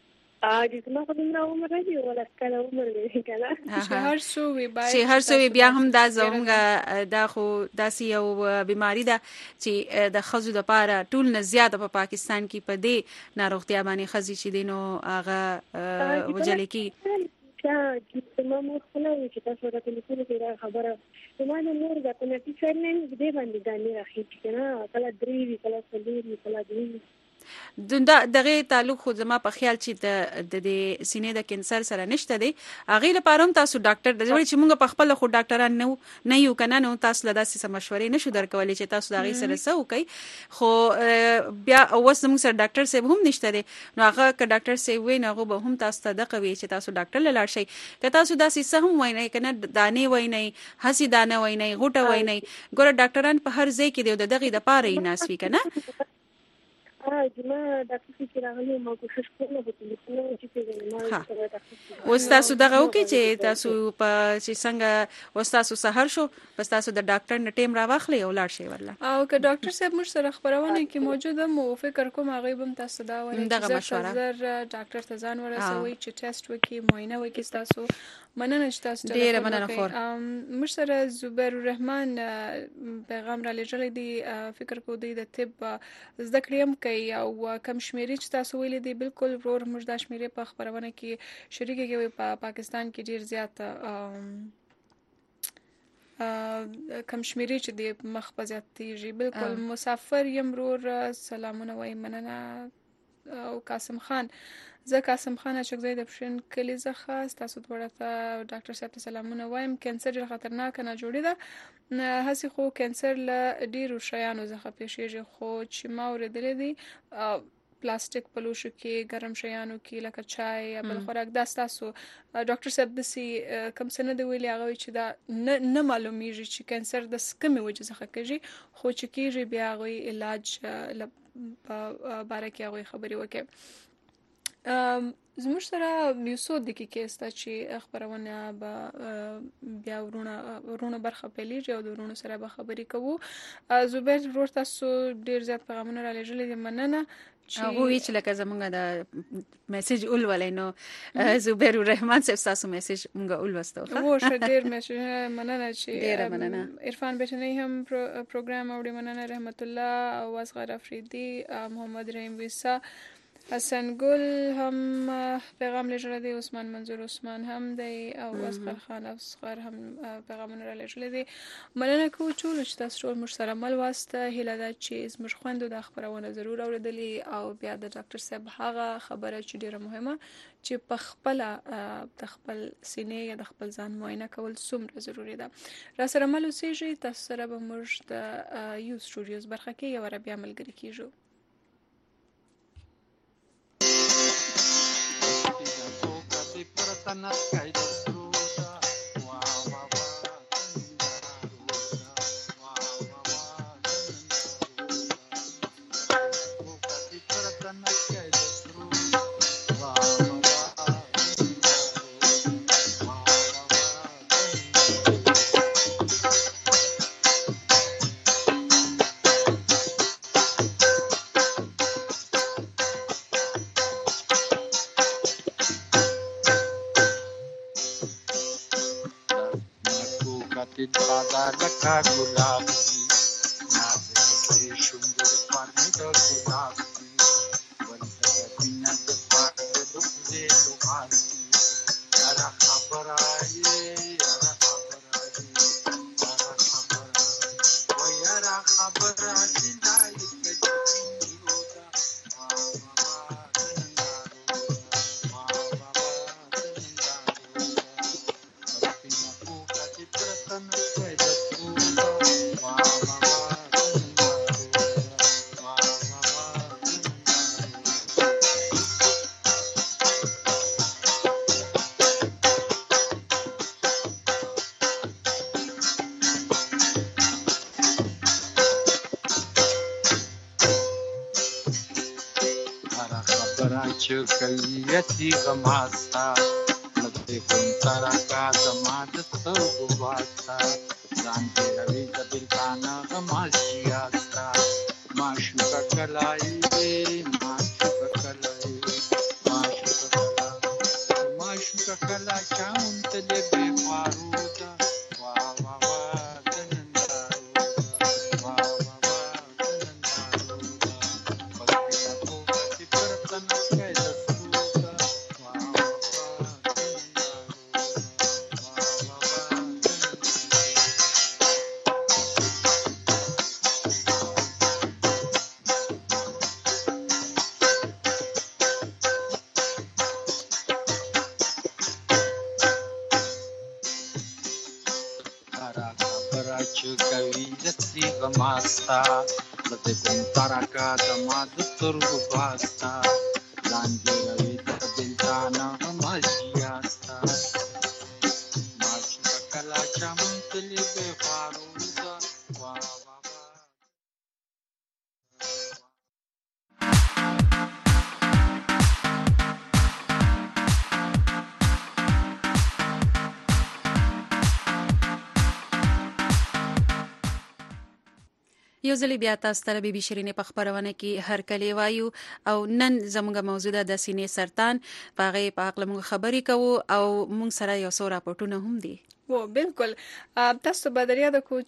اې زما خو دومره عمر نه دی ولس کله عمر دی کنه چې هر څو وي باید چې هر څو بیا هم دا زموږ دا خو داسې یو بیماری ده چې د ښځو دپاره ټول نه زیاته په پاکستان کې په دې ناروغتیا باندې ښځې چې دی نو هغه وژلې کېږي. زما مور خپله وایي چې تاسو راته لیکلي چې دا خبره زما د مور د قناعتي سر نه وي دې باندې دانې راخېږي که نه کله درې وي کله څلور وي کله دوه وي. دغه تعلق خو زما په خیال چې د د سینې د کینسر سره نشته دی. هغې لپاره هم تاسو ډاکټر د ځوړي چې موږ په خپله خو ډاکټران نه نه یو که نه نو تاسو له داسې څه مشورې نشو درکولی چې تاسو د هغې سره څه وکئ. خو بیا اوس زموږ سره ډاکټر صاحب هم نشته دی نو هغه که ډاکټر صاحب وایي نو هغه به هم تاسو ته دغه وایي چې تاسو ډاکټر له لاړ شئ. که تاسو داسې څه هم وینئ که نه دانې وینئ هسې دانه وینئ غوټه وینئ ګوره ډاکټران په هر ځای کې دی او د دغې دپاره یې ناست وي که نه. زما ډاکټر صاحب چې راغلی ما کوشش کوم په ټلیفون چې پیژنم اوس تاسو دغه وکړئ چې تاسو په چې څنګه اوس تاسو سهار شو بس تاسو د ډاکټر نه ټیم راواخلئ او لاړ شئ ورله. او که ډاکټر صاحب موږ سره خپرونه کې موجوده مو فکر کوم هغوی به هم تاسو دا وایي چې زر ډاکټر ته ځان ورسوئ چې ټیسټ وکړي معاینه وکړي. ستاسو مننه چې تاسو ډېره مننه خور. موږ سره زبیر الرحمن پیغام را لېږلی دی فکر کوو دوی د طب زده کړې هم کوي او کم شمیرې چې تاسو ویلي دي بالکل ورور موږ دا شمیرې په خپرونه کې شریکې کوي. په پاکستان کې ډېر زیات کم شمیرې چې دی مخ په زیاتېږي. بالکل مسافر یم ورور سلامونه وایم مننه. او قاسم خان زه قاسم خان اچکزی د پښین کلي څخه ستاسو دواړه ته ډاکټر صاحب ته سلامونه وایم. کینسر ډېر خطرناکه ناجوړي ده هسې خو کینسر له ډېرو شیانو څخه پیښیږي خو چې ما اورېدلی دی پلاستیک په لوښو کې ګرم شیانو کې لکه چای یا بل خوراک دا ستاسو ډاکټر صاحب داسې کوم څه نه دی ویلي هغه وایي چې دا نه نه معلومیږي چې کینسر د کومې وجې څخه کېږي خو چې کېږي بیا هغوی علاج په باره کې هغوی خبرې وکړي. زموږ سره یو څو دقیقې سته چې خپرونه به بیا ورونه ورونه برخه پیلېږي او د ورونو سره به خبرې کوو. زبیر ورور تاسو ډېر زیات پیغامونه را لېږلي دي مننه. هغه وی چې لکه زمونږ د میسج اولولای نو زبیر الرحمن صاحب تاسو میسج مونږ اولوستو خو شه ډېر میسج مننه چې ډېر مننه. عرفان بچنی هم پروګرام اوري مننه. رحمت الله او اصغر افریدی محمد رحیم ویسا حسن گل هم پیغام لېږلی دی. عثمان منظور عثمان هم دی او اصغر خان اصغر هم پیغامونه را لېږلی دی. مننه کوو ټولو چې تاسو ټول موږ سره مل واسته. هیله ده چې زموږ خویندو دا خپرونه ضرور اورېدلي او بیا د ډاکټر صاحب هغه خبره چې ډېره مهمه چې په خپله د خپل سینې یا د خپل ځان معاینه کول څومره ضروري ده. را سره مل اوسېږئ. تاسو سره به موږ د یو سټوډیوز برخه کې یوه بیا ملګري کېږو. Ka gulab ki naaz se shumbur pan da gulab ki wanda bina de pak de dukhe duhas ki ara khabaraye ara khabaraye ara khabaraye wa ara khabaraye dai ke jini hoda wa baba wa baba apna ko ka chitratan kayati gamasta nagte kuntara ka samad sarvata jante ravi tabirkana gamashiyasta mashuka kalai mashuka kalai mashuka kalai نغماستا لته کوم ترکا زما د سترګو باستا ځان جوړوي د دلتا نغماشیاستا ماشي کلا چمن تلی به فاروزا وا وا یو ځلې بیا تاسو ته بي بي شیرینې په خبرونه کې هر کلی وایو او نن زموږ موضوع ده د سینې سرطان په هغه په اړه موږ خبرې کوو او موږ سره یو څو راپورټونه هم دي. و بالکل تاسو به دریا د کو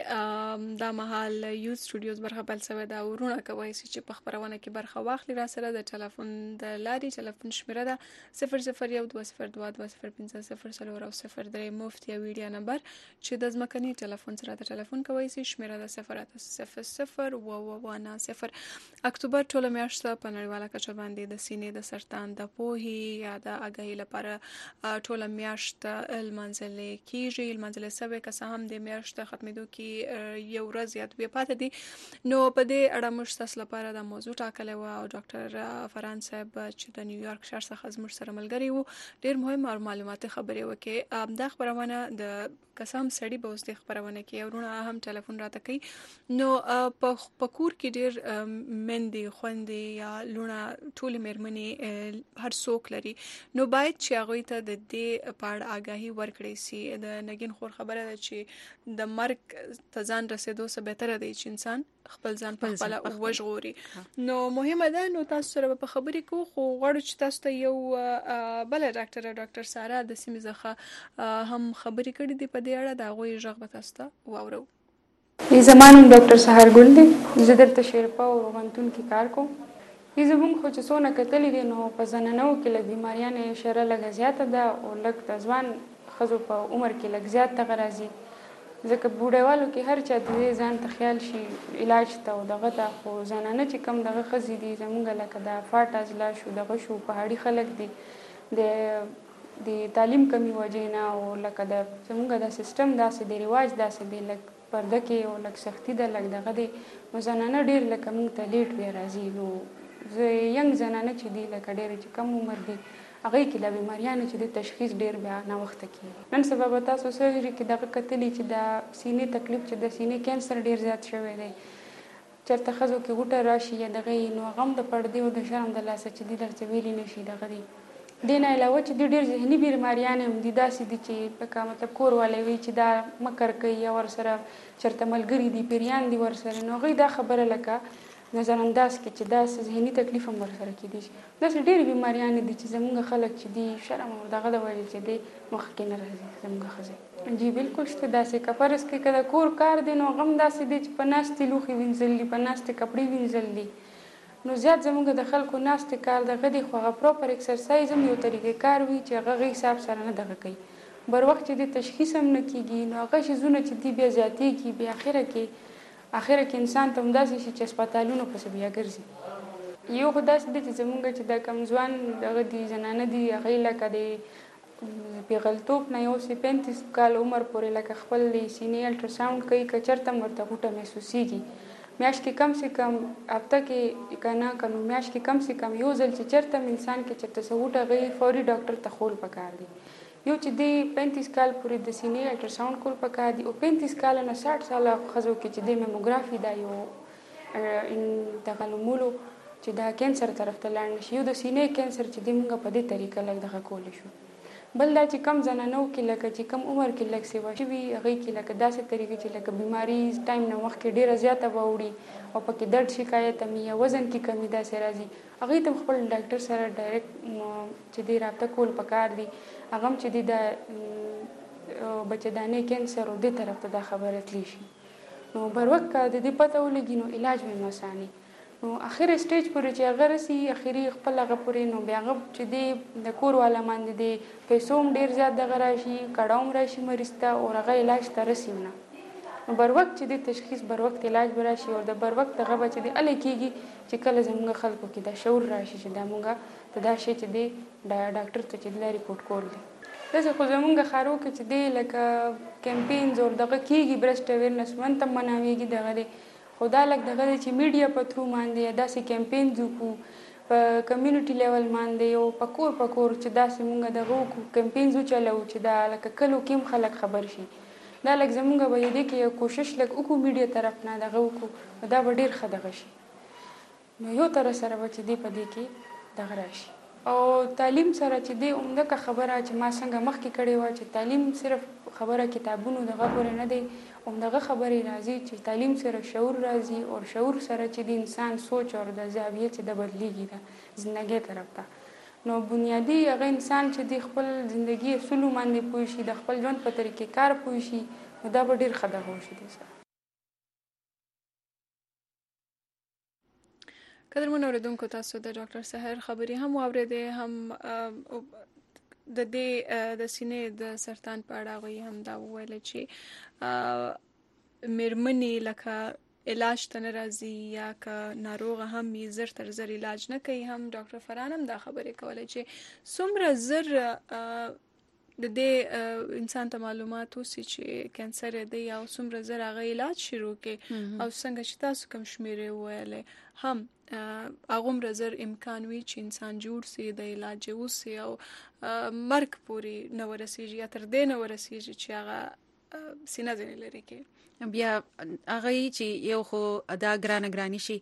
چې دا مهال یو سټوډیوز برخه بل سوي دا ورونه کوي چې په خبرونه کې برخه واخلي را سره د ټلیفون د لاري ټلیفون شمیره ده صفر صفر یو دوه صفر دوه دوه صفر پنځه صفر صفر او صفر درې مفت یا ویډیو نمبر چې د ځمکني ټلیفون سره د ټلیفون کوي شمیره ده صفر صفر صفر و و و نه صفر. اکتوبر ټول میاشت په نړیواله کچه باندې د سینې د سرطان د پوهې یا د اګهی لپاره ټول میاشت المنزلې کیږي المنزل سبه که څه هم د میاشت ختمېدو کې یو ورځ یا دوه پاتې دي. نو په دې اړه موږ تاسو لپاره د موضوع ټاکلې و او ډاکټر فران صاحب چې د نیویارک شهر څخه زموږ سره ملګری وو ډېر مهم او معلوماتي خبرې وکړي. دا خبرونه د قسم سړی به اوس د خبرونه کې ورونه هم ټلیفون راته کوي. نو په پکور کې ډېر مندي خوندې یا لونه ټول مېرمنې هر څوک لري نو باید چې هغه ته د دې پاړ آگاهي ورکړي سي. د نګین خور خبره ده چې د مرګ ته ځان رسیدو څخه بهتره دی چې انسان خپل ځان په خپل وژغوري. نو مهمه ده نو تاسو سره په خبرې کو خو غواړو چې تاسو ته یو بل ډاکټر ډاکټر سارا د سیمې څخه هم خبرې کړې دي په دې اړه دا غوي ژغ به تاسو ته واورو. زمانم ډاکټر سحر ګل دی زه دلته شیرپا او روغتون کې کار کوم. زموږ خو چې څونه کتلې دي نو په زنانو کې لږ بیماریانې شره لږ زیاته ده او لږ د ځوان ښځو په عمر کې لږ زیات دغه راځي ځکه بوډاوالو کې هر چا د ځان ته خیال شي علاج ته او دغه ته خو زنانه چې کم دغه ښځې دي زموږ لکه د فاټ ازلا شو دغه شو پهاړي خلک دي د د تعلیم کمی وجې نه او لکه د زموږ د سیستم داسې د رواج داسې دی لږ پرده کې او لږ سختي ده لږ دغه دی نو زنانه ډېر لکه موږ ته لیټ بیا راځي. نو زه ینګ زنانه چې دي لکه ډېرې چې کم عمر دي هغه کې د بیماریانو چې د تشخیص ډیر بیا نه وخت کې نن سبا به تاسو سره کې دغه کتلې چې د سینې تکلیف چې د سینې کانسر ډیر زیات شوی دی چرته خزو کې غوټه راشي یا دغه نو غم د پردې او د شرم د لاسه چې د درته ویلې نشي دغه دی دینه علاوه چې ډیر ذهني بیماریان هم دي داسې دي چې په مطلب کور والے وی چې دا مکر کوي ور سره چرته ملګری دي پیریان دي ور سره نو غي دا خبره لکه نظر انداز کې چې دا ذهني تکلیف هم ورسره کېدی شي. داسې ډېرې بیماریانې دي چې زموږ خلک چې دي شرم او دغه د وجې چې دی مخکې نه راځي زموږ ښځې. جی بالکل شته داسې که فرض کړي که د کور کار دی نو غم داسې دی چې په ناستې لوښي وینځل دي په ناستې کپړې وینځل دي نو زیات زموږ د خلکو ناستې کار دغه دی خو هغه پروپر اکسرسایز هم یو طریقې کار وي چې هغه غي حساب سره نه دغه کوي بر وخت چې د تشخیص هم نه کېږي نو هغه شیزونه چې دي بیا زیاتېږي بیا اخره کې اخره کې انسان ته همداسې شي چې هسپتالونو پسې بیا ګرځي. یو خو داسې دی چې زموږ چې د کم ځوان دغه دي زنانه دي هغوی لکه د پیغلتوب نه یو سي پینتیس کال عمر پورې لکه خپل سینې الټراساونډ کوي که چېرته هم ورته غوټه محسوسېږي میاشت کې کم سې کم هفته کې که نه که نو میاشت کې کم سې کم یو ځل چې چېرته هم انسان کې چېرته څه غوټه هغوی فوري ډاکټر ته خول پکار دی. یو چې دی پینتیس کال پورې د سینې الټراساونډ کول پکار دي او پینتیس کاله نه ساټ ساله ښځو کې چې دی میموګرافي دا یو دغه نومولو چې دا کینسر طرف ته لاړ نشي یو د سینې کینسر چې دی موږ په دې طریقه لږ دغه کولی شو. بل دا چې کم زنانو کې لکه چې کم عمر کې لږ سیوا شوي هغوی کې لکه داسې طریقې چې لکه بیماري ټایم نه مخکې ډېره زیاته به وړي او پکې درد شکایت هم یا وزن کې کمی داسې راځي هغوی ته خپل ډاکټر سره ډایرکټ چې دی رابطه کول پکار دي هغه هم چې دی د بچه‌دانې کینسر او دې طرف ته دا خبره تلی شي نو بر وخت که د دې پته ولګي نو علاج به هم اساني نو اخر سټیج پورې چې هغه رسي اخري خپل هغه پورې نو بیا هغه چې دی د کور والا باندې دی پیسو هم ډېر زیات دغه راشي کړه هم راشي مریض ته او هغه علاج ته رسي نه نو بر وخت چې دی تشخیص بر وخت علاج به راشي او د بر وخت هغه به چې دی هلې کېږي چې کله زموږ خلکو کې دا شعور راشي چې دا مونږ ته دا شی چې دی دا ډاکټر ته چې دی دا ریپورټ کول دی داسې خو زمونږ ښارو کې چې دی لکه کمپینز او دغه کېږي برسټ اویرنس منت هم مناویږي دغه دی خو دا لږ دغه دی چې میډیا په تھرو باندې داسې کمپینز وکړو په کمیونټي لیول باندې او په کور په کور چې داسې مونږ دغه وکړو کمپینز وچلو چې دا لکه کلو کې هم خلک خبر شي دا لږ زمونږ به دې کې یو کوشش لږ وکړو میډیا طرف نه دغه وکړو دا به ډېر ښه دغه شي نو یو طرف سره به چې دی په دې کې دغه راشي او تعلیم سره چې دی عمده خبره چې ما څنګه مخکې کړې وه چې تعلیم صرف خبره کتابونو دغه پورې نه دی عمدغه خبرې راځي چې تعلیم سره شعور راځي او شعور سره چې د انسان سوچ او د زاویه چې د بدلیږي د زندګۍ طرف ته نو بنیادی هغه انسان چې د خپل ژوندۍ اصول باندې پوه شي د خپل ژوند په طریقې کار پوه شي نو دا به ډېر ښه دغه وشي دی سره قدرمن اوریدونکو تاسو د ډاکټر سحر خبرې هم واورېدې هم د دې د سینې د سرطان په اړه غوي هم دا وویل چې مېرمنې لکه علاج ته نه راځي یا که ناروغه هم یې زر تر زر علاج نه کوي هم ډاکټر فران هم دا خبرې کوله چې څومره زر د دې انسان ته معلومات اوسي چې کانسر دی او څومره زر هغه علاج شروع کړي او څنګه چې تاسو کوم شمیرې وویلې هم هغومره زر امکان وي چې انسان جوړ سي د علاج وسي او مرګ پورې نه ورسیږي یا تر دې نه ورسیږي چې هغه سینه ځینې لري کې بیا هغه چې یو خو دا ګرانه ګرانی شي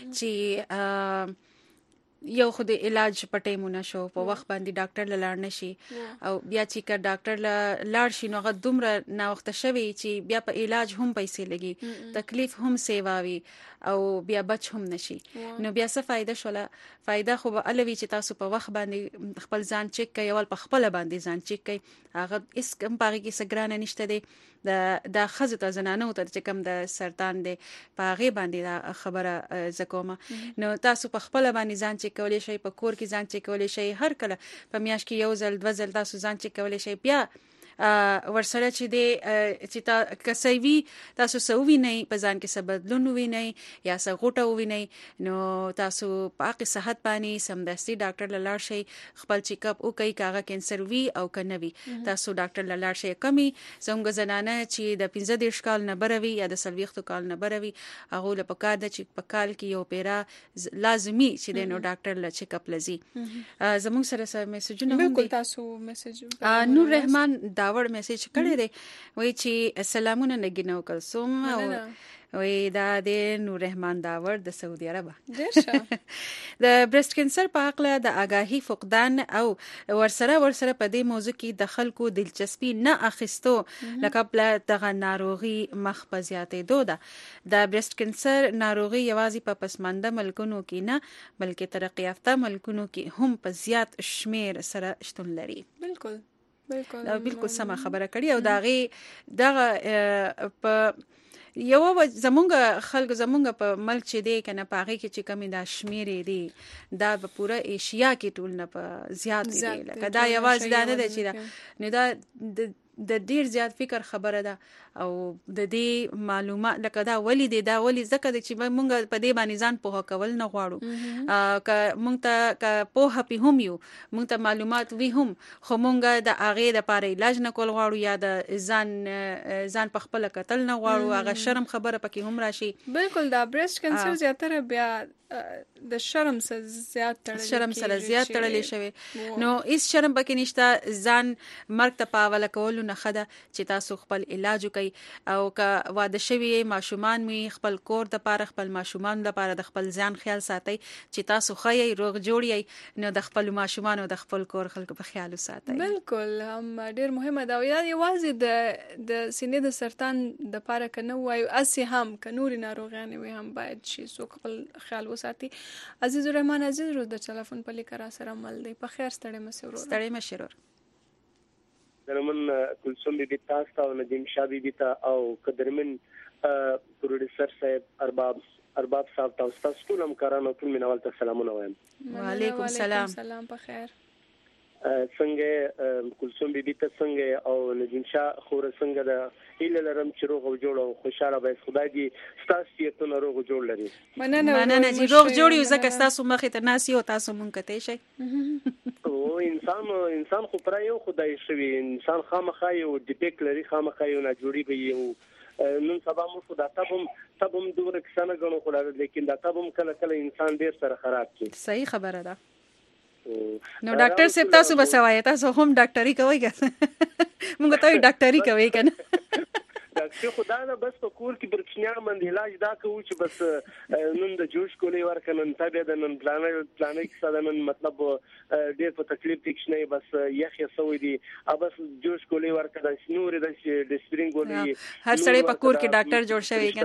چې یو خو د علاج په ټیمونه شو په وخت باندې ډاکټر لاړ نشي او بیا چې کړه ډاکټر لاړ شي نو هغه دومره نا وخت شوی چې بیا په علاج هم پیسې لګي تکلیف هم سیواوي او بیا بچ هم نشي نو بیا څه فائدہ شوله فائدہ خو به الوی چې تاسو په وخت باندې خپل ځان چک کوي او په خپل باندې ځان چک کوي هغه اس کم پاره کې سګرانه نشته دی د د خزه ته زنانه او چې کم د سرطان دی په هغه باندې خبره زکومه نو تاسو په خپل باندې ځان چک کولای شي په کور کې ځان چک کولای شي هر کله په میاش کې یو ځل دوه ځل تاسو ځان چک کولای شي بیا ورسره چې دی چې تا کسوي تاسو سوي نه په ځان کې سبدلون وي نه یا سغوټه وي نه نو تاسو پاک صحت باندې سمدستي ډاکټر لاړ شي خپل چیک اپ او کوي کاغه کینسر وی او کنه وی تاسو ډاکټر لاړ شي کمی څنګه زنانه چې د پنځه دیرش کال نه بروي یا د سلويختو کال نه بروي هغه له پکار د چې په کال کې یو پیرا لازمی چې د نو ډاکټر ل چیک اپ لزي زموږ سره سره میسجونه هم بالکل تاسو میسج نور رحمان داور میسج کړی دی وای چې سلامونه نګینو کلثوم او وای دا د نور رحمان داور د سعودي عرب د برست کینسر په اړه د آگاهی فقدان او ورسره ورسره په دې موضوع کې د خلکو دلچسپي نه اخیستو لکه بل دغه ناروغي مخ په زیاتې دوده د برست کینسر ناروغي یوازې په پسمانده ملکونو کې نه بلکې ترقی یافته ملکونو کې هم په زیات شمیر سره شتون لري بالکل بالکل دا بالکل سم خبره کړی او داغه دغه په یو زمونږ خلک زمونږ په ملک چې دی کنه پاغه کې چې کمی دا شمیرې دی دا په پوره ایشیا کې ټول نه په زیات دی لکه دا یواز دا نه دی چې دا نو دا د ډیر زیات فکر خبره ده او د دې معلومات لکه دا ولی دی دا ولی زکه چې مونږ په دې باندې ځان په کول نه غواړو ک مونږ ته ک په هپی هم یو مونږ ته معلومات وی هم خو مونږ د اغه د پاره علاج نه کول غواړو یا د ځان ځان په خپل قتل نه غواړو هغه شرم خبره پکې هم راشي بالکل دا برست کینسر زیاتره بیا د شرم سره زیات تړلې شرم سره زیات تړلې شوی نو هیڅ شرم پکې نشته ځان مرګ ته پاول کول نه خده چې تاسو خپل علاج کوي او که واده شوی ماشومان می خپل کور د پاره خپل ماشومان د پاره د خپل ځان خیال ساتي چې تاسو خی روغ جوړی نو د خپل ماشومان او د خپل کور خلکو په خیال ساتي بالکل هم ډیر مهمه دا یوازې د د سینې د سرطان د پاره کنه وایو اسی هم ک نور ناروغان وي هم باید شي سو خپل خیال ساتي عزیز الرحمن عزیز روز د ټلیفون په لیکرا سره مل دی په خیر ستړی مسرور ستړی مشرور درمن کلثوم بی بی تاسو او ندیم شاه بی بی تا او قدرمن پروډوسر صاحب ارباب ارباب صاحب تاسو تاسو ټول همکارانو ټول مینوال ته سلامونه وایم وعلیکم السلام سلام په خیر څنګه کلثوم بی بی ته څنګه او ندیم شاه خور څنګه د ایله لرم چې روغ جوړ او خوشاله به خدای دې ستاسو ته نه روغ جوړ لري مننه مننه چې روغ جوړ یو زکه تاسو مخه ته ناسي او تاسو مونږ ته شي او ان انسان انسان خو پر یو خدای شوی انسان خامخا یو ډیپیک لري خامخا یو نه جوړي به یو نن سبا مو خدا تبم تبم دوره کسانه غنو خو لیکن دا تبم کله کله انسان ډیر سره خراب کی. صحیح خبره ده. نو ډاکټر صاحب تاسو به سوای تاسو هم ډاکټري کوئ که موږ ته ډاکټري کوي کنه ډاکټر خدا نه بس په کور کې برچنیان باندې علاج دا کوي چې بس نن د جوش کولې ورکنن تابع د نن پلان پلان کې ساده نن مطلب ډېر په تکلیف کې نه بس یخ یسوي دي بس جوش کولې ورکړه نور د سپرینګ ولې هر سړی په کور کې ډاکټر جوړ شوی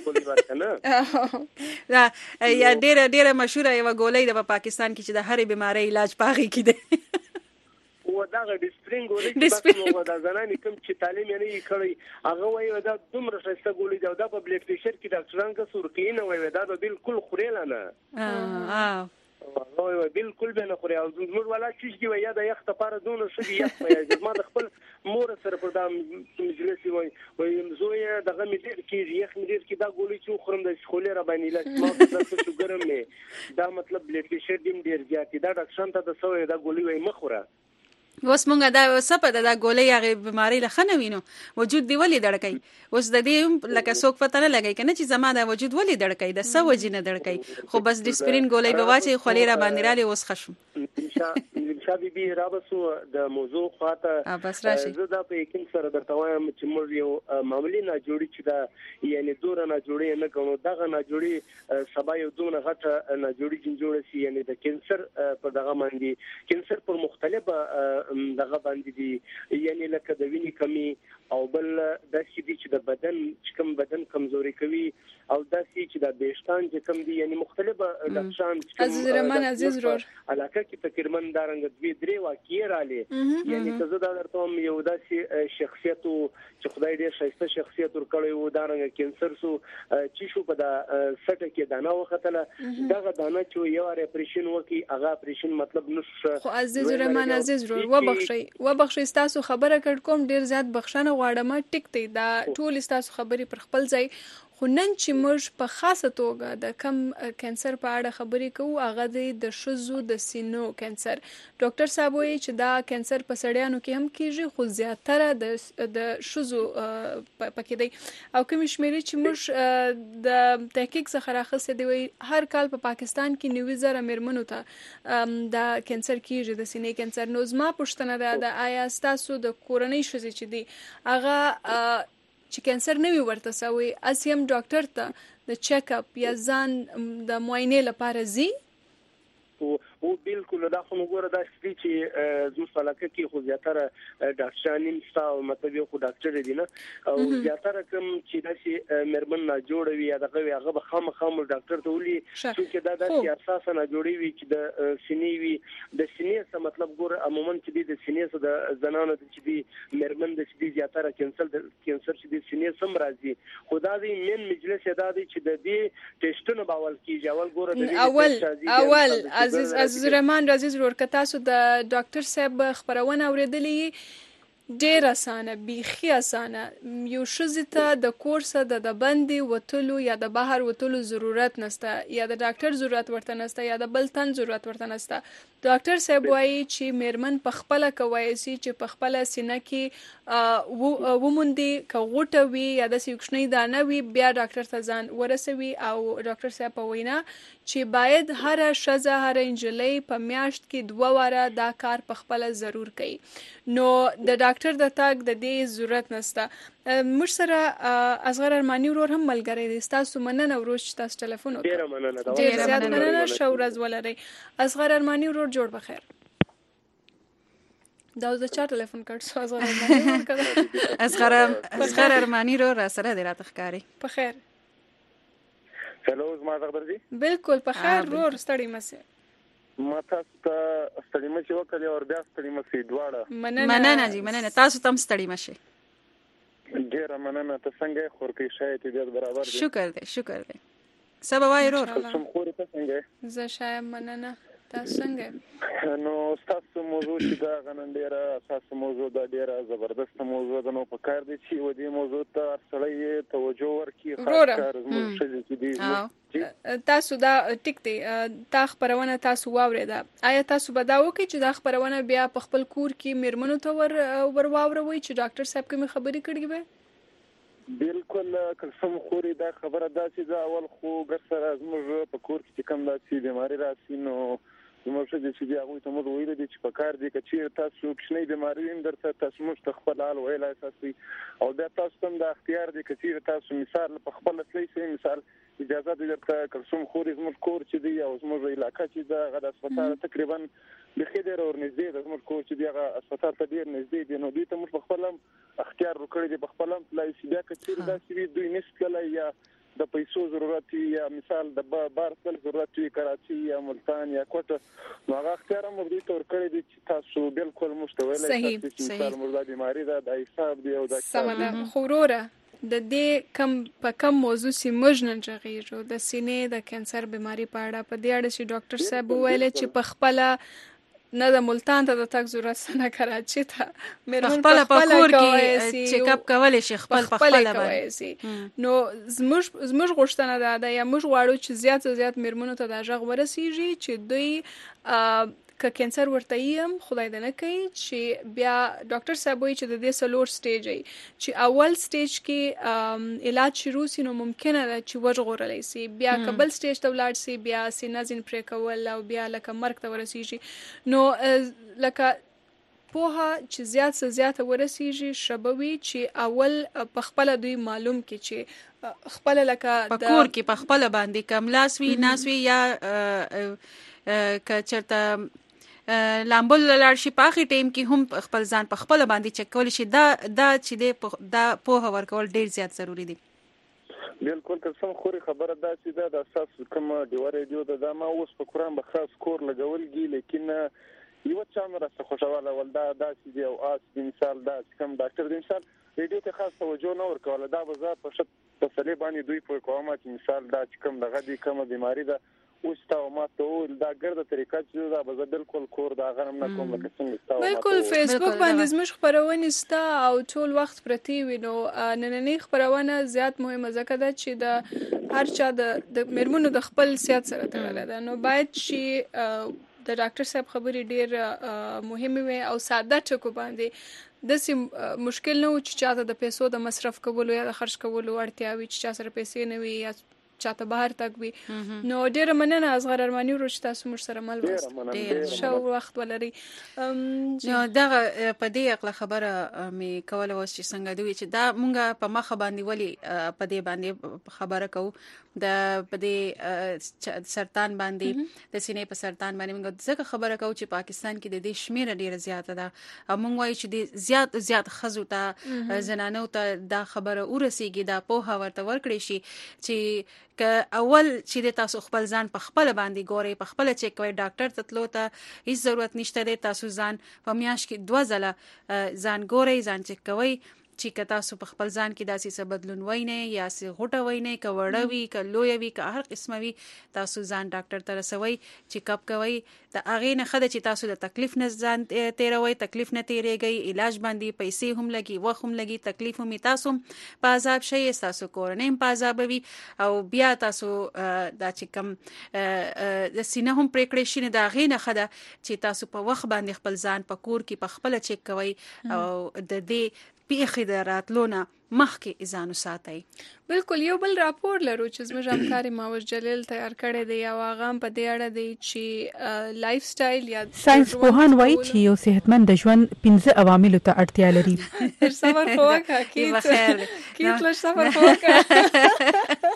کنه دا یا ډېر ډېر مشهور یو ګولې د پاکستان کې چې د هرې بیماری علاج پاغي کې دی و دا د سپرینګ ولې بس نو دا زنانې کوم چې تعلیم یې نه کړی هغه وایي دا دومره ښه ګولې دا د بلډ پريشر کې ډاکټران کا سورکې نه وایي دا بالکل خوري نه اه نو بالکل به نه خوري او زموږ ولا چې وایي دا یخ ته پاره دونه شي یخ وایي ما د خپل مور سره پر دا مجلس وایي وایي زوی دغه مې دې کې یخ مې دې کې دا ګولې چې خورم د خولې را باندې لاس ما د څه ګرم نه دا مطلب بلډ پريشر دې ډیر زیات دا ډاکټران ته د سوې دا ګولې وایي مخوره اوس مونږه دا سپه د ګولې هغه بیماری له خنه وینو وجود دی ولې دړکای اوس د دې لکه څوک پته نه لګی کنه چې زما د وجود ولې دړکای د سو وجینه دړکای خو بس ډیسپرین ګولې به واچي خولې را باندې را لې اوس خشم شابي بي رابسو د موضوع خاطه بس راشي زه دا په یقین سره درته وایم چې موږ یو معمولی نه جوړی چې دا یعنی دور نه جوړی نه کوو دغه نه جوړی سبا یو دونه غټه نه جوړی چې جوړ شي یعنی د کینسر په دغه باندې کینسر پر مختلفه دغه باندې دي یعنی لکه د وینې کمی او بل د شې چې د بدن چې کوم بدن کمزوري کوي او د شې چې د بیشتان چې کوم دي یعنی مختلفه لکشان عزیز رحمان عزیز رور علاقه کې تقریبا دارنګ دوی درې واقعي رااله یعنی که زه دا درته یو داسې شخصیت چې خدای دې شایسته شخصیت ورکړی و دارنګ کینسر سو چې شو په دا سټه کې دانه وختله دغه دانه چې یو اپریشن وکي هغه اپریشن مطلب نشه خو عزیز رحمان عزیز رور وبخشي وبخشي تاسو خبره کړ کوم ډیر زیات بخښنه غواړم ټیک دی دا ټول تاسو خبرې پر خپل ځای خو نن چې موږ په خاصه توګه د کم کینسر په اړه خبرې کوو هغه د شزو د سینو کینسر ډاکټر صاحب وایي چې دا کینسر په سړیانو کې هم کیږي خو زیاتره د د شزو پکې دی او کوم شمیرې چې موږ د تحقیق څخه راخسته دی وایي هر کال په پاکستان کې نوي زره میرمنو ته دا کینسر کیږي د سینې کینسر نو زما پوښتنه ده د آیا ستاسو د کورنۍ ښځې چې دي هغه چې کینسر نه وي ورته سوی اسیم ډاکټر ته د چیک اپ یا ځان د معاینې لپاره زی او بالکل دا خو موږ دا چې زموږ علاقه کې خو زیاتره ډاکټرانین ستا او مطلب خو ډاکټر دي نه او زیاتره کوم چې داسې مرمن نه جوړوي یا دغه هغه به خامخا ډاکټر ته ولي چې دا داسې اساسا نه جوړوي چې د سینې وي د سینې څه مطلب ګور عموما چې د سینې څه د زنانو چې دي مرمن د چې زیاتره کینسر کینسر چې د سینې سم راځي خدا دې مین مجلس ادا دي چې د دې ټیسټونه باول کیږي اول ګور د اول اول عزیز عزیز رحمان عزیز ورکه تاسو د ډاکټر صاحب خبرونه اوریدلې ډیر اسانه بیخي اسانه یو شزې ته د کورس د د بندي وتلو یا د بهر وتلو ضرورت نشته یا د ډاکټر ضرورت ورته نشته یا د بل تن ضرورت ورته نشته ډاکټر صاحب وایي چې میرمن په خپل کوي چې په خپل سینه کې وموندي که غوټه وي یا د سیوکشنۍ دانه وي بیا ډاکټر ته ځان ورسوي او ډاکټر صاحب په وینا چې باید هر شزه هر انجلۍ په میاشت کې دوه واره دا کار په خپل ضرور کوي نو د ډاکټر د تاګ د دې ضرورت نشته موږ سره اصغر ارمانی ورور هم ملګری دی تاسو مننه وروش تاسو ټلیفون وکړئ ډیر مننه ډیر زیات مننه شو ورځ ولرئ اصغر ارمانی ورور جوړ بخیر دا د چا ټلیفون کړ سو اصغر ارمانی ورکړه اصغر اصغر ارمانی ورور سره دی راته ښکاری په خیر هلو زما خبر دي بالکل په خیر ورور ستړي مسه ما تاسو ته ستړي مشه وکړې او بیا ستړي مشه دواړه مننه مننه جی مننه تاسو تم ستړي مشه ډیر مننه ته څنګه خورکی شاید دې برابر دي شکر دې شکر دې سبا وای ورور کوم خوري ته څنګه زه شایم مننه تاسو څنګه؟ نو تاسو موضوع چې دا غنن ډیره اساسي موضوع دا ډیره زبردست موضوع ده. نو په کار دي چې و دې موضوع ته سړی توجه ورکړي، خاص کار زموږ شې چې دي. تاسو دا ټیک دی، تا خبرونه تاسو واوریده، آیا تاسو به دا وکړي چې دا خبرونه بیا په خپل کور کې میرمنو ته ور ور واوروي چې ډاکټر صاحب کوم خبرې کړې وي؟ بالکل قسم خوري دا خبره دا چې دا اول خو ګسر زموږ په کور کې کوم دا چې بیماری راسي نو زموږ چې دی هغه ته موږ ویل دي چې په کار دي چې تاسو کښنی بیماری وین درته تاسو موږ خپل حال ویل اساسي او دا تاسو هم د اختیار دي چې تاسو مثال په خپل اصلي مثال اجازه دي درته قسم خوري زموږ کور چې دی او زموږ علاقې چې دا غدا سپټار تقریبا د خیدر اور نږدې د زموږ کور چې دی هغه سپټار ته ډیر نږدې دی نو دوی ته موږ خپل اختیار وکړي دي په خپل پلای چې دا کثیر دا چې دوی نسکله یا د پیسو ضرورت یا مثال د بار خپل ضرورت وي کراچي یا ملتان یا کوټه نو هغه اختیار موږ دوی تور کړی دي چې تاسو بالکل مشتویل چې مثال مردا بیماری دا د حساب دی او د سمه خوروره د دې کم په کم موضوع سي موږ نن ځغیږو د سینې د کانسر بیماری په اړه په دې اړه چې ډاکټر صاحب ویل چې په خپل نه د ملتان ته د تک ضرورت نه کراچي ته مېرمن په خپل کور کې چیک اپ کولای شي خپل په خپل باندې نو زموږ زموږ غوښتنه ده دا یا موږ غواړو چې زیات زیات مېرمنو ته دا ژغ ورسیږي چې دوی که کانسر ورته یم خدای دې نه کوي چې بیا ډاکټر صاحب وایي چې د دې سلور سټیج ای چې اول سټیج کې علاج شروع سي نو ممکنه ده چې وژغورلی سي بیا قبل سټیج ته ولاړ سي بیا سینه ځین پرې کول او بیا لکه مرګ ته ورسیږي نو لکه پوهه چې زیات څه زیاته ورسیږي شبوي چې اول په خپل دوی معلوم کې چې خپل لکه په کور کې په خپل باندې کملاس وی ناس وی یا که چرته لامبل لاړ شي په اخی ټیم کې هم خپل ځان په خپل باندې چک کول شي دا دا چې دا پوهه ورکول ډیر زیات ضروری دي. بالکل قسم خوري خبره دا چې دا د اساس کوم دی ریډیو د ما اوس په قران به خاص کور لګولږي لیکن یو چا مې راځه خوشاله ول دا دا چې او اس مثال دا کوم ډاکټر د مثال ریډیو ته خاص توجه نه ورکول دا به زه په شت تسلی باندې دوی په کومه چې مثال دا کوم دغه دي کوم بیماری ده اوس تا ما ته دا ګرځه طریقه چې دا به بالکل کور دا غنم نه کوم لکه څنګه تا بالکل فیسبوک باندې زموږ خبرونه ستا او ټول وخت پرتی وینو نننی خبرونه زیات مهمه ځکه ده چې د هر چا د میرمنو د خپل صحت سره تړاو ده نو باید چې د ډاکټر صاحب خبرې ډیر مهمه وي او ساده ټکو باندې د سیم مشکل نه و چې چاته د پیسو د مصرف کولو یا د خرج کولو اړتیا وي چې چا سره پیسې نه وي یا چاته بهر تک وي نو ډیره مننه اصغر ارمانی ورو چې تاسو موږ سره مل وست ډیر شو وخت ولري نو دا په دې اقله خبره می کوله وس چې څنګه دوی چې دا مونږه په مخه باندې ولي په دې باندې خبره کوو د په دې سرطان باندې د سینې په سرطان باندې موږ ځکه خبره کوو چې پاکستان کې د دې شمیر ډیره زیاته ده او موږ وایو چې د زیات زیات خزو ته زنانو ته دا خبره ورسیږي دا په ورته ورکړي شي چې که اول چې تاسو خپل ځان په خپل باندې ګوري په خپل چیک کوي ډاکټر ته تلو ته هیڅ ضرورت نشته دی تاسو ځان په میاش کې دوه ځله ځان ګوري ځان چیک کوي چې که تاسو په خپل ځان کې داسې څه بدلون وای نه یا څه غوټه وای نه که وړه وي که لوی وي که هر قسمه وي تاسو ځان ډاکټر ته رسوي چیک اپ کوي د هغې نه ښه ده چې تاسو د تکلیف نه ځان تیروي تکلیف نه تیریږئ علاج باندې پیسې هم لګي وخت هم لګي تکلیف هم تاسو په عذاب شئ تاسو کورنۍ هم په عذاب وي او بیا تاسو دا چې کوم د سینه هم پرېکړې شي نه د هغې نه ښه ده چې تاسو په وخت باندې خپل ځان په کور کې په خپله چیک کوئ او د دې پیښې د راتلونه مخکې ځان وساتئ. بالکل یو بل راپور لرو چې زموږ همکار ماوش جلیل تیار کړی دی او هغه هم په دې اړه دی چې لایف سټایل یا ساينس پوهان وایي چې یو صحتمند ژوند پنځه عواملو ته اړتیا لري. صبر وکړه کیت بخیر کیت لږ صبر وکړه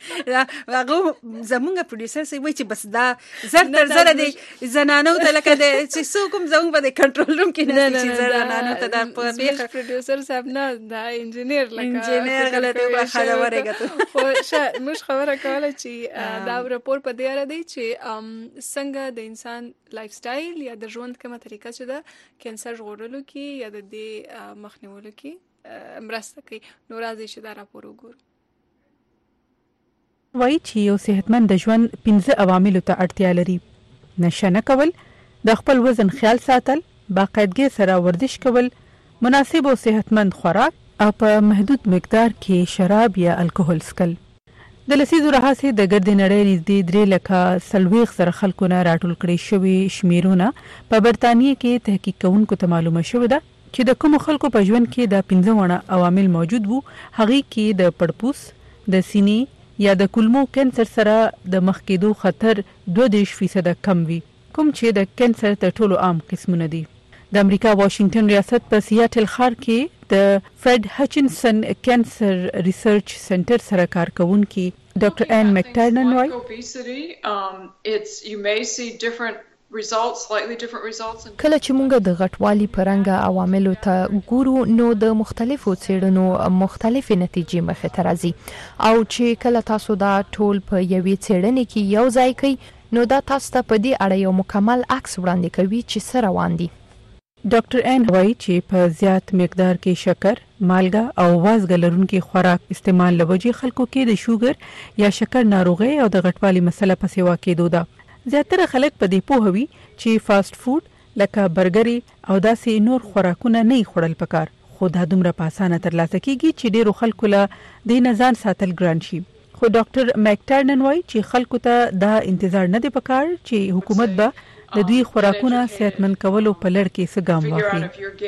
هغه زمونږ پروډوسر سي وایي چې بس دا زر تر زر دی زنانو ته لکه د چې څوک هم زمونږ په کنټرول روم کې نه چې زنانو ته دا په بیخ پروډوسر صاحب نه دا انجینیر لکه انجینیر غلطه وخاله ورګه خو موږ خبره کوله چې دا راپور په دې اړه دی چې څنګه د انسان لایف سټایل یا د ژوند کومه طریقه چې د کانسر ژغورلو کې یا د دې مخنیولو کې مرسته کوي نو راځي چې دا راپور وګورو. وایي چې یو صحتمند ژوند پنځه عواملو ته اړتیا لري. نشه نه کول، د خپل وزن خیال ساتل، باقاعدګي سره ورزش کول، مناسب او صحتمند خوراک او په محدود مقدار کې شراب یا الکوهول څښل. د لسیزو راهیسې د ګردې نړۍ نږدې درې لکه څلوېښت زره خلکو نه راټول کړي شوي شمیرونه په برطانیې کې تحقیق کوونکو ته معلومه شوې ده چې د کومو خلکو په ژوند کې د پنځه وړه عوامل موجود وو. هغې کې د پړپوس، د سینې یا د کولمو کینسر سره د مخ کېدو خطر دوه دېرش فیصده کم وي، کوم چې د کینسر تر ټولو عام قسمونه دي. د امریکا واشنگټن ریاست په سیاتل ښار کې د فرید هچنسن کینسر ریسرچ سنټر سره کار کوونکي ډاکټر ان مکټرنن وایي کله چې موږ د غټوالي پرنګ عواملو ته ګورو نو د مختلفو څېړنو مختلفې نتیجې مخې ته راځي، او چې کله تاسو دا ټول په یوې څېړنې کې یو ځای کړئ نو دا تاسو ته په دې اړه یو مکمل عکس وړاندې کوي چې څه روان دي. ډاکټر ان وایي چې په زیات مقدار کې شکر، مالګه او وازګه لرونکي خوراک استعمال لوجې خلکو کې د شوګر یا شکر ناروغي او د غټوالي مسله په سیوا کېدو ده. زیاتره خلک په دې پوه وي چې فاست فود لکه برګري او داسې نور خوراکونه نه خوړل پکار، خو دا دومره په اسانه ترلاسه کیږي چې ډیرو خلکو له دې نه ځان ساتل ګران شي. خو ډاکټر مکټرنن وایي چې خلکو ته دا انتظار نه دی پکار چې حکومت به د دوی خوراکونه صحتمند کولو په لړ کې څه ګام واخلي.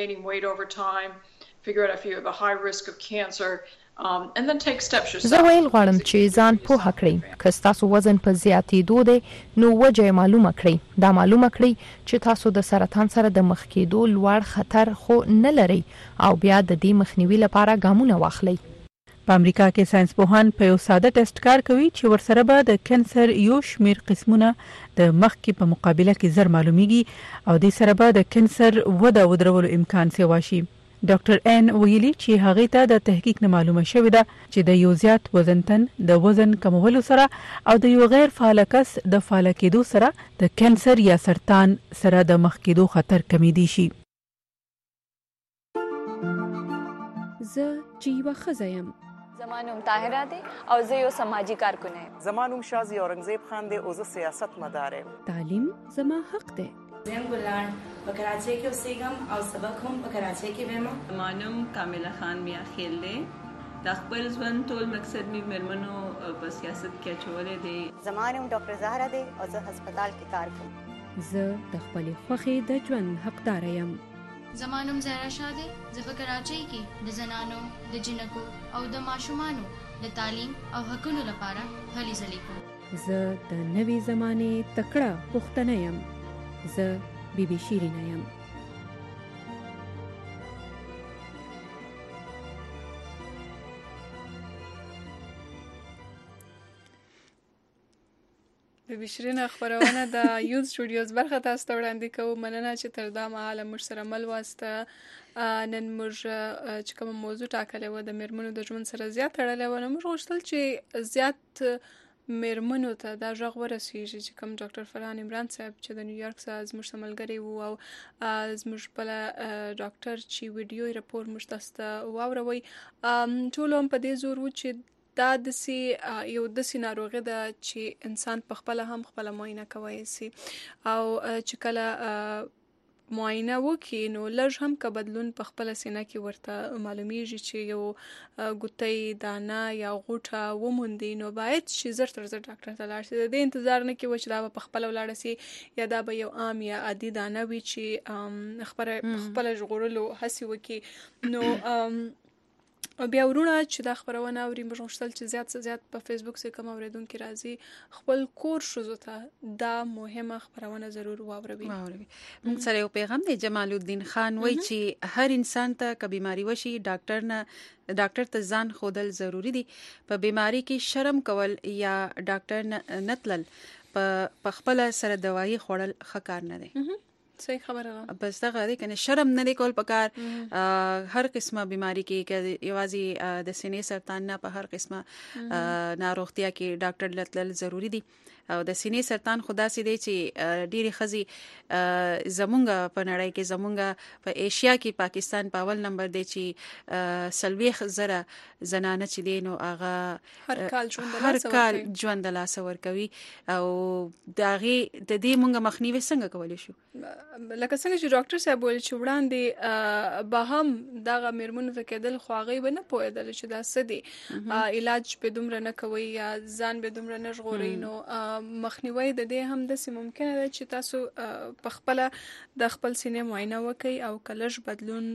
زه ویل غواړم چې ځان پوهه کړئ. که ستاسو وزن په زیاتېدو دی نو وجه یې معلومه کړئ. دا معلومه کړئ چې تاسو د سرطان سره د مخ کېدو لوړ خطر خو نه لرئ او بیا د دې مخنیوي لپاره ګامونه واخلئ. په امریکا کې ساينس پوهان په یو ساده ټیسټ کار کوي چې ورسره به د کینسر یو شمیر قسمونه د مخ کې په مقابله کې زر معلومیږي او د سره به د کینسر وده ودرولو امکان سیوا شي. ډاکټر ان ویلي چې هغه ته د تحقیق نه معلومه شوې ده چې د یو زیات وزنتن د وزن کمولو سره او د یو غیر فعال کس د فعال کېدو سره د کینسر یا سرطان سره د مخ کېدو خطر کمیدي شي. زه چې یوه ښځه یم. زما نوم طاهره دی او زه یو سماجی کارکن یم. زما نوم شازي اورنګزیب خان دی او زه سیاست مدار یم. تعلیم زما حق دی. زم ګلان په کراچۍ کې اوسېږم او سبق هم په کراچۍ کې وایم. زما نوم کامله خان میا خیل دی. د خپل ژوند ټول مقصد می مرمنو په سیاست کې اچولې دی. زما نوم ډاکټر زهرا دی او زه هسپتال کې کار کوم. زه د خپل خوښې د ژوند حقدار یم. زما نوم زهرا شاه دی. زه په کراچۍ کې د زنانو، د جنکو او د ماشومانو د تعلیم او حقوقو لپاره هلې ځلې کوم. زه د نوې زمانې تکړه پښتنه یم. زه بی بی شیرینه یم. د بشرینه خبرونه د یوز سټوډیوز برخه تاسو ته وړاندې کوم. مننه چې تر دا مهاله موږ سره مل واسطه. نن موږ چې کوم موضوع ټاکلې و د میرمنو د ژوند سره زیات تړلې و، نو موږ غوښتل چې زیات میرمنو ته دا غږ ورسیږي چې کوم ډاکټر فرحان عمران صاحب چې د نیویارک څخه زموږ سره ملګری وو او زموږ بل ډاکټر چې ویډیو راپور موږ تاسو ته واوروي، ټول هم په دې زور وو چې دا دسي یو دسي ناروغي ده چې انسان په خپل هم خپل معاینه کوي سي او چې کله معاینه وکي نو لږ هم که بدلون په خپل سینه کې ورته معلومیږي چې یو ګوتې دانه یا غوټه وموندي، نو باید چې زر تر زر ډاکټر ته لاړ شي. د دې انتظار نه کوي چې دا په خپل ولاړ سي یا دا به یو عام یا عادي دانه وي چې خبره خپل ژغورلو هڅه وکي. نو بیا ورونه چې دا خبرونه اوري موږ غوښتل چې زیات څه زیات په فیسبوک سره کوم اوریدونکو راځي خپل کور شوزو ته دا مهمه خبرونه ضرور واوروي. موږ سره یو پیغام دی. جمال الدین خان وایي چې هر انسان ته که بیماری وشي ډاکټر نه ډاکټر ته ځان خودل ضروری دي. په بیماری کې شرم کول یا ډاکټر نه تلل په خپل سره دوايي خوړل ښه کار نه دی. صحیح خبره ده. بس دا غواړي کنه شرم نه دی کول پکار. هر قسمه بیماری کې کې یوازې د سینې سرطان نه په هر قسمه ناروغتیا کې ډاکټر لټل ضروری دي. او د سینې سرطان خدا سي دی چې ډيري خزي زمونږ په نړۍ کې زمونږ په ایشیا کې پاکستان په اول نمبر دی چې سلويخ زره زنانه چې دی نو هغه هر کال ژوند هر کال ژوند لا سور کوي او داغي د دې مونږه مخنیوي څنګه کولی شو؟ لکه څنګه چې ډاکټر صاحب ویل چې وړاندې به هم دغه میرمنو ته کېدل خو هغوی به نه پوهېدل چې دا څه دی، علاج به دومره نه کوئ یا ځان به دومره نه ژغورئ. نو مخنیوی د دې هم داسې ممکنه ده چې تاسو په خپله د خپل سینې معاینه وکئ او که لږ بدلون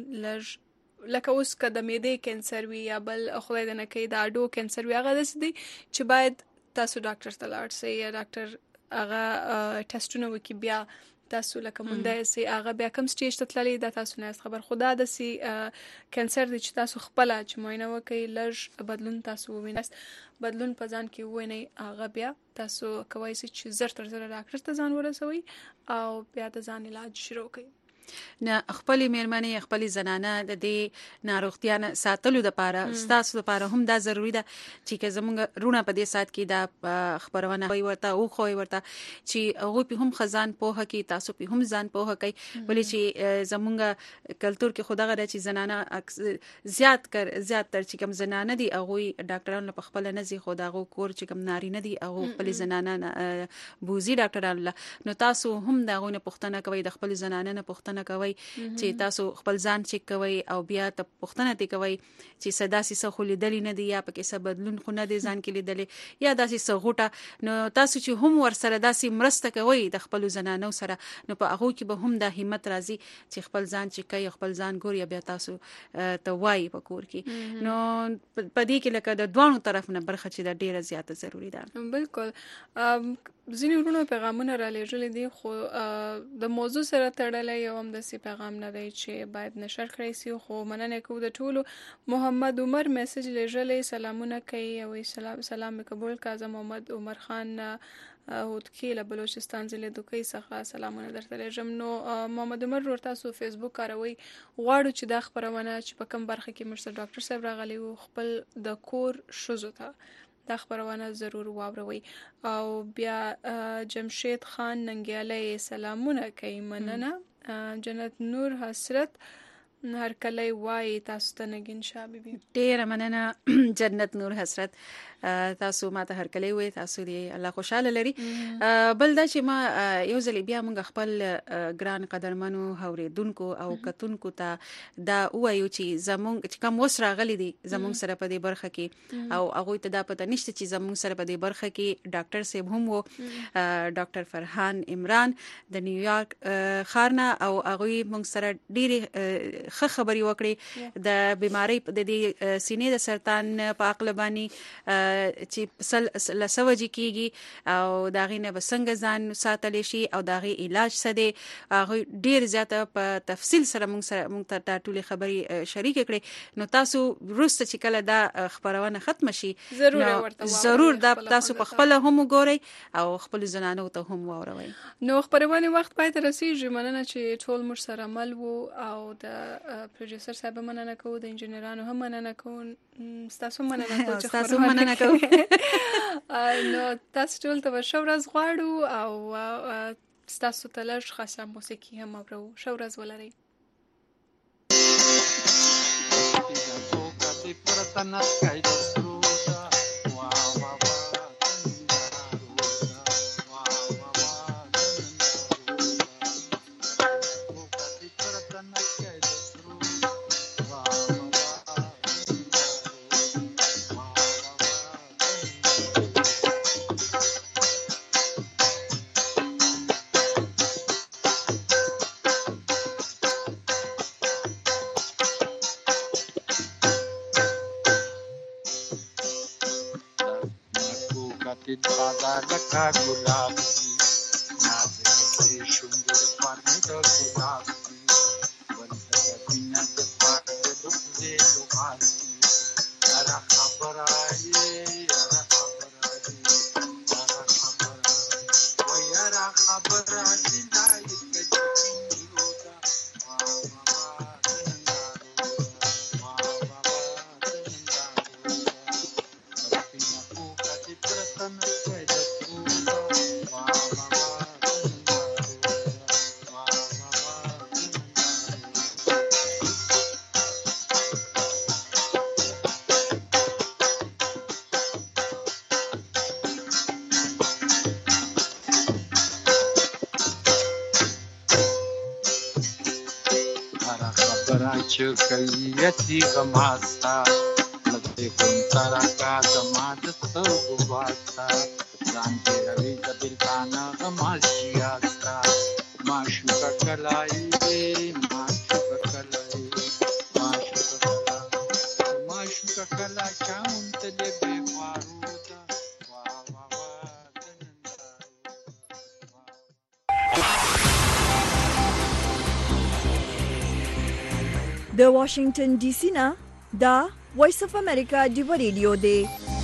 لږ لکه اوس که د معدې کینسر وي یا بل خدای دې نه کوي د اډو کینسر وي، هغه داسې دی چې باید تاسو ډاکټر ته لاړ شئ یا ډاکټر هغه ټیسټونه وکړي، بیا تاسو لکه مونده سي هغه بیا کوم سټیج ته تللی دا تاسو نه خبر. خدا د سي کینسر دی چې تاسو خپل چې معاینه وکړئ لږ بدلون تاسو ووینئ، بدلون په ځان کې ووینئ، هغه بیا تاسو کولی شئ چې زر تر زره ډاکټر ته ځان ورسوئ او بیا د ځان علاج شروع کړئ. نه خپل میرمنې خپل زنانه د دې ناروغتیا نه ساتلو لپاره ستاسو لپاره هم دا ضروری ده چې زموږ رونه په دې سات کې دا خبرونه وي ورته او خو ورته چې هغه په هم خزان پوهه کې تاسو په هم ځان پوهه کوي، ولې چې زموږ کلچر کې خدای غره چې زنانه زیات کر زیات تر چې کوم زنانه دي هغه ډاکټرانو په خپل نه زی خدای کور چې کوم ناری نه دي هغه خپل زنانه بوزي ډاکټرانو، نو تاسو هم دا غوونه پښتنه کوي د خپل زنانه نه پښتنه کوي چې تاسو خپل ځان چیک کوي او بیا ته پوښتنه دي کوي چې صداسي څه خو لیدلې نه دي یا پکې څه بدلون خو نه دي ځان کې لیدلې یا داسې څه غوټه، نو تاسو چې هم ور سره داسې مرسته کوي د خپل زنانو سره نو په هغه کې به هم د همت راځي چې خپل ځان چیک کوي خپل ځان ګوري بیا تاسو ته وایي په کور کې. نو په دې کې لکه د دوانو طرف نه برخه چې د ډیره زیاته ضروری ده. بالکل ځینې ورونو پیغامونه را لېږلي دي خو د موضوع سره تړلی یو همداسې پیغام نه دی چې باید نشر کړی سي، خو مننه کوو د ټولو. محمد عمر میسج لېږلی، سلامونه کوي او سلام سلام قبول کا. زه محمد عمر خان هوتکی له بلوچستان ضلع دوکۍ څخه سلامونه درته لېږم. نو محمد عمر ورور تاسو فیسبوک کاروئ، غواړو چې دا خپرونه چې په کوم برخه کې مرسته ډاکټر صاحب راغلی وو خپل د کور ښځو ته دا خبرونه ضرور واوروي. او بیا جمشید خان ننګیالی سلامونه کوي، مننه. جنت نور حسرت هر کله وای تاسو ته نګین شاه بیبي ډیره مننه جنت نور حسرت تاسو ماته هر کله وای تاسو دی الله خوشاله لري. بل دا چې ما یو ځل بیا موږ خپل ګران قدرمنو اوریدونکو او کتونکو ته دا وایو چې زمونږ چې کوم وسره غلي دي زمونږ سره په دې برخه کې او هغه ته دا پته نشته چې زمونږ سره په دې برخه کې ډاکټر صاحب هم وو، ډاکټر فرحان عمران د نیویارک خارنه او هغه موږ سره ډېری خه خبري وکړي د بیماری د دې سینې د سرطان په عقل باندې چې لسوجي کیږي او داغه نه بسنګ ځان ساتل شي او داغه علاج څه دی هغه ډیر زیاته په تفصیل سره موږ سره موږ ته ټولې خبري شریک کړي. نو تاسو روسته چې کله دا خبرونه ختم شي ضرور ضرور دا تاسو په خپل هم وګورئ او خپل زنانو ته هم واوروي. نو خبرونه وخت پای ته رسیږي، مننه چې ټول مر سره عمل وو او د پروډوسر صاحب مننه کوو، د انجینرانو هم مننه کوو، تاسو مننه کوو چې تاسو مننه کوو. نو تاسو ټول ته ښه ورځ غواړو او تاسو ته لږ خاصه موسیقي هم اورو. ښه ورځ ولرئ. लखा गुलाब की नाज के सुंदर पानी तो गुलाब की बंद बिना पाक दुख दे लुभार की अरा खबर आए अरा खबर आए अरा खबर वो अरा खबर आए लाई के जिंदगी होता वाह वाह तनंगा वाह वाह तनंगा बिना को का चित्रतन خبره چې کوي یتي غماستا لږه کوم ترا کا زما د سترګو واسطه ځان دې روي د بلتانه غماشياستا معشوقه کلای دې معشوقه کلای معشوقه کلای معشوقه کلای چاون ته دې بهوارو د واشنگټن ډي سي نه دا وایس اف امریکا دی ریډیو دی